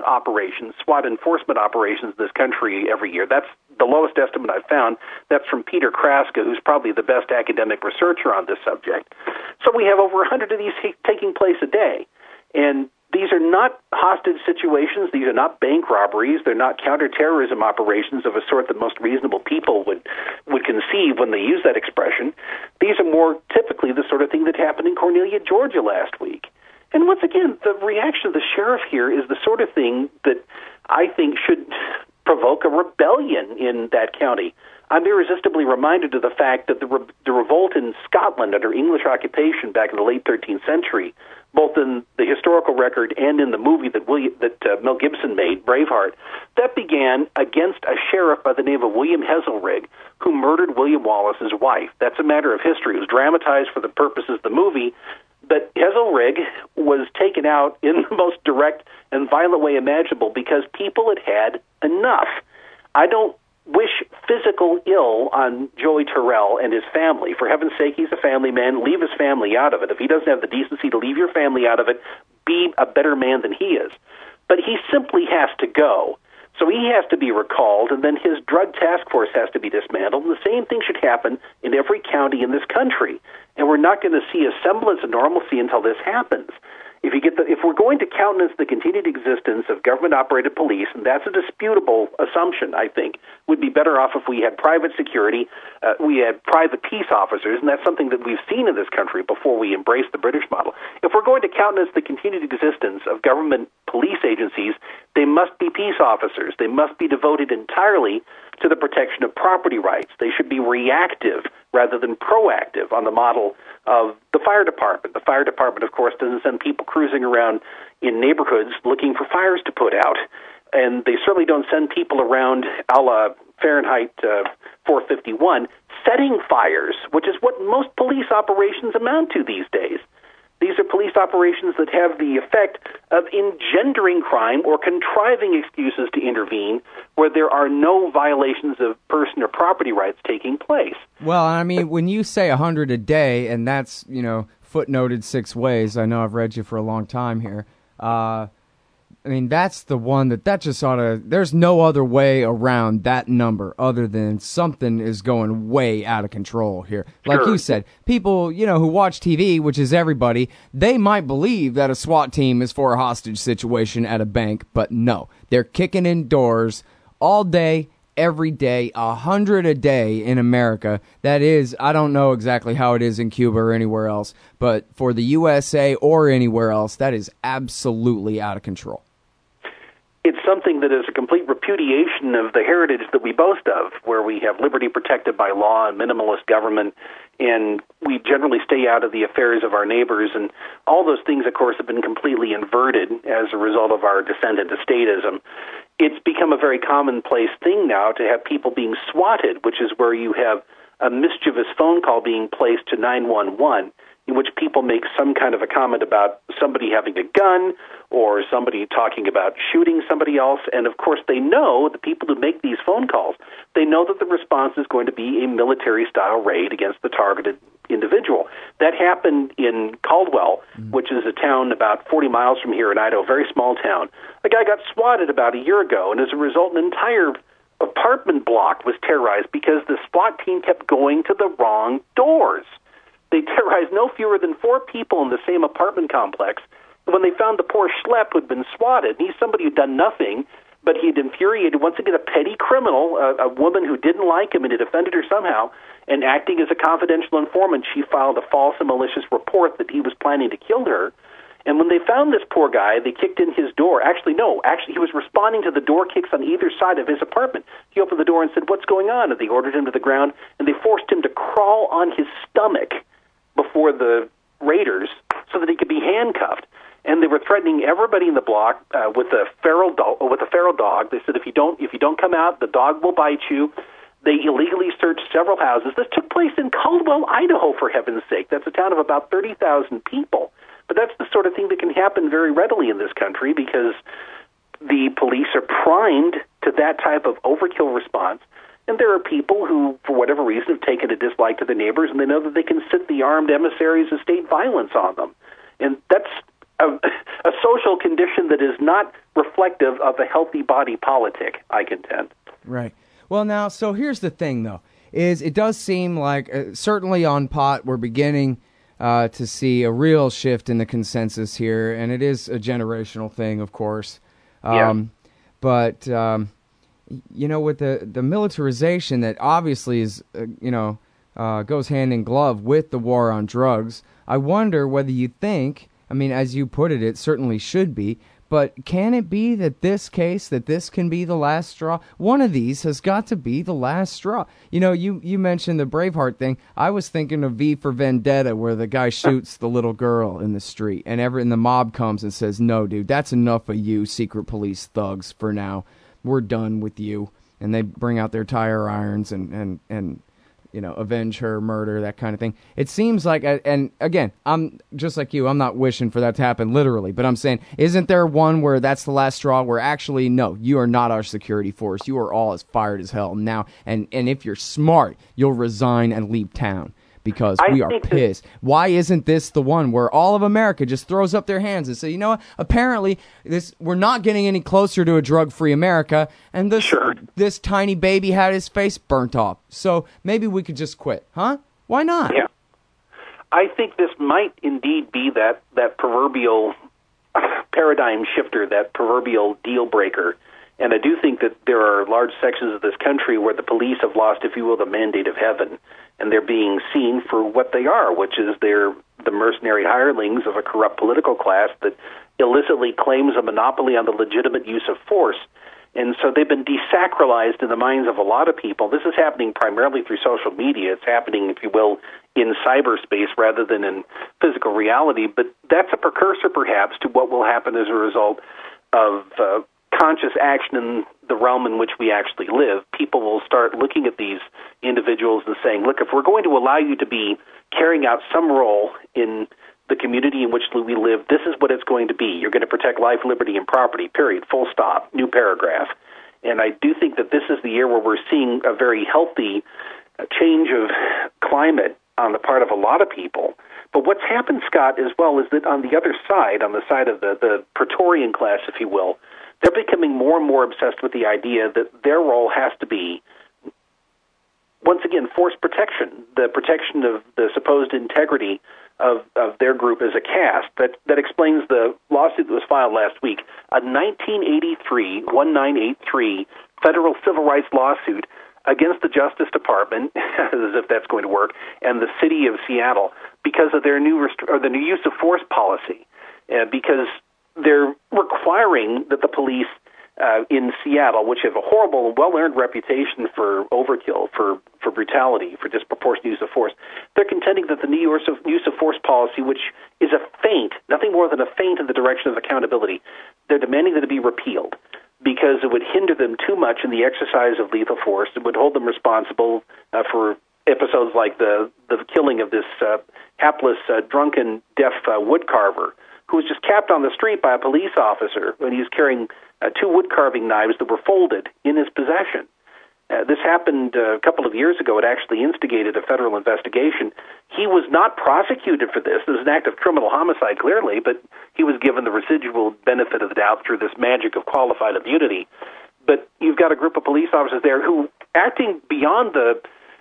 S6: SWAT enforcement operations in this country every year. That's the lowest estimate I've found. That's from Peter Kraska, who's probably the best academic researcher on this subject. So we have over 100 of these taking place a day. And these are not hostage situations. These are not bank robberies. They're not counterterrorism operations of a sort that most reasonable people would conceive when they use that expression. These are more typically the sort of thing that happened in Cornelia, Georgia last week. And once again, the reaction of the sheriff here is the sort of thing that I think should provoke a rebellion in that county. I'm irresistibly reminded of the fact that the revolt in Scotland under English occupation back in the late 13th century, both in the historical record and in the movie that Mel Gibson made, Braveheart, that began against a sheriff by the name of William Heselrigg, who murdered William Wallace's wife. That's a matter of history. It was dramatized for the purposes of the movie, but Heselrigg was taken out in the most direct and violent way imaginable because people had had enough. I don't wish physical ill on Joey Terrell and his family. For heaven's sake, he's a family man. Leave his family out of it. If he doesn't have the decency to leave your family out of it, be a better man than he is. But he simply has to go. So he has to be recalled, and then his drug task force has to be dismantled. And the same thing should happen in every county in this country. And we're not going to see a semblance of normalcy until this happens. If we're going to countenance the continued existence of government-operated police, and that's a disputable assumption, I think, would be better off if we had private security, we had private peace officers, and that's something that we've seen in this country before we embraced the British model. If we're going to countenance the continued existence of government police agencies, they must be peace officers. They must be devoted entirely to the protection of property rights. They should be reactive rather than proactive on the model of the fire department. The fire department, of course, doesn't send people cruising around in neighborhoods looking for fires to put out. And they certainly don't send people around a la Fahrenheit 451 setting fires, which is what most police operations amount to these days. These are police operations that have the effect of engendering crime or contriving excuses to intervene where there are no violations of person or property rights taking place.
S1: Well, I mean, when you say 100 a day, and that's, footnoted 6 ways, I know I've read you for a long time here, I mean, that's the one that just ought to, there's no other way around that number other than something is going way out of control here. Like you said, people, who watch TV, which is everybody, they might believe that a SWAT team is for a hostage situation at a bank, but no. They're kicking in doors all day, every day, 100 a day in America. That is, I don't know exactly how it is in Cuba or anywhere else, but for the USA or anywhere else, that is absolutely out of control.
S6: it's something that is a complete repudiation of the heritage that we boast of, where we have liberty protected by law and minimalist government, and we generally stay out of the affairs of our neighbors. And all those things, of course, have been completely inverted as a result of our descent into statism. It's become a very commonplace thing now to have people being swatted, which is where you have a mischievous phone call being placed to 911, in which people make some kind of a comment about somebody having a gun or somebody talking about shooting somebody else. And, of course, they know, the people who make these phone calls, they know that the response is going to be a military-style raid against the targeted individual. That happened in Caldwell, which is a town about 40 miles from here in Idaho, a very small town. A guy got swatted about a year ago, and as a result, an entire apartment block was terrorized because the SWAT team kept going to the wrong doors. They terrorized no fewer than 4 people in the same apartment complex. When they found the poor schlep who'd been swatted, he's somebody who'd done nothing, but he'd infuriated, once again, a petty criminal, a woman who didn't like him and had offended her somehow, and acting as a confidential informant, she filed a false and malicious report that he was planning to kill her. And when they found this poor guy, they kicked in his door. Actually, he was responding to the door kicks on either side of his apartment. He opened the door and said, "What's going on?" And they ordered him to the ground, and they forced him to crawl on his stomach before the raiders so that he could be handcuffed. And they were threatening everybody in the block with a feral dog. They said, if you don't come out, the dog will bite you. They illegally searched several houses. This took place in Caldwell, Idaho, for heaven's sake. That's a town of about 30,000 people. But that's the sort of thing that can happen very readily in this country because the police are primed to that type of overkill response. And there are people who, for whatever reason, have taken a dislike to their neighbors, and they know that they can sit the armed emissaries of state violence on them. And that's a social condition that is not reflective of a healthy body politic, I contend.
S1: Right. Well, now, so here's the thing, though, is it does seem like, certainly on pot, we're beginning to see a real shift in the consensus here, and it is a generational thing, of course. But, you know, with the militarization that obviously is, goes hand in glove with the war on drugs, I wonder whether you think, I mean, as you put it, it certainly should be, but can it be that this can be the last straw? One of these has got to be the last straw. You know, you mentioned the Braveheart thing. I was thinking of V for Vendetta, where the guy shoots the little girl in the street, and the mob comes and says, "No, dude, that's enough of you, secret police thugs, for now. We're done with you." And they bring out their tire irons and avenge her murder, that kind of thing. It seems like, and again, I'm just like you, I'm not wishing for that to happen literally, but I'm saying, isn't there one where that's the last straw, where actually, no, you are not our security force. You are all as fired as hell now. And if you're smart, you'll resign and leave town. Because we are pissed. Why isn't this the one where all of America just throws up their hands and say, you know what, apparently we're not getting any closer to a drug-free America, and this tiny baby had his face burnt off. So maybe we could just quit, huh? Why not?
S6: Yeah. I think this might indeed be that proverbial paradigm shifter, that proverbial deal breaker. And I do think that there are large sections of this country where the police have lost, if you will, the mandate of heaven, and they're being seen for what they are, which is they're the mercenary hirelings of a corrupt political class that illicitly claims a monopoly on the legitimate use of force. And so they've been desacralized in the minds of a lot of people. This is happening primarily through social media. It's happening, if you will, in cyberspace rather than in physical reality. But that's a precursor, perhaps, to what will happen as a result of conscious action in the realm in which we actually live. People will start looking at these individuals and saying, look, if we're going to allow you to be carrying out some role in the community in which we live, this is what it's going to be. You're going to protect life, liberty, and property, period, full stop, new paragraph. And I do think that this is the year where we're seeing a very healthy change of climate on the part of a lot of people. But what's happened, Scott, as well, is that on the other side, on the side of the Praetorian class, if you will, they're becoming more and more obsessed with the idea that their role has to be, once again, force protection, the protection of the supposed integrity of their group as a caste. That explains the lawsuit that was filed last week, a 1983 federal civil rights lawsuit against the Justice Department, as if that's going to work, and the city of Seattle because of their new use of force policy, because they're requiring that the police in Seattle, which have a horrible, well-earned reputation for overkill, for brutality, for disproportionate use of force. They're contending that the new use of force policy, which is a feint, nothing more than a feint in the direction of accountability, they're demanding that it be repealed because it would hinder them too much in the exercise of lethal force. It would hold them responsible for episodes like the killing of this hapless, drunken, deaf woodcarver who was just capped on the street by a police officer when he was carrying 2 wood-carving knives that were folded in his possession. This happened a couple of years ago. It actually instigated a federal investigation. He was not prosecuted for this. It was an act of criminal homicide, clearly, but he was given the residual benefit of the doubt through this magic of qualified immunity. But you've got a group of police officers there who, acting beyond the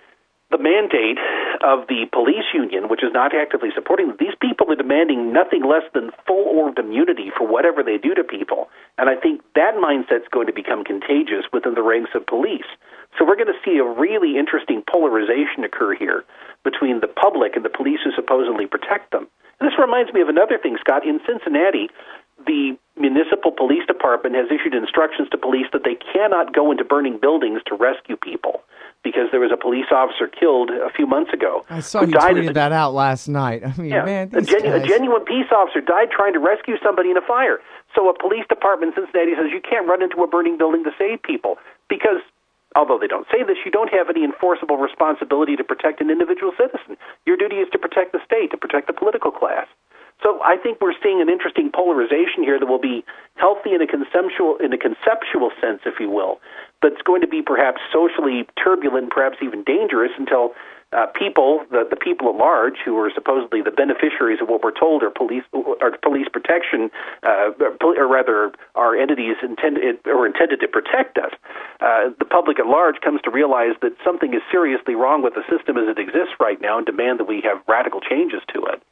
S6: mandate of the police union, which is not actively supporting them, these people are demanding nothing less than full-orbed immunity for whatever they do to people. And I think that mindset's going to become contagious within the ranks of police. So we're going to see a really interesting polarization occur here between the public and the police who supposedly protect them. And this reminds me of another thing, Scott. In Cincinnati, the municipal police department has issued instructions to police that they cannot go into burning buildings to rescue people because there was a police officer killed a few months ago.
S1: I saw you tweeted that out last night. I mean, man,
S6: a genuine peace officer died trying to rescue somebody in a fire. So a police department in Cincinnati says you can't run into a burning building to save people because, although they don't say this, you don't have any enforceable responsibility to protect an individual citizen. Your duty is to protect the state, to protect the political class. So I think we're seeing an interesting polarization here that will be healthy in a conceptual sense, if you will, but it's going to be perhaps socially turbulent, perhaps even dangerous until people, the people at large, who are supposedly the beneficiaries of what we're told are police protection, or rather are entities intended to protect us. The public at large comes to realize that something is seriously wrong with the system as it exists right now and demand that we have radical changes to it.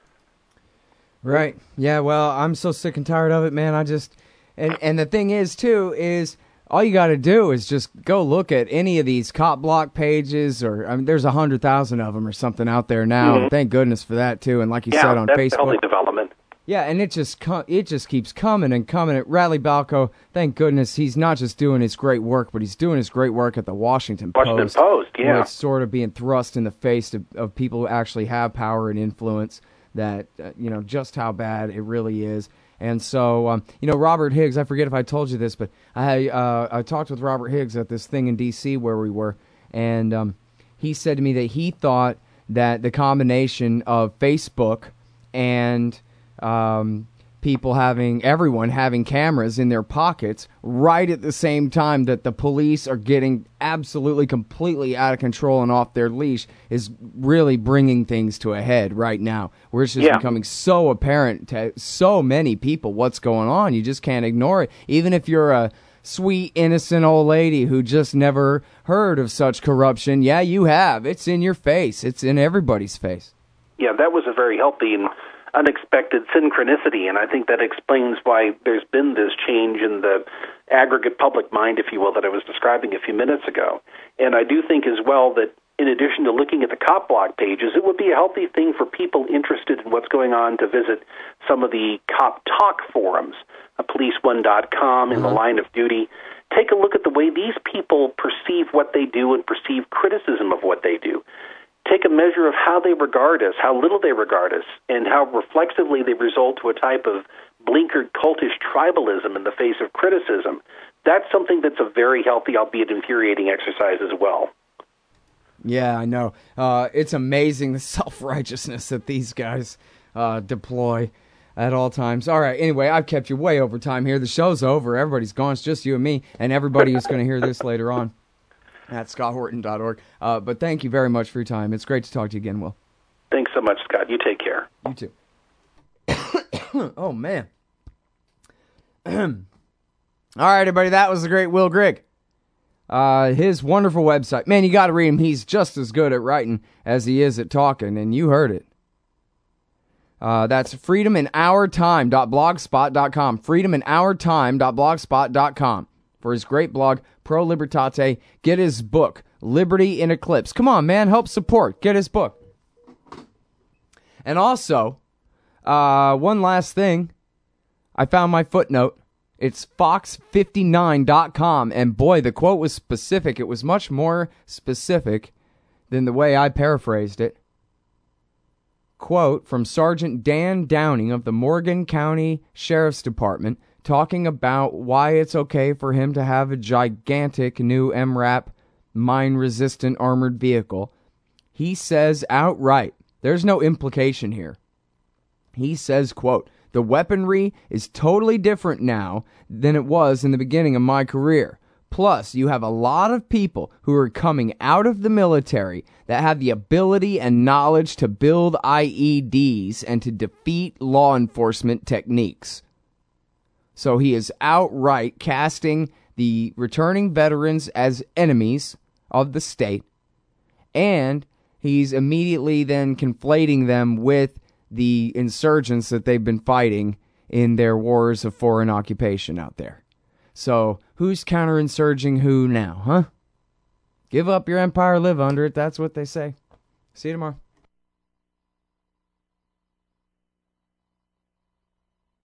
S1: Right. Yeah, well, I'm so sick and tired of it, man. And the thing is, too, is all you got to do is just go look at any of these cop block pages, or I mean, there's 100,000 of them or something out there now.
S6: Mm-hmm.
S1: And thank goodness for that, too. And like you said on
S6: that's
S1: Facebook.
S6: healthy development.
S1: Yeah, and it just keeps coming and coming. At Radley Balco, thank goodness he's not just doing his great work, but he's doing his great work at the Washington Post.
S6: Yeah.
S1: Where it's sort of being thrust in the face of people who actually have power and influence, that, just how bad it really is. And so, Robert Higgs, I forget if I told you this, but I talked with Robert Higgs at this thing in D.C. where we were, and he said to me that he thought that the combination of Facebook and everyone having cameras in their pockets right at the same time that the police are getting absolutely, completely out of control and off their leash is really bringing things to a head right now, where it's just becoming so apparent to so many people what's going on. You just can't ignore it. Even if you're a sweet, innocent old lady who just never heard of such corruption, yeah, you have. It's in your face. It's in everybody's face.
S6: Yeah, that was a very healthy and unexpected synchronicity, and I think that explains why there's been this change in the aggregate public mind, if you will, that I was describing a few minutes ago. And I do think as well that in addition to looking at the cop block pages, it would be a healthy thing for people interested in what's going on to visit some of the cop talk forums, police1.com, in the line of duty. Take a look at the way these people perceive what they do and perceive criticism of what they do. Take a measure of how they regard us, how little they regard us, and how reflexively they result to a type of blinkered cultish tribalism in the face of criticism. That's something that's a very healthy, albeit infuriating exercise as well.
S1: Yeah, I know. It's amazing the self-righteousness that these guys deploy at all times. All right, anyway, I've kept you way over time here. The show's over. Everybody's gone. It's just you and me and everybody who's going to hear this later on at scotthorton.org. But thank you very much for your time. It's great to talk to you again, Will.
S6: Thanks so much, Scott. You take care.
S1: You too. Oh, man. All right, everybody, that was the great Will Grigg. His wonderful website. Man, you got to read him. He's just as good at writing as he is at talking, and you heard it. That's freedominourtime.blogspot.com. freedominourtime.blogspot.com. For his great blog, Pro Libertate. Get his book, Liberty in Eclipse. Come on, man. Help support. Get his book. And also, one last thing. I found my footnote It's fox59.com. And boy, the quote was specific. It was much more specific than the way I paraphrased it. Quote from Sergeant Dan Downing of the Morgan County Sheriff's Department, talking about why it's okay for him to have a gigantic new MRAP mine-resistant armored vehicle. He says outright, there's no implication here. He says, quote, the weaponry is totally different now than it was in the beginning of my career. Plus, you have a lot of people who are coming out of the military that have the ability and knowledge to build IEDs and to defeat law enforcement techniques. So he is outright casting the returning veterans as enemies of the state, and he's immediately then conflating them with the insurgents that they've been fighting in their wars of foreign occupation out there. So, who's counterinsurging who now, huh? Give up your empire, live under it. That's what they say. See you tomorrow.